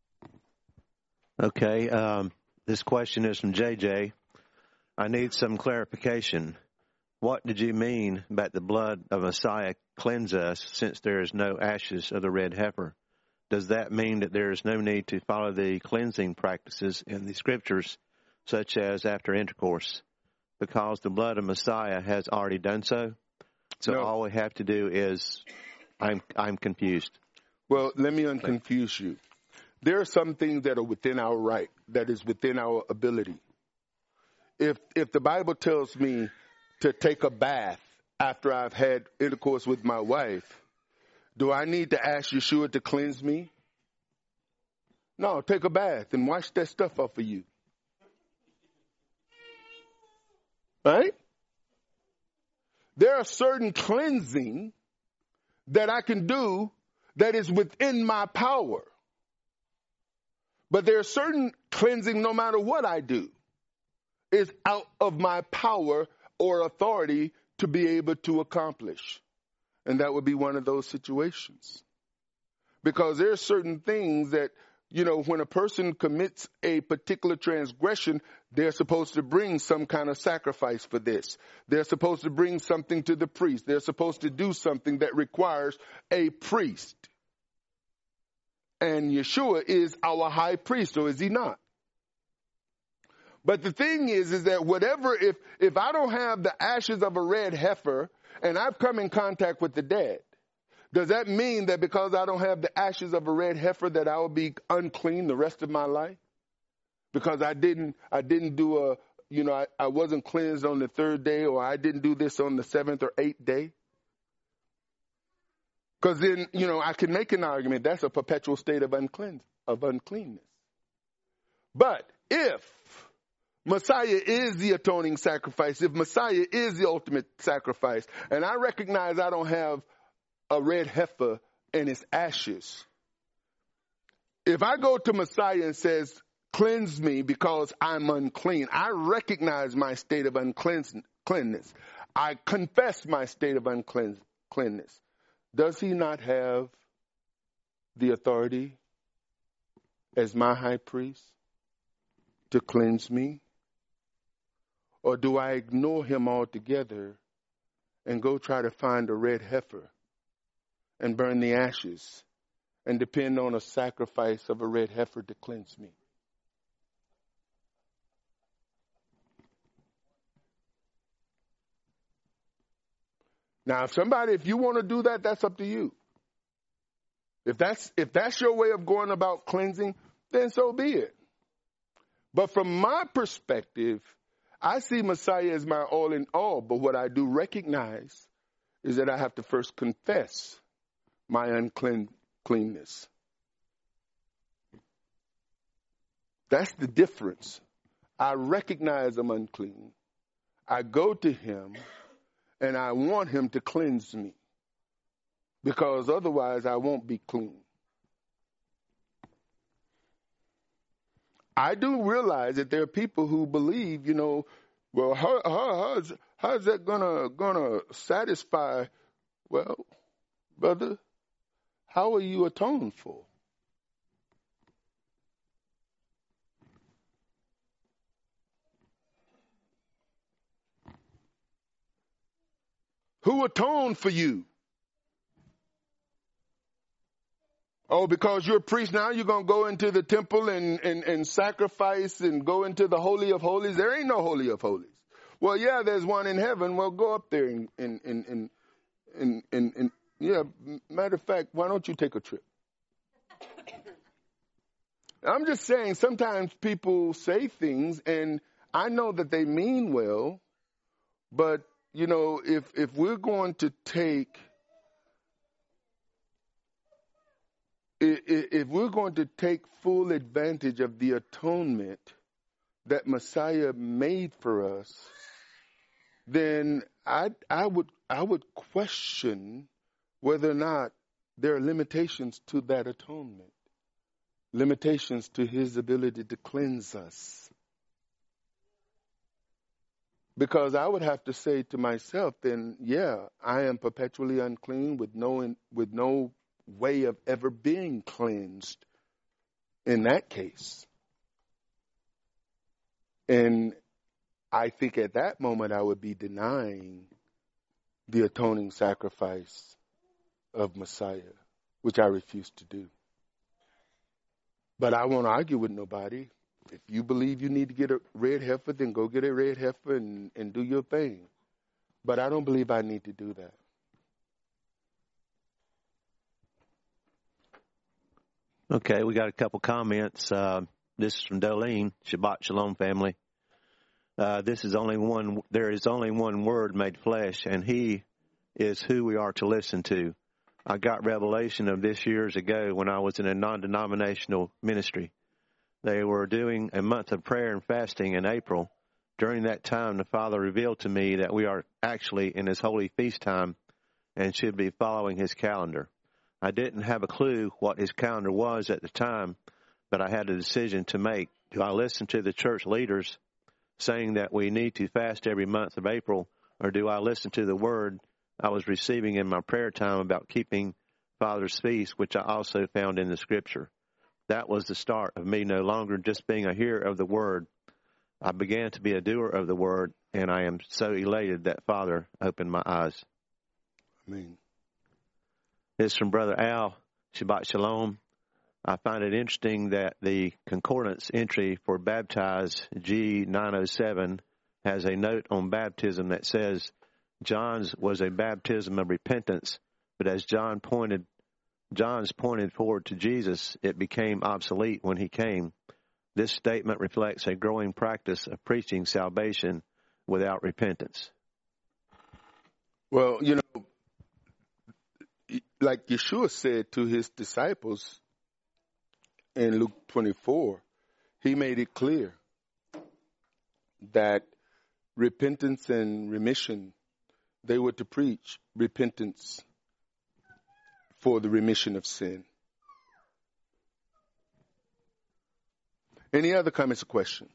Okay. Um, this question is from J J. I need some clarification. What did you mean by the blood of Messiah cleanse us since there is no ashes of the red heifer? Does that mean that there is no need to follow the cleansing practices in the scriptures, such as after intercourse, because the blood of Messiah has already done so? So no. All we have to do is, I'm I'm confused. Well, let me unconfuse you. There are some things that are within our right, that is within our ability. If if the Bible tells me to take a bath after I've had intercourse with my wife, do I need to ask Yeshua to cleanse me? No, take a bath and wash that stuff off of you. Right? There are certain cleansing that I can do that is within my power. But there are certain cleansing, no matter what I do, is out of my power or authority to be able to accomplish. And that would be one of those situations. Because there are certain things that, you know, when a person commits a particular transgression, they're supposed to bring some kind of sacrifice for this. They're supposed to bring something to the priest. They're supposed to do something that requires a priest. And Yeshua is our high priest, or is he not? But the thing is, is that whatever, if, if I don't have the ashes of a red heifer and I've come in contact with the dead, does that mean that because I don't have the ashes of a red heifer that I will be unclean the rest of my life? Because I didn't, I didn't do a, you know, I, I wasn't cleansed on the third day, or I didn't do this on the seventh or eighth day? Because then, you know, I can make an argument that's a perpetual state of unclean, of uncleanness. But if Messiah is the atoning sacrifice, if Messiah is the ultimate sacrifice, and I recognize I don't have a red heifer and its ashes, if I go to Messiah and says, cleanse me because I'm unclean, I recognize my state of uncleanness. I confess my state of uncleanness. Does he not have the authority as my high priest to cleanse me? Or do I ignore him altogether and go try to find a red heifer and burn the ashes and depend on a sacrifice of a red heifer to cleanse me? Now, if somebody, if you want to do that, that's up to you. If that's, if that's your way of going about cleansing, then so be it. But from my perspective, I see Messiah as my all in all, but what I do recognize is that I have to first confess my uncleanness. That's the difference. I recognize I'm unclean. I go to him and I want him to cleanse me, because otherwise I won't be clean. I do realize that there are people who believe, you know, well, how, how, how's, how's that gonna gonna satisfy? Well, brother, how are you atoned for? Who atoned for you? Oh, because you're a priest now, you're going to go into the temple and, and, and sacrifice and go into the Holy of Holies? There ain't no Holy of Holies. Well, yeah, there's one in heaven. Well, go up there and, and, and, and, and, and, and yeah, matter of fact, why don't you take a trip? I'm just saying, sometimes people say things and I know that they mean well, but you know, if, if we're going to take if we're going to take full advantage of the atonement that Messiah made for us, then I, I would I would question whether or not there are limitations to that atonement, limitations to his ability to cleanse us. Because I would have to say to myself, then, yeah, I am perpetually unclean with no with no way of ever being cleansed in that case. And I think at that moment I would be denying the atoning sacrifice of Messiah, which I refuse to do. But I won't argue with nobody. If you believe you need to get a red heifer, then go get a red heifer and, and do your thing. But I don't believe I need to do that. Okay, we got a couple comments. Uh, this is from Dolene, Shabbat Shalom family. Uh, this is only one, there is only one word made flesh, and he is who we are to listen to. I got revelation of this years ago when I was in a non-denominational ministry. They were doing a month of prayer and fasting in April. During that time, the Father revealed to me that we are actually in his holy feast time and should be following his calendar. I didn't have a clue what his calendar was at the time, but I had a decision to make. Do I listen to the church leaders saying that we need to fast every month of April, or do I listen to the word I was receiving in my prayer time about keeping Father's feast, which I also found in the Scripture? That was the start of me no longer just being a hearer of the word. I began to be a doer of the word, and I am so elated that Father opened my eyes. Amen. This is from Brother Al, Shabbat Shalom. I find it interesting that the concordance entry for baptize, G nine oh seven, has a note on baptism that says John's was a baptism of repentance, but as John pointed, John's pointed forward to Jesus, it became obsolete when he came. This statement reflects a growing practice of preaching salvation without repentance. Well, you know, like Yeshua said to his disciples in Luke twenty-four, he made it clear that repentance and remission, they were to preach repentance for the remission of sin. Any other comments or questions?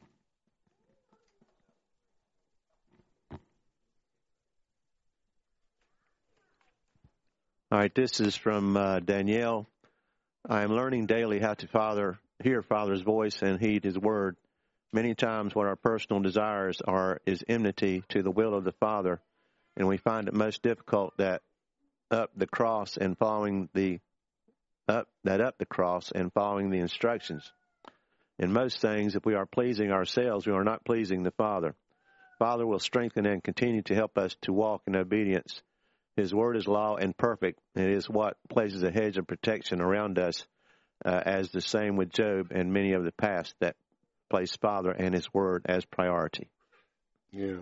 All right, this is from uh, Danielle. I am learning daily how to father, hear Father's voice and heed his word. Many times what our personal desires are is enmity to the will of the Father, and we find it most difficult that up the cross and following the up that up the cross and following the instructions. In most things, if we are pleasing ourselves, we are not pleasing the Father. Father will strengthen and continue to help us to walk in obedience. His word is law and perfect. It is what places a hedge of protection around us, uh, as the same with Job and many of the past that place Father and his word as priority. Yeah.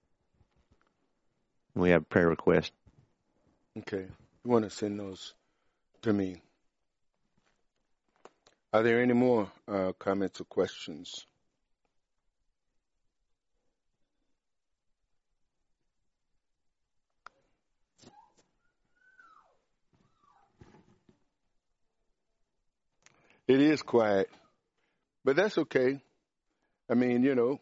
We have a prayer request. Okay. You want to send those to me. Are there any more uh, comments or questions? It is quiet, but that's okay. I mean, you know,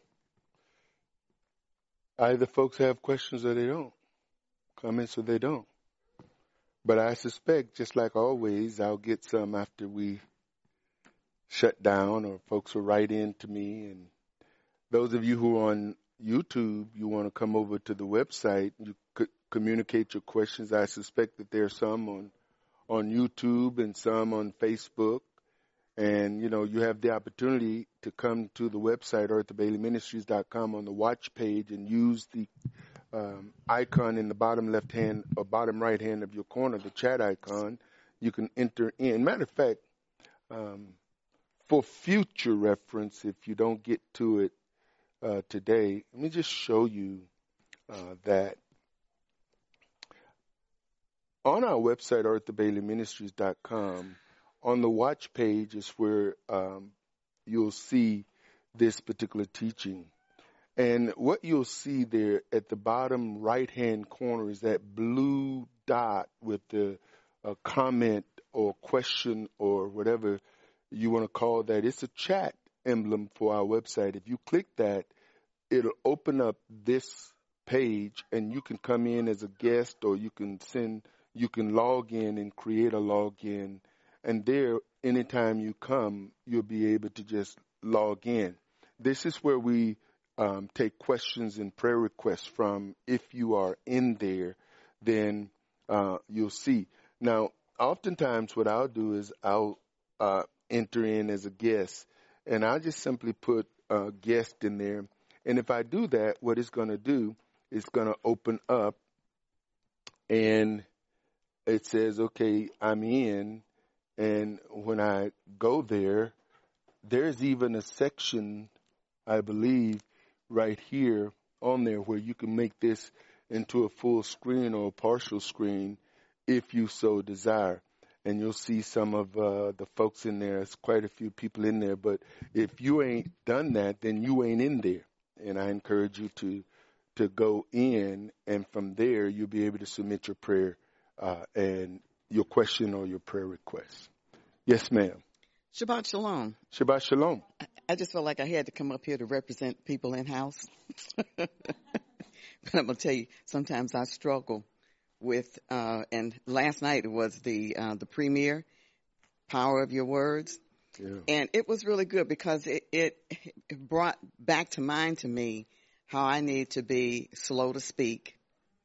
either folks have questions or they don't, comments or they don't. But I suspect, just like always, I'll get some after we shut down, or folks will write in to me. And those of you who are on YouTube, you want to come over to the website, you could communicate your questions. I suspect that there are some on, on YouTube and some on Facebook. And, you know, you have the opportunity to come to the website, eartha bailey ministries dot com, on the watch page and use the um, icon in the bottom left hand or bottom right hand of your corner, the chat icon. You can enter in. Matter of fact, um, for future reference, if you don't get to it uh, today, let me just show you uh, that on our website, eartha bailey ministries dot com, on the watch page is where um, you'll see this particular teaching. And what you'll see there at the bottom right-hand corner is that blue dot with the uh, comment or question or whatever you want to call that. It's a chat emblem for our website. If you click that, it'll open up this page, and you can come in as a guest, or you can send, you can log in and create a login. And there, anytime you come, you'll be able to just log in. This is where we um, take questions and prayer requests from. If you are in there, then uh, you'll see. Now, oftentimes what I'll do is I'll uh, enter in as a guest, and I'll just simply put uh, guest in there. And if I do that, what it's going to do, it's going to open up, and it says, okay, I'm in. And when I go there, there's even a section, I believe, right here on there where you can make this into a full screen or a partial screen if you so desire. And you'll see some of uh, the folks in there. There's quite a few people in there. But if you ain't done that, then you ain't in there. And I encourage you to to go in, and from there you'll be able to submit your prayer uh, and your question or your prayer request. Yes, ma'am. Shabbat Shalom. Shabbat Shalom. I, I just felt like I had to come up here to represent people in house. But I'm going to tell you, sometimes I struggle with, uh, and last night was the uh, the premiere, Power of Your Words. Yeah. And it was really good because it, it, it brought back to mind to me how I need to be slow to speak,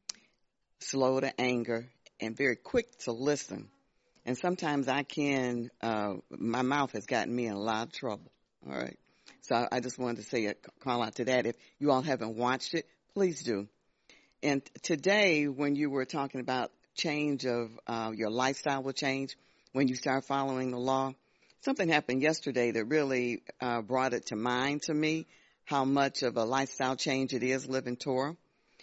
slow to anger, and very quick to listen. And sometimes I can, uh, my mouth has gotten me in a lot of trouble. All right. So I, I just wanted to say a call out to that. If you all haven't watched it, please do. And today, when you were talking about change of uh, your lifestyle will change when you start following the law, something happened yesterday that really uh, brought it to mind to me, how much of a lifestyle change it is living Torah.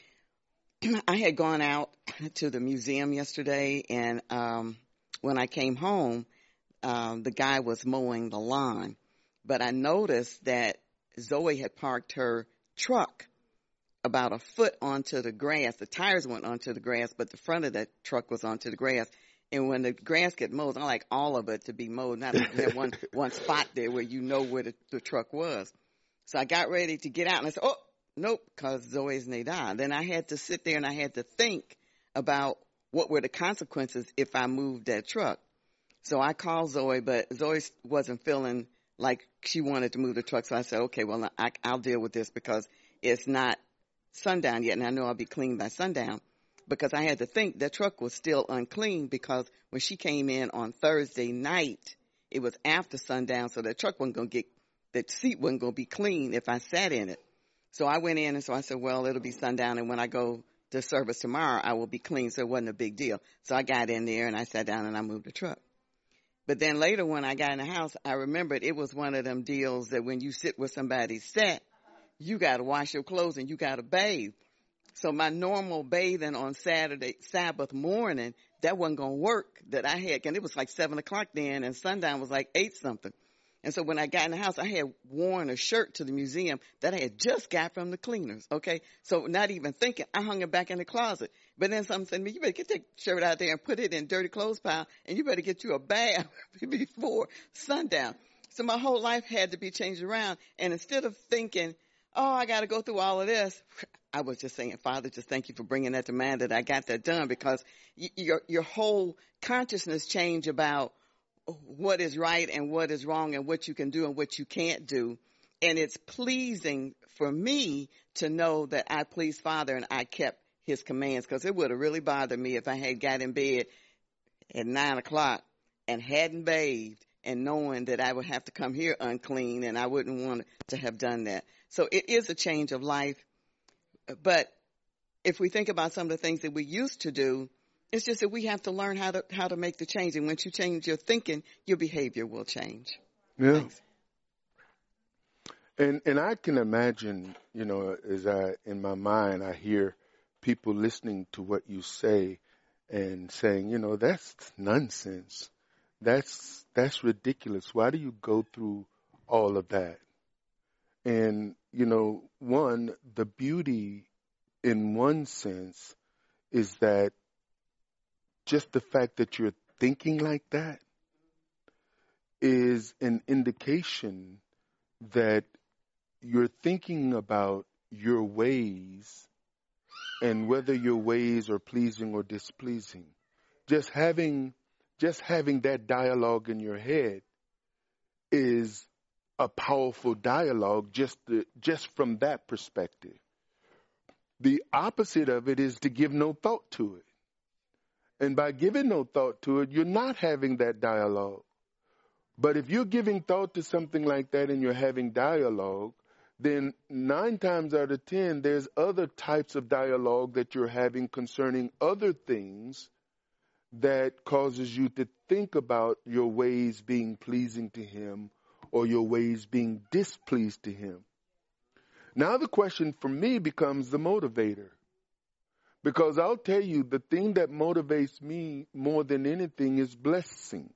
I had gone out to the museum yesterday, and um, when I came home, um, the guy was mowing the lawn. But I noticed that Zoe had parked her truck about a foot onto the grass. The tires went onto the grass, but the front of that truck was onto the grass. And when the grass gets mowed, I like all of it to be mowed, not that one one spot there where you know where the, the truck was. So I got ready to get out, and I said, oh, nope, because Zoe's Neidah. Then I had to sit there and I had to think about what were the consequences if I moved that truck. So I called Zoe, but Zoe wasn't feeling like she wanted to move the truck. So I said, okay, well, I, I'll deal with this because it's not sundown yet, and I know I'll be clean by sundown. Because I had to think that truck was still unclean because when she came in on Thursday night, it was after sundown, so the truck wasn't going to get, the seat wasn't going to be clean if I sat in it. So I went in, and so I said, well, it'll be sundown, and when I go to service tomorrow, I will be clean, so it wasn't a big deal. So I got in there, and I sat down, and I moved the truck. But then later when I got in the house, I remembered it was one of them deals that when you sit with somebody's set, you got to wash your clothes, and you got to bathe. So my normal bathing on Saturday, Sabbath morning, that wasn't going to work that I had. And it was like seven o'clock then, and sundown was like eight something. And so when I got in the house, I had worn a shirt to the museum that I had just got from the cleaners, okay? So not even thinking, I hung it back in the closet. But then something said to me, you better get that shirt out there and put it in dirty clothes pile, and you better get you a bath before sundown. So my whole life had to be changed around. And instead of thinking, oh, I got to go through all of this, I was just saying, Father, just thank you for bringing that to mind that I got that done, because y- your your whole consciousness change about what is right and what is wrong and what you can do and what you can't do. And it's pleasing for me to know that I pleased Father and I kept his commands, because it would have really bothered me if I had got in bed at nine o'clock and hadn't bathed and knowing that I would have to come here unclean, and I wouldn't want to have done that. So it is a change of life. But if we think about some of the things that we used to do, it's just that we have to learn how to how to make the change. And once you change your thinking, your behavior will change. Yeah. Thanks. And and I can imagine, you know, as I in my mind I hear people listening to what you say and saying, you know, that's nonsense. That's that's ridiculous. Why do you go through all of that? And, you know, one, the beauty in one sense is that just the fact that you're thinking like that is an indication that you're thinking about your ways and whether your ways are pleasing or displeasing. Just having just having that dialogue in your head is a powerful dialogue just to, just from that perspective. The opposite of it is to give no thought to it. And by giving no thought to it, you're not having that dialogue. But if you're giving thought to something like that and you're having dialogue, then nine times out of ten, there's other types of dialogue that you're having concerning other things that causes you to think about your ways being pleasing to him or your ways being displeased to him. Now the question for me becomes the motivator. Because I'll tell you, the thing that motivates me more than anything is blessing.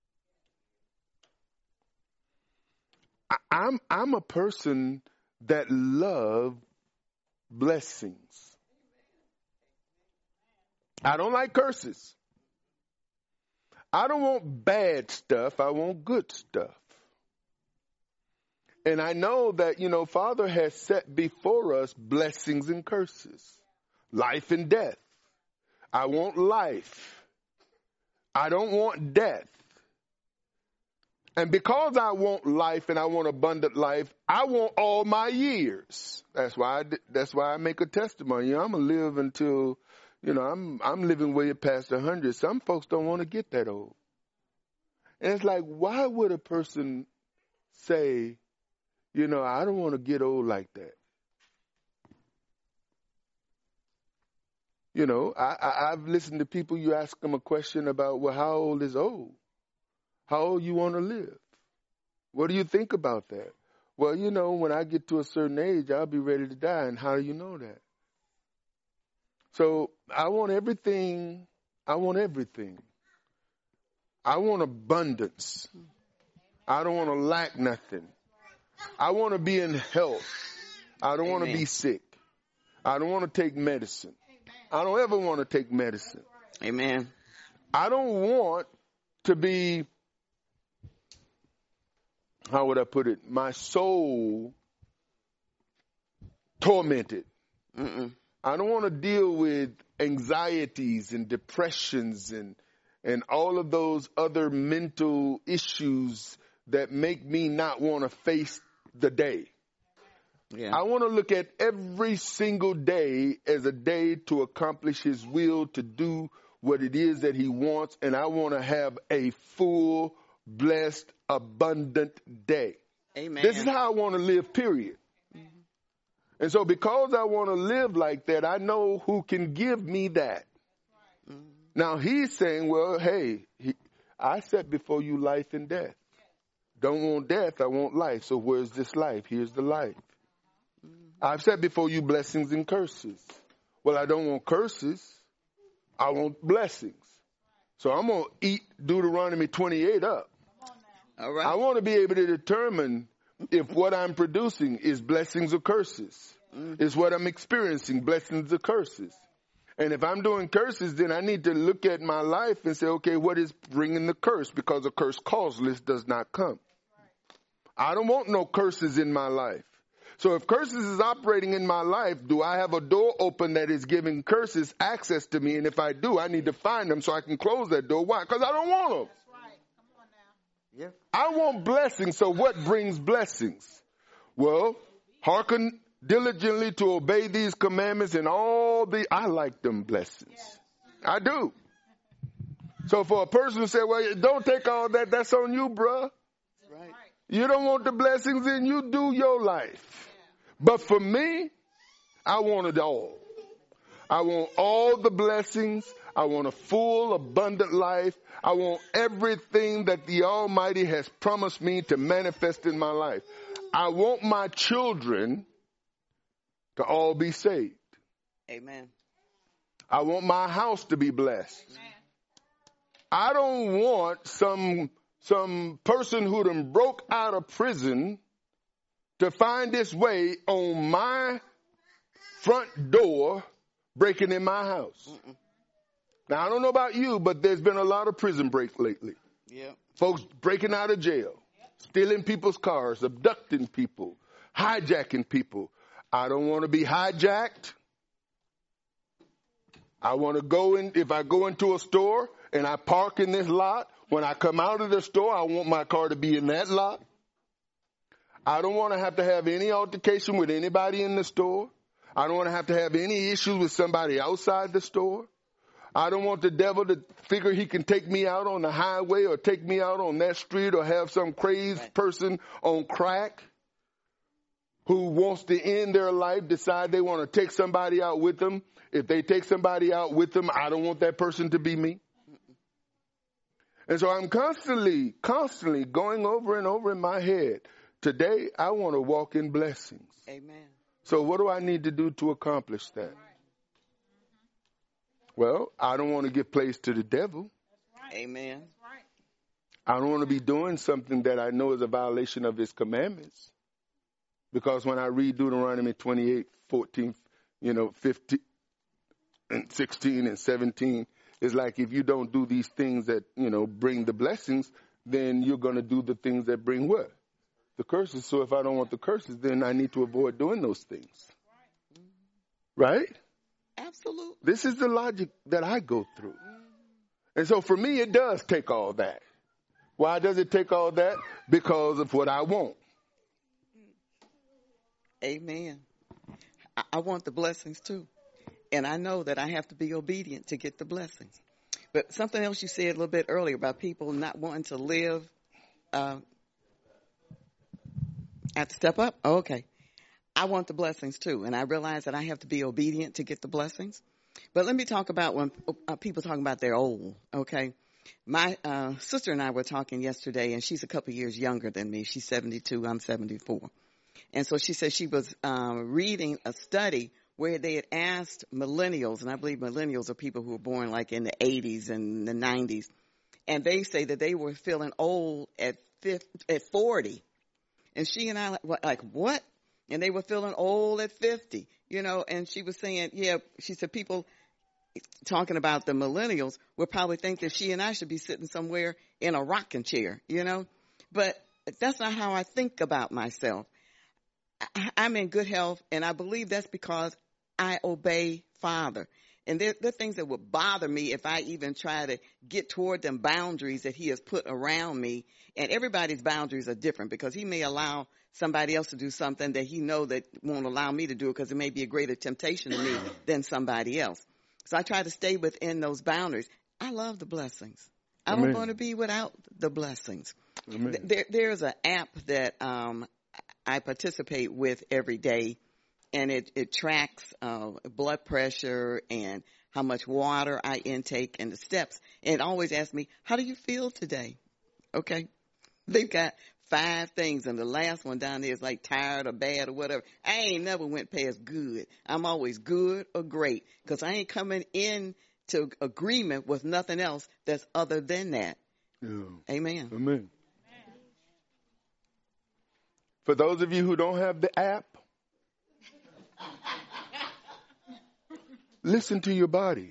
I, I'm, I'm a person that love blessings. I don't like curses. I don't want bad stuff. I want good stuff. And I know that, you know, Father has set before us blessings and curses, life and death. I want life. I don't want death. And because I want life and I want abundant life, I want all my years. That's why I, that's why I make a testimony. You know, I'm going to live until, you know, I'm I'm living way past one hundred. Some folks don't want to get that old. And it's like, why would a person say, you know, I don't want to get old like that? You know, I, I, I've listened to people, you ask them a question about, well, how old is old? How old you want to live? What do you think about that? Well, you know, when I get to a certain age, I'll be ready to die. And how do you know that? So I want everything. I want everything. I want abundance. I don't want to lack nothing. I want to be in health. I don't want to be sick. I don't want to take medicine. I don't ever want to take medicine. Amen. I don't want to be, how would I put it, my soul tormented. Mm-mm. I don't want to deal with anxieties and depressions and and all of those other mental issues that make me not want to face the day. Yeah. I want to look at every single day as a day to accomplish his will, to do what it is that he wants, and I want to have a full, blessed, abundant day. Amen. This is how I want to live, period. Mm-hmm. And so because I want to live like that, I know who can give me that. Mm-hmm. Now he's saying, well, hey, he, I set before you life and death. Don't want death, I want life. So where's this life? Here's the life. I've set before you blessings and curses. Well, I don't want curses. I want blessings. So I'm going to eat Deuteronomy twenty-eight up. All right. I want to be able to determine if what I'm producing is blessings or curses. Mm. Is what I'm experiencing blessings or curses. And if I'm doing curses, then I need to look at my life and say, okay, what is bringing the curse? Because a curse causeless does not come. I don't want no curses in my life. So if curses is operating in my life, do I have a door open that is giving curses access to me? And if I do, I need to find them so I can close that door. Why? Because I don't want them. That's right. Come on now. Yeah. I want blessings. So what brings blessings? Well, hearken diligently to obey these commandments and all the, I like them blessings. Yes. I do. So for a person to say, well, don't take all that, that's on you, bruh. Right. You don't want the blessings, then you do your life. But for me, I want it all. I want all the blessings. I want a full, abundant life. I want everything that the Almighty has promised me to manifest in my life. I want my children to all be saved. Amen. I want my house to be blessed. Amen. I don't want some, some person who done broke out of prison to find his way on my front door breaking in my house. Mm-mm. Now, I don't know about you, but there's been a lot of prison breaks lately. Yep. Folks breaking out of jail, stealing people's cars, abducting people, hijacking people. I don't want to be hijacked. I want to go in, if I go into a store and I park in this lot, when I come out of the store, I want my car to be in that lot. I don't want to have to have any altercation with anybody in the store. I don't want to have to have any issues with somebody outside the store. I don't want the devil to figure he can take me out on the highway or take me out on that street or have some crazed right. person on crack who wants to end their life, decide they want to take somebody out with them. If they take somebody out with them, I don't want that person to be me. And so I'm constantly, constantly going over and over in my head. Today, I want to walk in blessings. Amen. So what do I need to do to accomplish that? Well, I don't want to give place to the devil. Amen. I don't want to be doing something that I know is a violation of his commandments. Because when I read Deuteronomy twenty-eight, fourteen, you know, fifteen, and sixteen and seventeen, it's like if you don't do these things that, you know, bring the blessings, then you're going to do the things that bring what? The curses. So if I don't want the curses, then I need to avoid doing those things. Right? Absolutely. This is the logic that I go through. And so for me, it does take all that. Why does it take all that? Because of what I want. Amen. I, I want the blessings too. And I know that I have to be obedient to get the blessings. But something else you said a little bit earlier about people not wanting to live. Uh, I have to step up? Oh, okay. I want the blessings too. And I realize that I have to be obedient to get the blessings. But let me talk about when uh, people talking about they're old. Okay. My uh, sister and I were talking yesterday, and she's a couple years younger than me. She's seventy-two. I'm seventy-four. And so she said she was um, reading a study where they had asked millennials, and I believe millennials are people who were born like in the eighties and the nineties, and they say that they were feeling old at fifty, at forty. And she and I were like, what? And they were feeling old at fifty, you know, and she was saying, yeah, she said people talking about the millennials will probably think that she and I should be sitting somewhere in a rocking chair, you know, but that's not how I think about myself. I'm in good health, and I believe that's because I obey Father. And there, there are things that would bother me if I even try to get toward them boundaries that he has put around me. And everybody's boundaries are different because he may allow somebody else to do something that he know that won't allow me to do it because it may be a greater temptation to me than somebody else. So I try to stay within those boundaries. I love the blessings. I don't want to be without the blessings. Amen. There, there's an app that um, I participate with every day, and it, it tracks uh, blood pressure and how much water I intake and the steps. And it always asks me, how do you feel today? Okay. They've got five things, and the last one down there is like tired or bad or whatever. I ain't never went past good. I'm always good or great because I ain't coming in to agreement with nothing else that's other than that. Yeah. Amen. Amen. For those of you who don't have the app, listen to your body.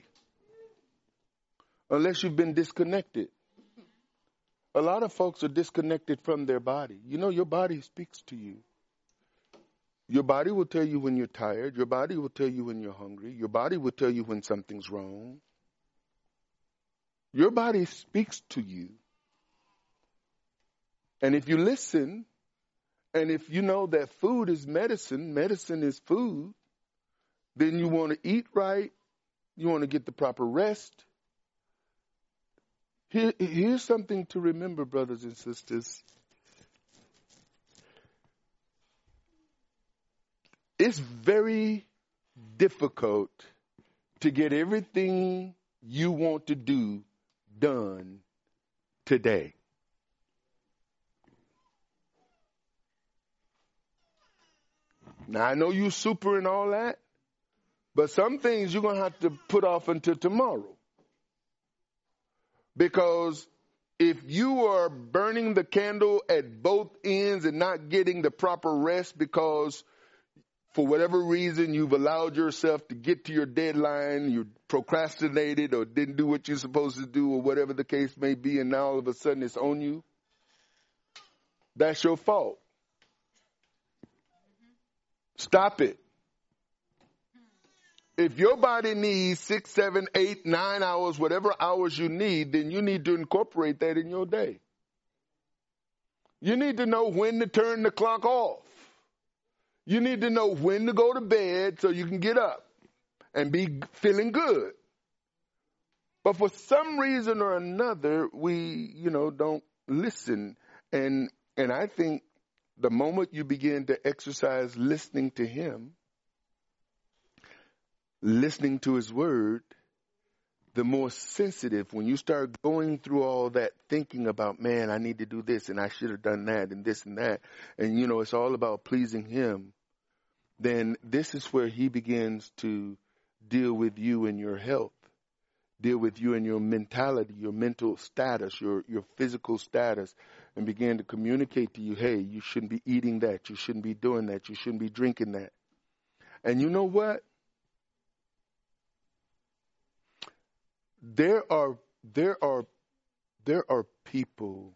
Unless you've been disconnected. A lot of folks are disconnected from their body. You know, your body speaks to you. Your body will tell you when you're tired. Your body will tell you when you're hungry. Your body will tell you when something's wrong. Your body speaks to you. And if you listen, and if you know that food is medicine, medicine is food, then you want to eat right. You want to get the proper rest. Here, here's something to remember, brothers and sisters. It's very difficult to get everything you want to do done today. Now, I know you're super and all that, but some things you're going to have to put off until tomorrow. Because if you are burning the candle at both ends and not getting the proper rest because for whatever reason you've allowed yourself to get to your deadline, you procrastinated or didn't do what you're supposed to do or whatever the case may be, and now all of a sudden it's on you, that's your fault. Stop it. If your body needs six, seven, eight, nine hours, whatever hours you need, then you need to incorporate that in your day. You need to know when to turn the clock off. You need to know when to go to bed so you can get up and be feeling good. But for some reason or another, we, you know, don't listen. And and I think the moment you begin to exercise listening to him, listening to his word, the more sensitive, when you start going through all that thinking about, man, I need to do this and I should have done that and this and that. And, you know, it's all about pleasing him. Then this is where he begins to deal with you and your health, deal with you and your mentality, your mental status, your, your physical status, and begin to communicate to you, hey, you shouldn't be eating that. You shouldn't be doing that. You shouldn't be drinking that. And you know what? There are, there are, there are people,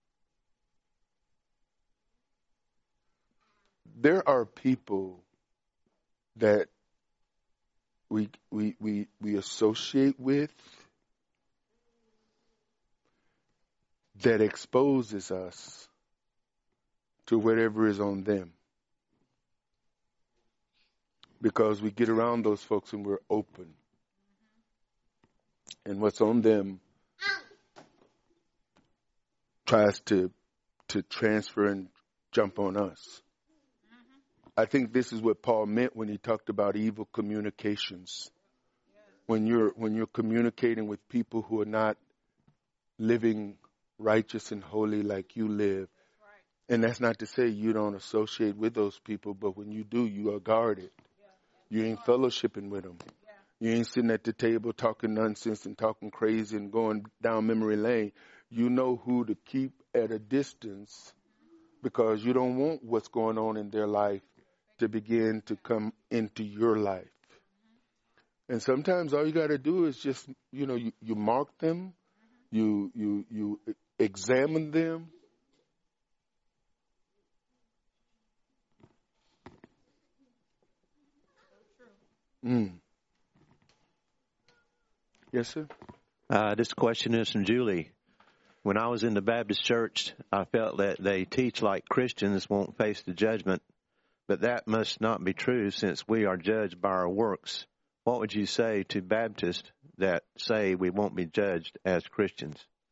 there are people that we, we, we, we associate with that exposes us to whatever is on them. Because we get around those folks and we're open. And what's on them tries to to transfer and jump on us. I think this is what Paul meant when he talked about evil communications. When you're when you're communicating with people who are not living righteous and holy like you live. And that's not to say you don't associate with those people, but when you do, you are guarded. You ain't fellowshipping with them. You ain't sitting at the table talking nonsense and talking crazy and going down memory lane. You know who to keep at a distance because you don't want what's going on in their life to begin to come into your life. And sometimes all you got to do is just, you know, you, you mark them, you you you examine them. Mm. Yes, sir. Uh, this question is from Julie. When I was in the Baptist church, I felt that they teach like Christians won't face the judgment, but that must not be true since we are judged by our works. What would you say to Baptists that say we won't be judged as Christians?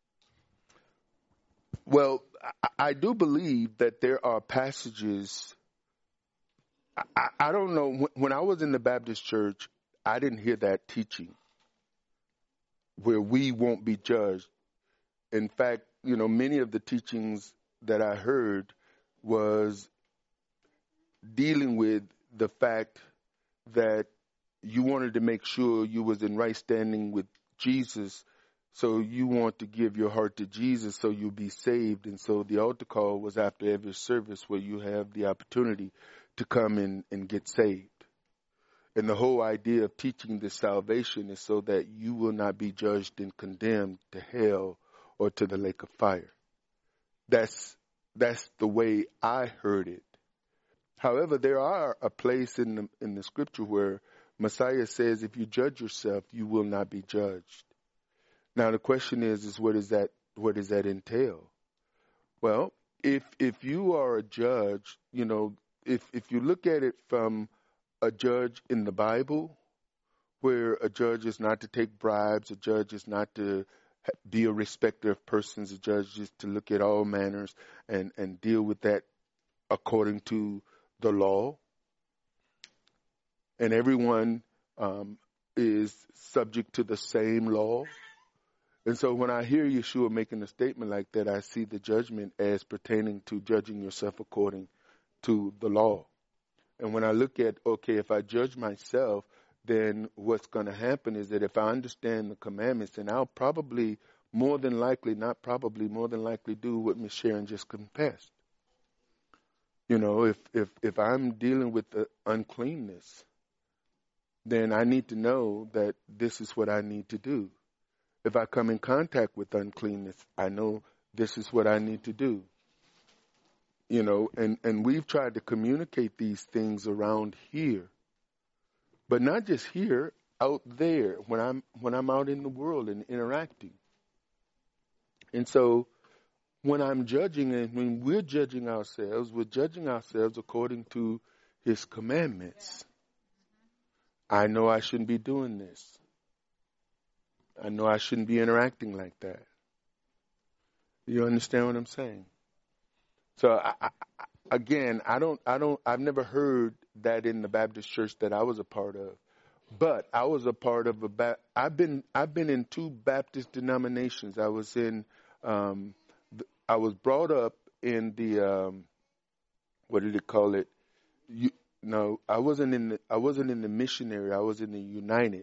Well, I, I do believe that there are passages. I, I don't know. When I was in the Baptist church, I didn't hear that teaching where we won't be judged. In fact, you know, many of the teachings that I heard was dealing with the fact that you wanted to make sure you was in right standing with Jesus. So you want to give your heart to Jesus so you'll be saved. And so the altar call was after every service where you have the opportunity to come in and get saved. And the whole idea of teaching this salvation is so that you will not be judged and condemned to hell or to the lake of fire. That's that's the way I heard it. However, there are a place in the in the scripture where Messiah says, if you judge yourself, you will not be judged. Now the question is, is what is that what does that entail? Well, if if you are a judge, you know, if if you look at it from a judge in the Bible, where a judge is not to take bribes, a judge is not to be a respecter of persons, a judge is to look at all manners and, and deal with that according to the law. And everyone um, is subject to the same law. And so when I hear Yeshua making a statement like that, I see the judgment as pertaining to judging yourself according to the law. And when I look at, okay, if I judge myself, then what's going to happen is that if I understand the commandments, then I'll probably more than likely, not probably, more than likely do what Miss Sharon just confessed. You know, if, if, if I'm dealing with the uncleanness, then I need to know that this is what I need to do. If I come in contact with uncleanness, I know this is what I need to do. You know, and, and we've tried to communicate these things around here, but not just here, out there when I'm when I'm out in the world and interacting. And so when I'm judging and when we're judging ourselves, we're judging ourselves according to his commandments. I know I shouldn't be doing this. I know I shouldn't be interacting like that. You understand what I'm saying? So I, I, again, I don't, I don't, I've never heard that in the Baptist church that I was a part of, but I was a part of a. Ba- I've been, I've been in two Baptist denominations. I was in, um, I was brought up in the, um, what did it call it? You, no, I wasn't in the, I wasn't in the missionary. I was in the United,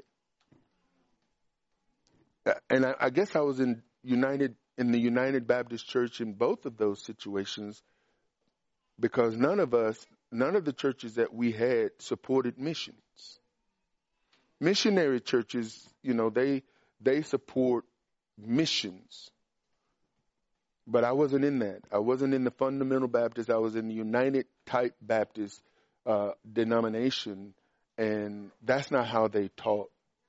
and I, I guess I was in United. in the United Baptist Church in both of those situations, because none of us, none of the churches that we had supported missions. Missionary churches, you know, they they support missions. But I wasn't in that. I wasn't in the Fundamental Baptist. I was in the United Type Baptist uh, denomination, and that's not how they taught.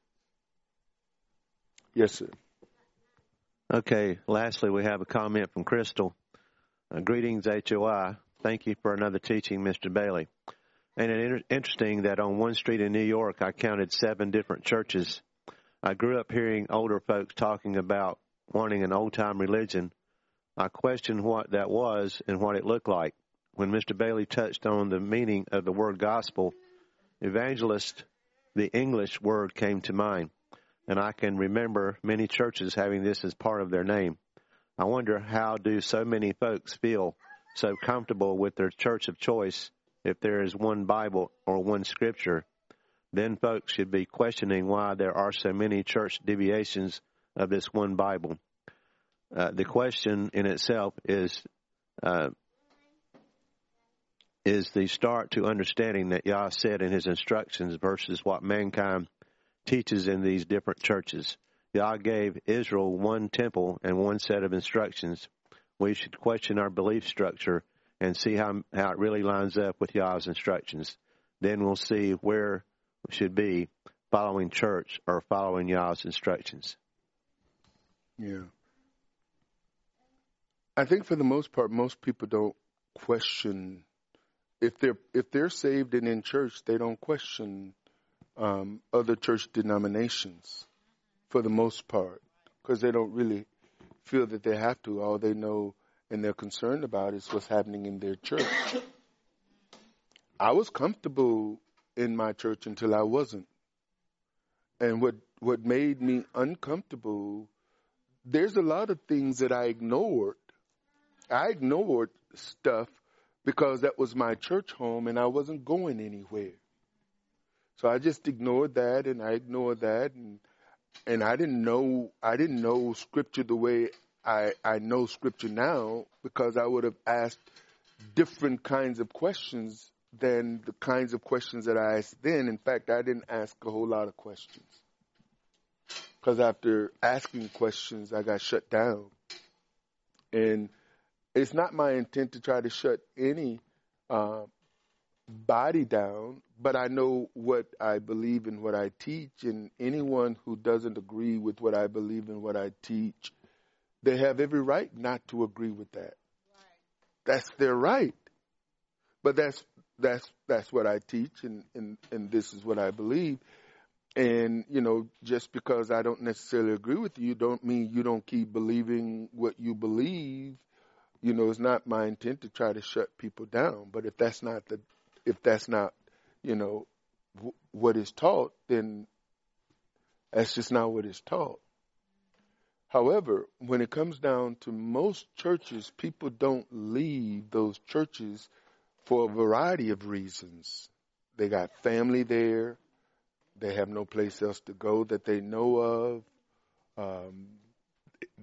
Yes, sir. Okay, lastly, we have a comment from Crystal. Uh, greetings, H O I. Thank you for another teaching, Mister Bailey. And it's inter- interesting that on one street in New York, I counted seven different churches. I grew up hearing older folks talking about wanting an old-time religion. I questioned what that was and what it looked like. When Mister Bailey touched on the meaning of the word gospel, evangelist, the English word came to mind. And I can remember many churches having this as part of their name. I wonder, how do so many folks feel so comfortable with their church of choice if there is one Bible or one scripture? Then folks should be questioning why there are so many church deviations of this one Bible. Uh, the question in itself is uh, is the start to understanding that Yah said in his instructions versus what mankind teaches in these different churches. Yah gave Israel one temple and one set of instructions. We should question our belief structure and see how how it really lines up with Yah's instructions. Then we'll see where we should be, following church or following Yah's instructions. Yeah. I think for the most part, most people don't question. If they're if they're saved and in church, they don't question Um, other church denominations for the most part, because they don't really feel that they have to. All they know and they're concerned about is what's happening in their church. I was comfortable in my church until I wasn't. And what, what made me uncomfortable, there's a lot of things that I ignored. I ignored stuff because that was my church home and I wasn't going anywhere. So I just ignored that, and I ignored that, and and I didn't know I didn't know Scripture the way I I know Scripture now, because I would have asked different kinds of questions than the kinds of questions that I asked then. In fact, I didn't ask a whole lot of questions, because after asking questions, I got shut down. And it's not my intent to try to shut any uh, body down, but I know what I believe and what I teach, and anyone who doesn't agree with what I believe and what I teach, they have every right not to agree with that. Right. That's their right. But that's that's that's what I teach, and, and, and this is what I believe. And, you know, just because I don't necessarily agree with you, don't mean you don't keep believing what you believe. You know, it's not my intent to try to shut people down. But if that's not the If that's not, you know, w- what is taught, then that's just not what is taught. However, when it comes down to most churches, people don't leave those churches for a variety of reasons. They got family there. They have no place else to go that they know of. Um,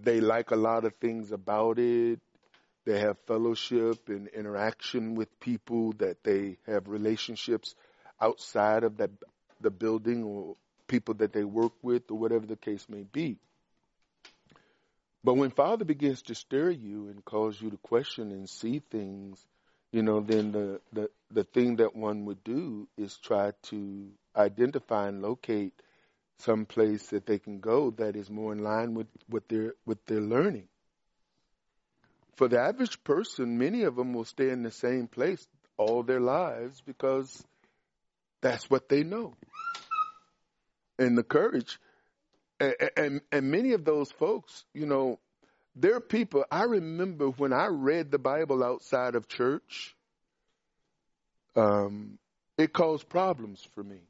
they like a lot of things about it. They have fellowship and interaction with people, that they have relationships outside of that, the building, or people that they work with, or whatever the case may be. But when Father begins to stir you and cause you to question and see things, you know, then the, the, the thing that one would do is try to identify and locate some place that they can go that is more in line with, with their with their learning. For the average person, many of them will stay in the same place all their lives because that's what they know. And the courage, and, and, and many of those folks, you know, there are people, I remember when I read the Bible outside of church, um, it caused problems for me.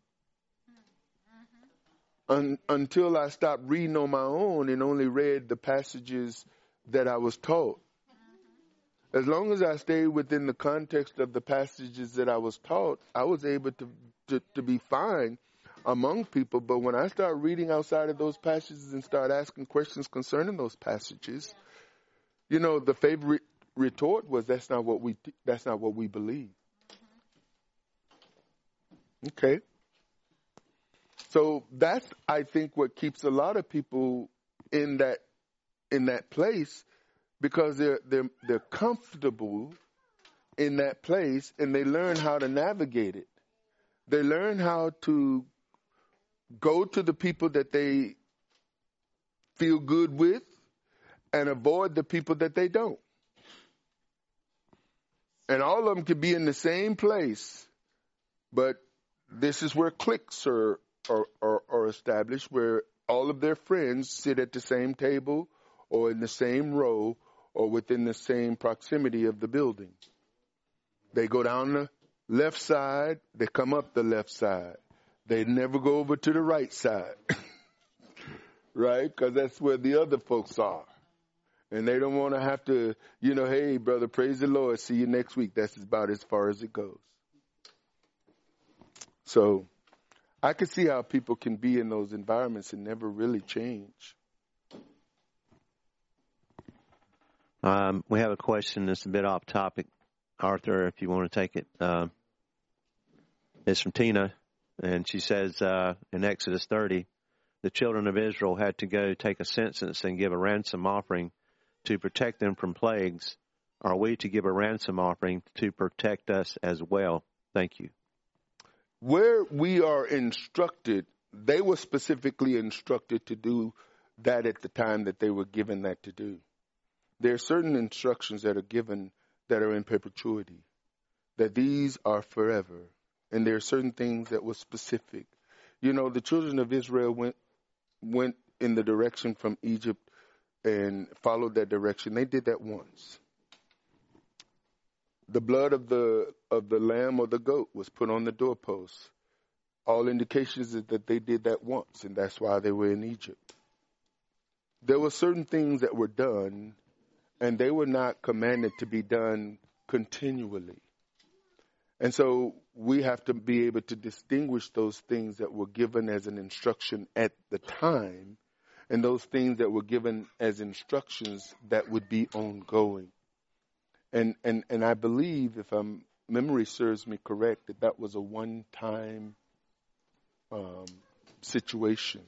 Un, until I stopped reading on my own and only read the passages that I was taught. As long as I stayed within the context of the passages that I was taught, I was able to, to, to be fine among people. But when I start reading outside of those passages and start asking questions concerning those passages, you know, the favorite retort was, that's not what we, that's not what we believe. Okay. So that's, I think, what keeps a lot of people in that, in that place, because they're, they're, they're comfortable in that place, and they learn how to navigate it. They learn how to go to the people that they feel good with and avoid the people that they don't. And all of them could be in the same place, but this is where cliques are, are, are, are established, where all of their friends sit at the same table or in the same row or within the same proximity of the building. They go down the left side, they come up the left side. They never go over to the right side, right? Because that's where the other folks are. And they don't want to have to, you know, hey, brother, praise the Lord, see you next week. That's about as far as it goes. So I can see how people can be in those environments and never really change. Um, we have a question that's a bit off topic. Arthur, if you want to take it. Uh, it's from Tina, and she says uh, in Exodus thirty, the children of Israel had to go take a census and give a ransom offering to protect them from plagues. Are we to give a ransom offering to protect us as well? Thank you. Where we are instructed, they were specifically instructed to do that at the time that they were given that to do. There are certain instructions that are given that are in perpetuity, that these are forever. And there are certain things that were specific. You know, the children of Israel went went in the direction from Egypt and followed that direction. They did that once. The blood of the of the lamb or the goat was put on the doorposts. All indications is that they did that once, and that's why they were in Egypt. There were certain things that were done, and they were not commanded to be done continually. And so we have to be able to distinguish those things that were given as an instruction at the time and those things that were given as instructions that would be ongoing. And and, and I believe, if I'm, memory serves me correct, that that was a one-time um, situation.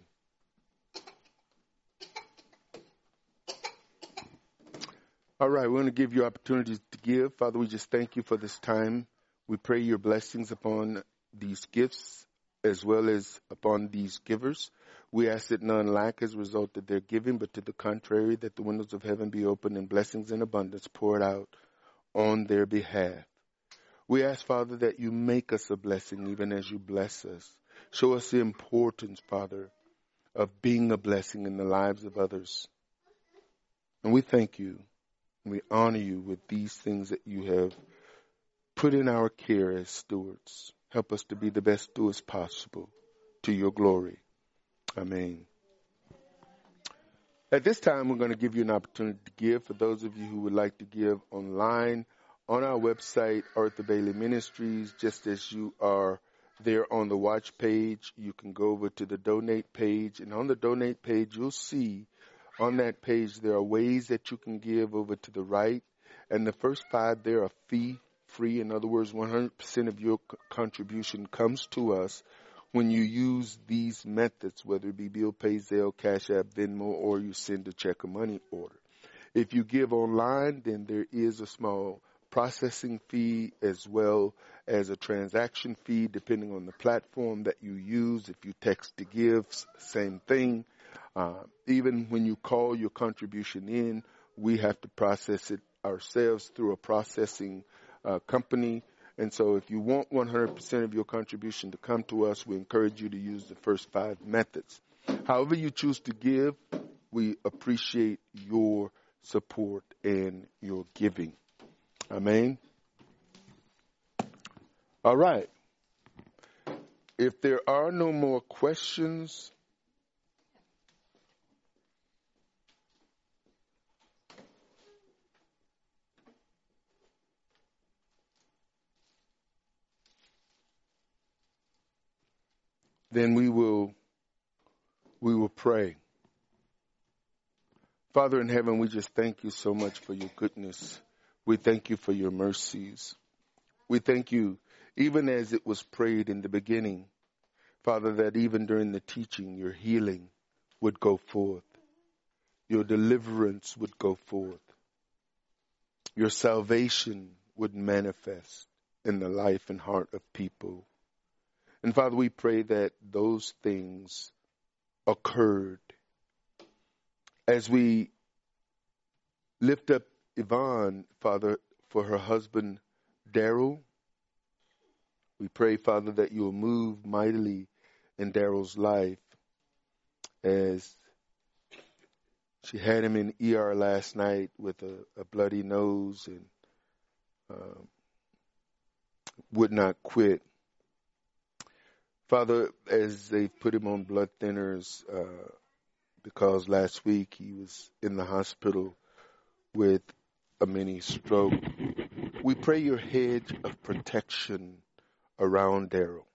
All right, we're going to give you opportunities to give. Father, we just thank you for this time. We pray your blessings upon these gifts as well as upon these givers. We ask that none lack as a result of their giving, but to the contrary, that the windows of heaven be opened and blessings in abundance poured out on their behalf. We ask, Father, that you make us a blessing even as you bless us. Show us the importance, Father, of being a blessing in the lives of others. And we thank you. We honor you with these things that you have put in our care as stewards. Help us to be the best stewards possible to your glory. Amen. At this time, we're going to give you an opportunity to give. For those of you who would like to give online, on our website, Arthur Bailey Ministries, just as you are there on the watch page, you can go over to the donate page. And on the donate page, you'll see On that page, there are ways that you can give over to the right. And the first five, they're fee-free. In other words, one hundred percent of your c- contribution comes to us when you use these methods, whether it be Bill Pay, Zelle, Cash App, Venmo, or you send a check or money order. If you give online, then there is a small processing fee as well as a transaction fee, depending on the platform that you use. If you text to give, same thing. Uh, even when you call your contribution in, we have to process it ourselves through a processing uh, company. And so if you want one hundred percent of your contribution to come to us, we encourage you to use the first five methods. However you choose to give, we appreciate your support and your giving. Amen. All right. If there are no more questions, then we will we will pray. Father in heaven, we just thank you so much for your goodness. We thank you for your mercies. We thank you, even as it was prayed in the beginning, Father, that even during the teaching, your healing would go forth. Your deliverance would go forth. Your salvation would manifest in the life and heart of people. And Father, we pray that those things occurred as we lift up Yvonne, Father, for her husband, Daryl. We pray, Father, that you'll move mightily in Daryl's life as she had him in E R last night with a, a bloody nose and uh, would not quit. Father, as they put him on blood thinners, uh, because last week he was in the hospital with a mini stroke, we pray your hedge of protection around Daryl.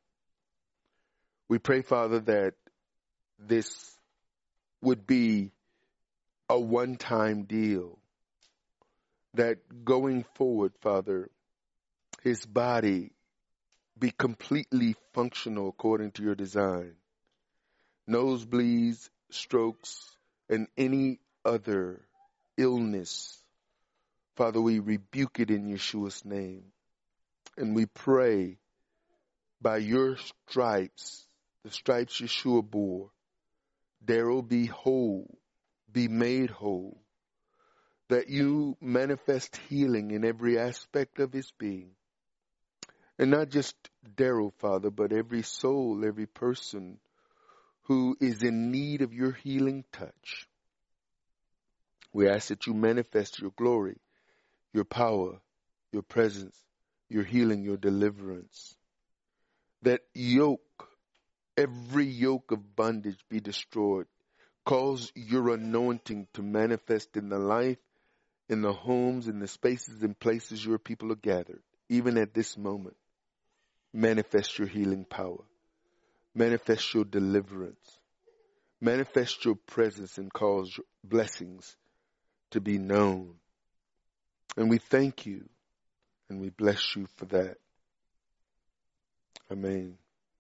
We pray, Father, that this would be a one-time deal, that going forward, Father, his body be completely functional according to your design. Nosebleeds, strokes, and any other illness, Father, we rebuke it in Yeshua's name. And we pray by your stripes, the stripes Yeshua bore, Daryl be whole, be made whole, that you manifest healing in every aspect of his being. And not just Daryl, Father, but every soul, every person who is in need of your healing touch. We ask that you manifest your glory, your power, your presence, your healing, your deliverance. That yoke, every yoke of bondage be destroyed. Cause your anointing to manifest in the life, in the homes, in the spaces and places your people are gathered. Even at this moment, manifest your healing power. Manifest your deliverance. Manifest your presence and cause your blessings to be known. And we thank you and we bless you for that. Amen.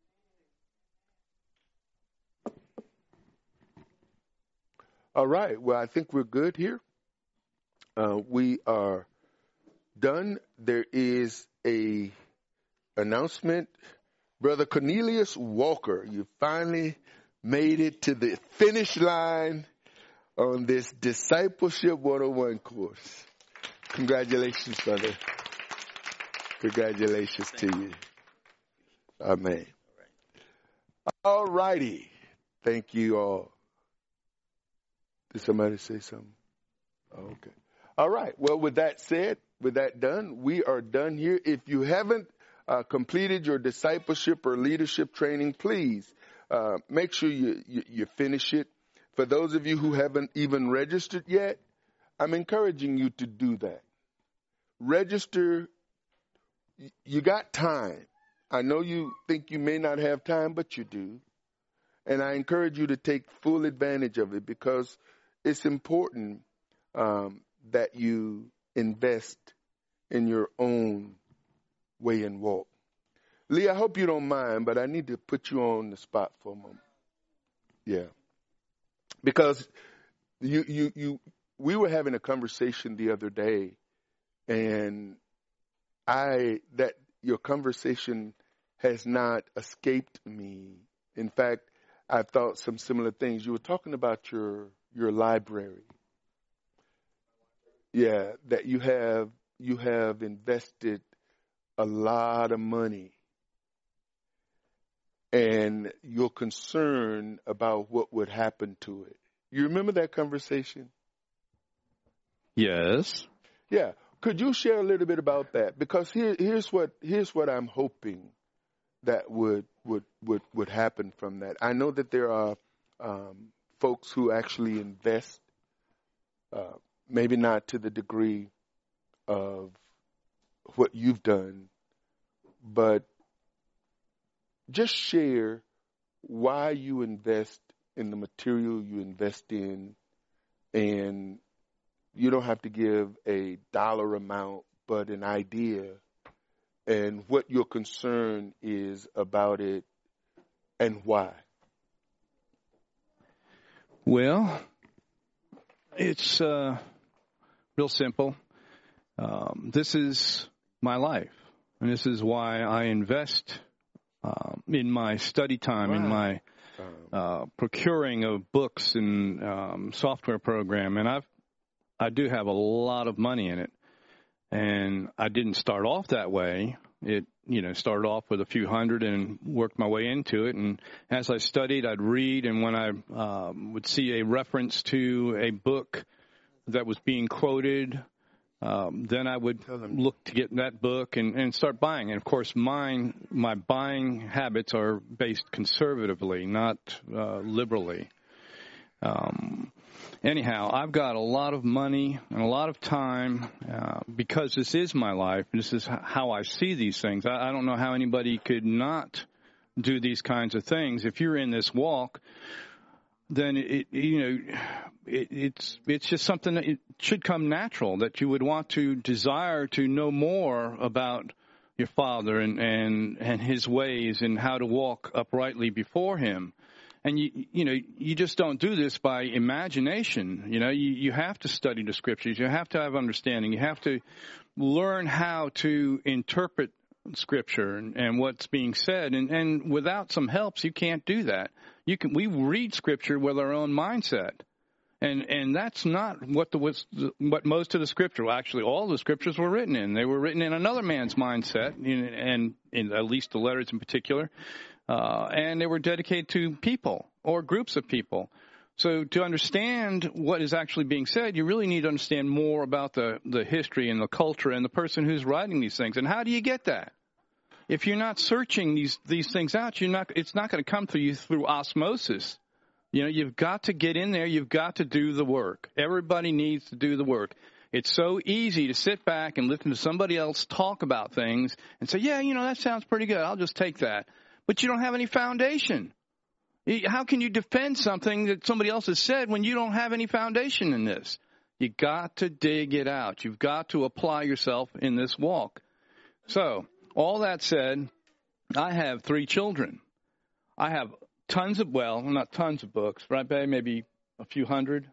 All right. Well, I think we're good here. Uh, we are done. There is a announcement. Brother Cornelius Walker, you finally made it to the finish line on this Discipleship one oh one course. Congratulations, brother. Congratulations to you. Amen. All righty. Thank you all. Did somebody say something? Okay. All right. Well, with that said, with that done, we are done here. If you haven't uh, completed your discipleship or leadership training, please uh, make sure you, you, you finish it. For those of you who haven't even registered yet, I'm encouraging you to do that. Register. You got time. I know you think you may not have time, but you do. And I encourage you to take full advantage of it, because it's important um, that you invest in your own way and walk. Lee, I hope you don't mind, but I need to put you on the spot for a moment. Yeah. Because you, you, you, we were having a conversation the other day, and I, that your conversation has not escaped me. In fact, I've thought some similar things. You were talking about your, your library. Yeah, that you have, you have invested a lot of money, and you're concerned about what would happen to it. You remember that conversation? Yes. Yeah. Could you share a little bit about that? Because here, here's what here's what I'm hoping that would would would would happen from that. I know that there are um, folks who actually invest, uh, maybe not to the degree of what you've done, but just share why you invest in the material you invest in, and you don't have to give a dollar amount, but an idea, and what your concern is about it and why. Well, it's uh, real simple. Um, this is my life, and this is why I invest um, in my study time, wow. in my uh, procuring of books and um, software program, and I've I do have a lot of money in it, and I didn't start off that way. It, you know, started off with a few hundred and worked my way into it. And as I studied, I'd read, and when I um, would see a reference to a book that was being quoted, um, then I would look to get that book and, and start buying. And of course, mine, my buying habits are based conservatively, not uh, liberally. Um, Anyhow, I've got a lot of money and a lot of time uh, because this is my life. This is how I see these things. I, I don't know how anybody could not do these kinds of things. If you're in this walk, then it, you know, it, it's it's just something that it should come natural, that you would want to desire to know more about your Father and, and, and His ways and how to walk uprightly before Him. And, you you know, you just don't do this by imagination. You know, you, you have to study the Scriptures. You have to have understanding. You have to learn how to interpret Scripture and, and what's being said. And, and without some helps, you can't do that. You can. We read Scripture with our own mindset. And and that's not what the what most of the Scripture, well, actually all the Scriptures were written in. They were written in another man's mindset, and in at least the letters in particular. Uh, and they were dedicated to people or groups of people. So to understand what is actually being said, you really need to understand more about the, the history and the culture and the person who's writing these things. And how do you get that? If you're not searching these, these things out, you're not, it's not going to come to you through osmosis. You know, you've got to get in there. You've got to do the work. Everybody needs to do the work. It's so easy to sit back and listen to somebody else talk about things and say, yeah, you know, that sounds pretty good. I'll just take that. But you don't have any foundation. How can you defend something that somebody else has said when you don't have any foundation in this? You got to dig it out. You've got to apply yourself in this walk. So, all that said, I have three children. I have tons of, well, not tons of books, right, babe? Maybe a few hundred.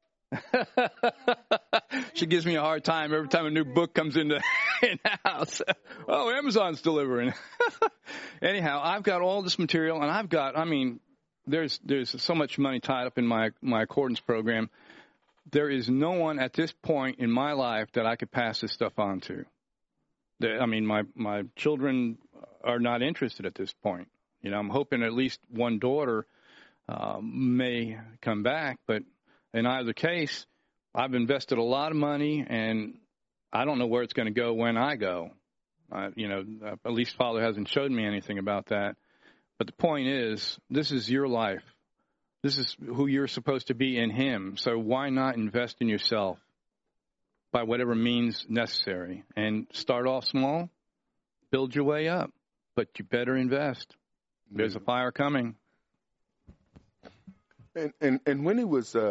She gives me a hard time every time a new book comes into in the house. Oh, Amazon's delivering. Anyhow, I've got all this material, and I've got, I mean, there's there's so much money tied up in my, my accordance program. There is no one at this point in my life that I could pass this stuff on to. I mean, my, my children are not interested at this point. You know, I'm hoping at least one daughter uh, may come back, but in either case, I've invested a lot of money, and I don't know where it's going to go when I go. Uh, you know, at least Father hasn't showed me anything about that. But the point is, this is your life. This is who you're supposed to be in Him. So why not invest in yourself by whatever means necessary? And start off small, build your way up. But you better invest. There's a fire coming. And and, and when he was um,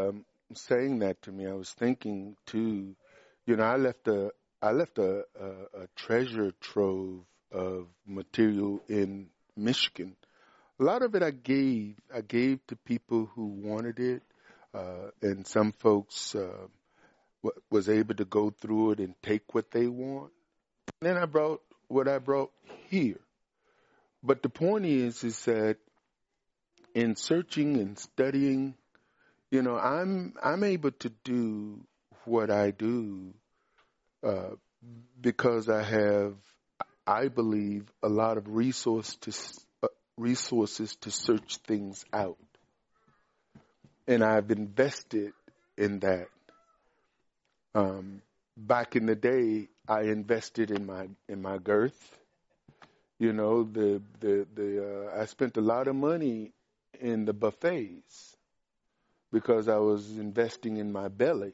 saying that to me, I was thinking too, you know, I left a, I left a, a, a treasure trove of material in Michigan. A lot of it I gave, I gave to people who wanted it, uh, and some folks uh, w- was able to go through it and take what they want. Then I brought what I brought here. But the point is, is that in searching and studying, you know, I'm I'm able to do what I do uh, because I have, I believe, a lot of resource to, uh, resources to search things out, and I've invested in that. Um, back in the day, I invested in my in my girth. You know, the the the uh, I spent a lot of money in the buffets because I was investing in my belly,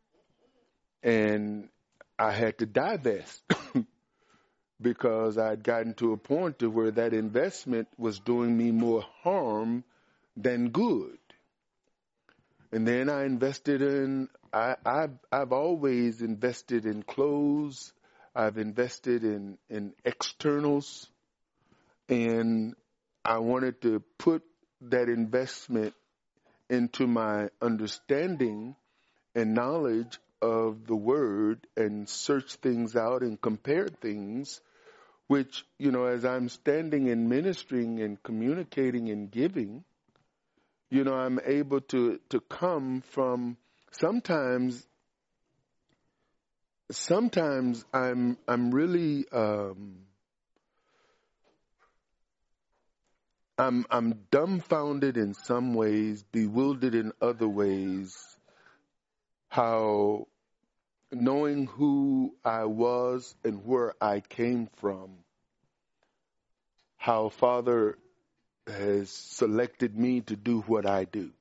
and I had to divest because I'd gotten to a point to where that investment was doing me more harm than good. And then I invested in, I, I've, I've always invested in clothes. I've invested in, in externals. And I wanted to put that investment into my understanding and knowledge of the Word and search things out and compare things, which, you know, as I'm standing and ministering and communicating and giving, you know, I'm able to, to come from sometimes, sometimes I'm, I'm really, um, I'm, I'm dumbfounded in some ways, bewildered in other ways, how knowing who I was and where I came from, how Father has selected me to do what I do.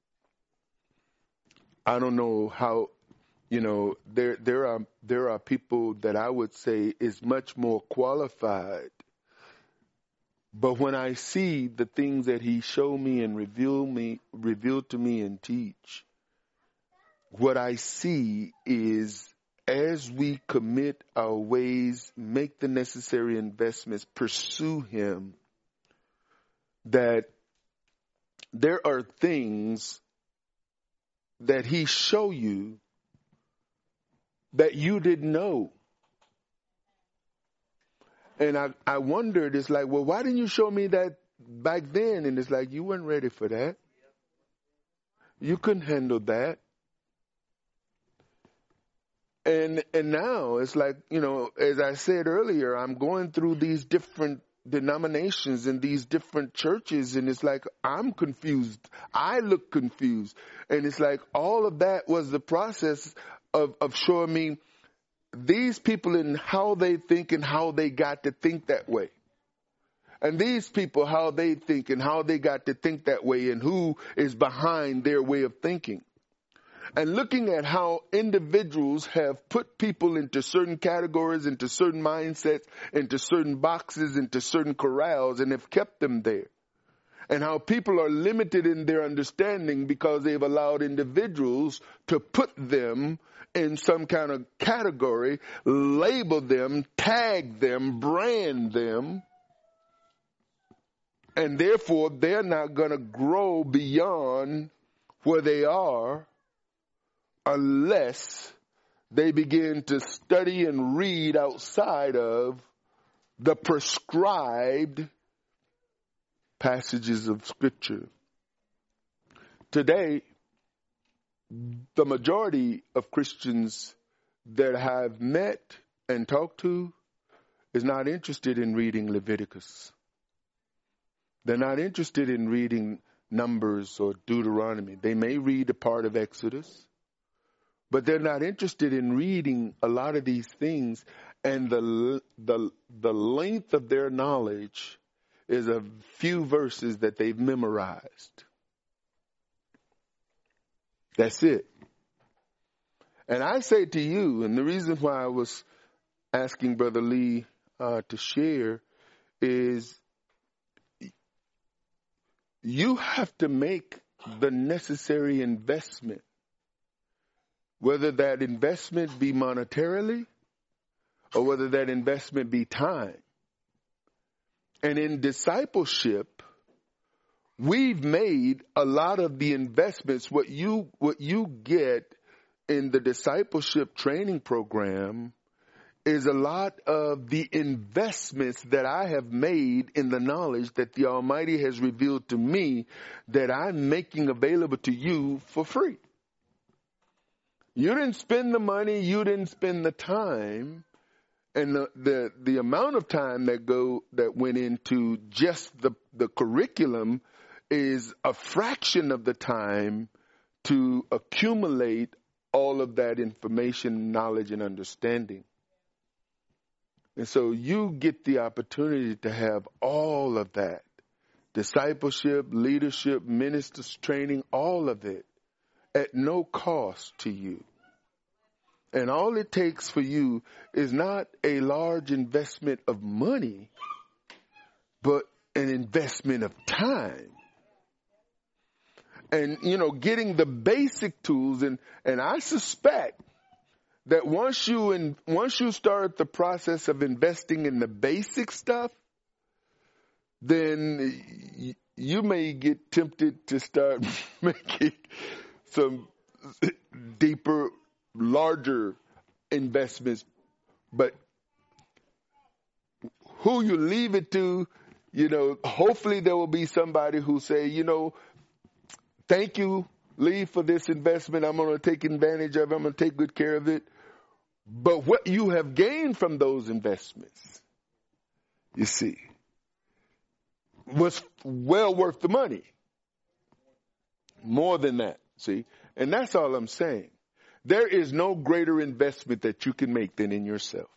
I don't know how, you know, there there are there are people that I would say is much more qualified. But when I see the things that he showed me and revealed me revealed to me and teach, what I see is as we commit our ways, make the necessary investments, pursue him, that there are things that he show you that you didn't know. And I, I wondered, it's like, well, why didn't you show me that back then? And it's like, you weren't ready for that. You couldn't handle that. And and now it's like, you know, as I said earlier, I'm going through these different denominations and these different churches, and it's like I'm confused. I look confused. And it's like all of that was the process of, of showing me these people and how they think and how they got to think that way. And these people, how they think and how they got to think that way and who is behind their way of thinking. And looking at how individuals have put people into certain categories, into certain mindsets, into certain boxes, into certain corrals, and have kept them there. And how people are limited in their understanding because they've allowed individuals to put them in some kind of category, label them, tag them, brand them. And therefore, they're not going to grow beyond where they are unless they begin to study and read outside of the prescribed passages of Scripture. Today, the majority of Christians that I've met and talked to is not interested in reading Leviticus. They're not interested in reading Numbers or Deuteronomy. They may read a part of Exodus, but they're not interested in reading a lot of these things, and the the the length of their knowledge is a few verses that they've memorized. That's it. And I say to you, and the reason why I was asking Brother Lee uh, to share is you have to make the necessary investment whether that investment be monetarily or whether that investment be time. And in discipleship, we've made a lot of the investments. What you, what you get in the discipleship training program is a lot of the investments that I have made in the knowledge that the Almighty has revealed to me that I'm making available to you for free. You didn't spend the money, you didn't spend the time, and the, the, the amount of time that go that went into just the, the curriculum is a fraction of the time to accumulate all of that information, knowledge, and understanding. And so you get the opportunity to have all of that. Discipleship, leadership, ministers training, all of it at no cost to you. And all it takes for you is not a large investment of money, but an investment of time. And, you know, getting the basic tools. And, and I suspect that once you in, once you start the process of investing in the basic stuff, then y- you may get tempted to start making some deeper, larger investments. But who you leave it to, you know, hopefully there will be somebody who say, you know, thank you, Lee, for this investment. I'm going to take advantage of it. I'm going to take good care of it. But what you have gained from those investments, you see, was well worth the money. More than that, see? And that's all I'm saying. There is no greater investment that you can make than in yourself.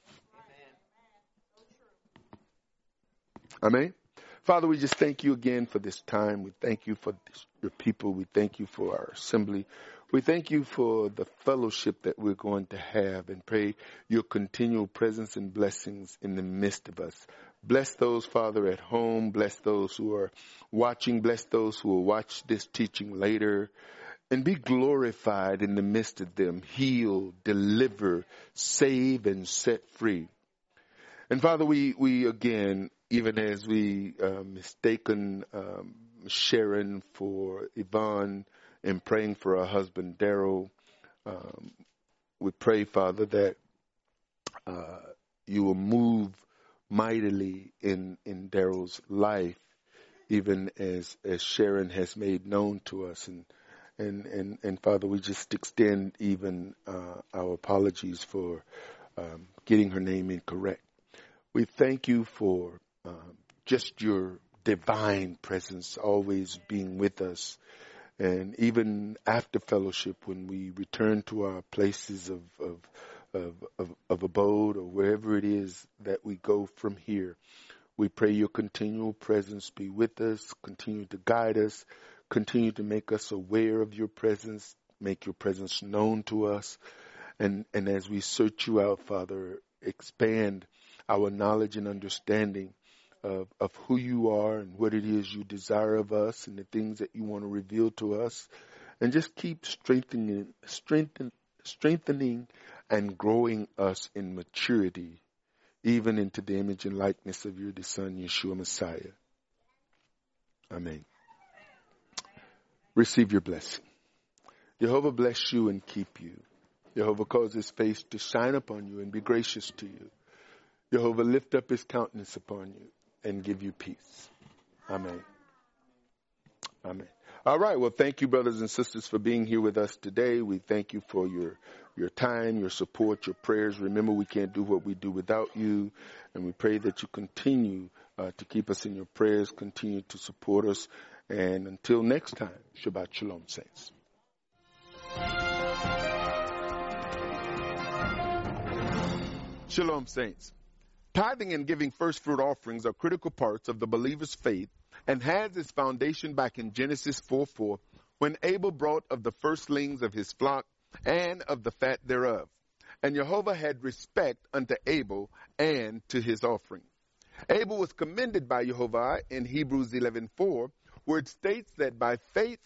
Amen? Father, we just thank you again for this time. We thank you for this, your people. We thank you for our assembly. We thank you for the fellowship that we're going to have, and pray your continual presence and blessings in the midst of us. Bless those, Father, at home. Bless those who are watching. Bless those who will watch this teaching later. And be glorified in the midst of them. Heal, deliver, save, and set free. And Father, we, we again, even as we uh, mistaken um, Sharon for Yvonne, and praying for her husband, Daryl, um, we pray, Father, that uh, you will move mightily in, in Daryl's life, even as, as Sharon has made known to us. And, and, and, and Father, we just extend even uh, our apologies for um, getting her name incorrect. We thank you for um, just your divine presence always being with us. And even after fellowship, when we return to our places of, of, of, of, of abode, or wherever it is that we go from here, we pray your continual presence be with us, continue to guide us, continue to make us aware of your presence, make your presence known to us. And, and as we search you out, Father, expand our knowledge and understanding Of, of who you are and what it is you desire of us and the things that you want to reveal to us, and just keep strengthening, strengthen, strengthening and growing us in maturity, even into the image and likeness of your Son, Yeshua Messiah. Amen. Receive your blessing. Jehovah bless you and keep you. Jehovah cause his face to shine upon you and be gracious to you. Jehovah lift up his countenance upon you and give you peace. Amen. Amen. All right. Well, thank you, brothers and sisters, for being here with us today. We thank you for your, your time, your support, your prayers. Remember, we can't do what we do without you. And we pray that you continue uh, to keep us in your prayers, continue to support us. And until next time, Shabbat Shalom, saints. Shalom, saints. Tithing and giving first fruit offerings are critical parts of the believer's faith, and has its foundation back in Genesis four four, when Abel brought of the firstlings of his flock and of the fat thereof. And Jehovah had respect unto Abel and to his offering. Abel was commended by Jehovah in Hebrews eleven four, where it states that by faith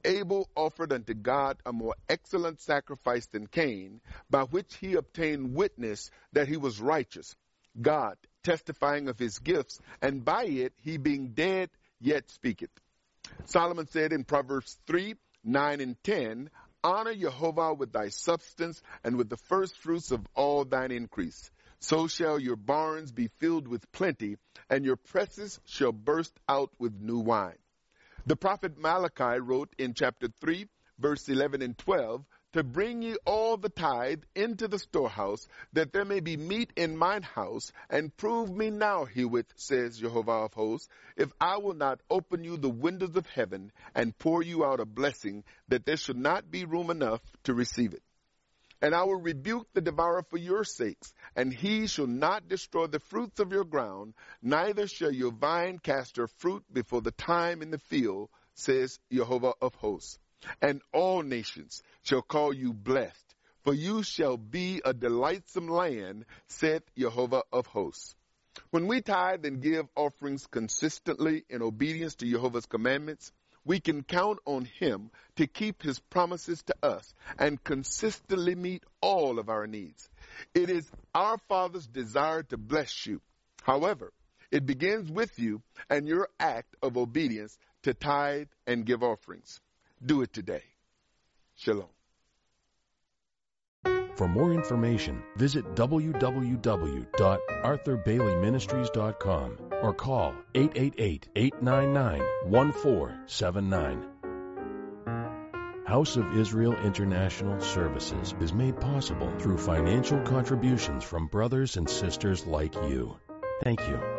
Abel offered unto God a more excellent sacrifice than Cain, by which he obtained witness that he was righteous, God testifying of his gifts, and by it he being dead yet speaketh. Solomon said in Proverbs three, nine and ten, Honor Jehovah with thy substance and with the first fruits of all thine increase. So shall your barns be filled with plenty, and your presses shall burst out with new wine. The prophet Malachi wrote in chapter three, verse eleven and twelve, To bring ye all the tithe into the storehouse, that there may be meat in mine house, and prove me now herewith, says Jehovah of hosts, if I will not open you the windows of heaven, and pour you out a blessing, that there should not be room enough to receive it. And I will rebuke the devourer for your sakes, and he shall not destroy the fruits of your ground, neither shall your vine cast her fruit before the time in the field, says Jehovah of hosts. And all nations shall call you blessed, for you shall be a delightsome land, saith Jehovah of hosts. When we tithe and give offerings consistently in obedience to Jehovah's commandments, we can count on him to keep his promises to us and consistently meet all of our needs. It is our Father's desire to bless you. However, it begins with you and your act of obedience to tithe and give offerings. Do it today. Shalom. For more information, visit w w w dot arthur bailey ministries dot com or call eight eight eight, eight nine nine, one four seven nine. House of Israel International Services is made possible through financial contributions from brothers and sisters like you. Thank you.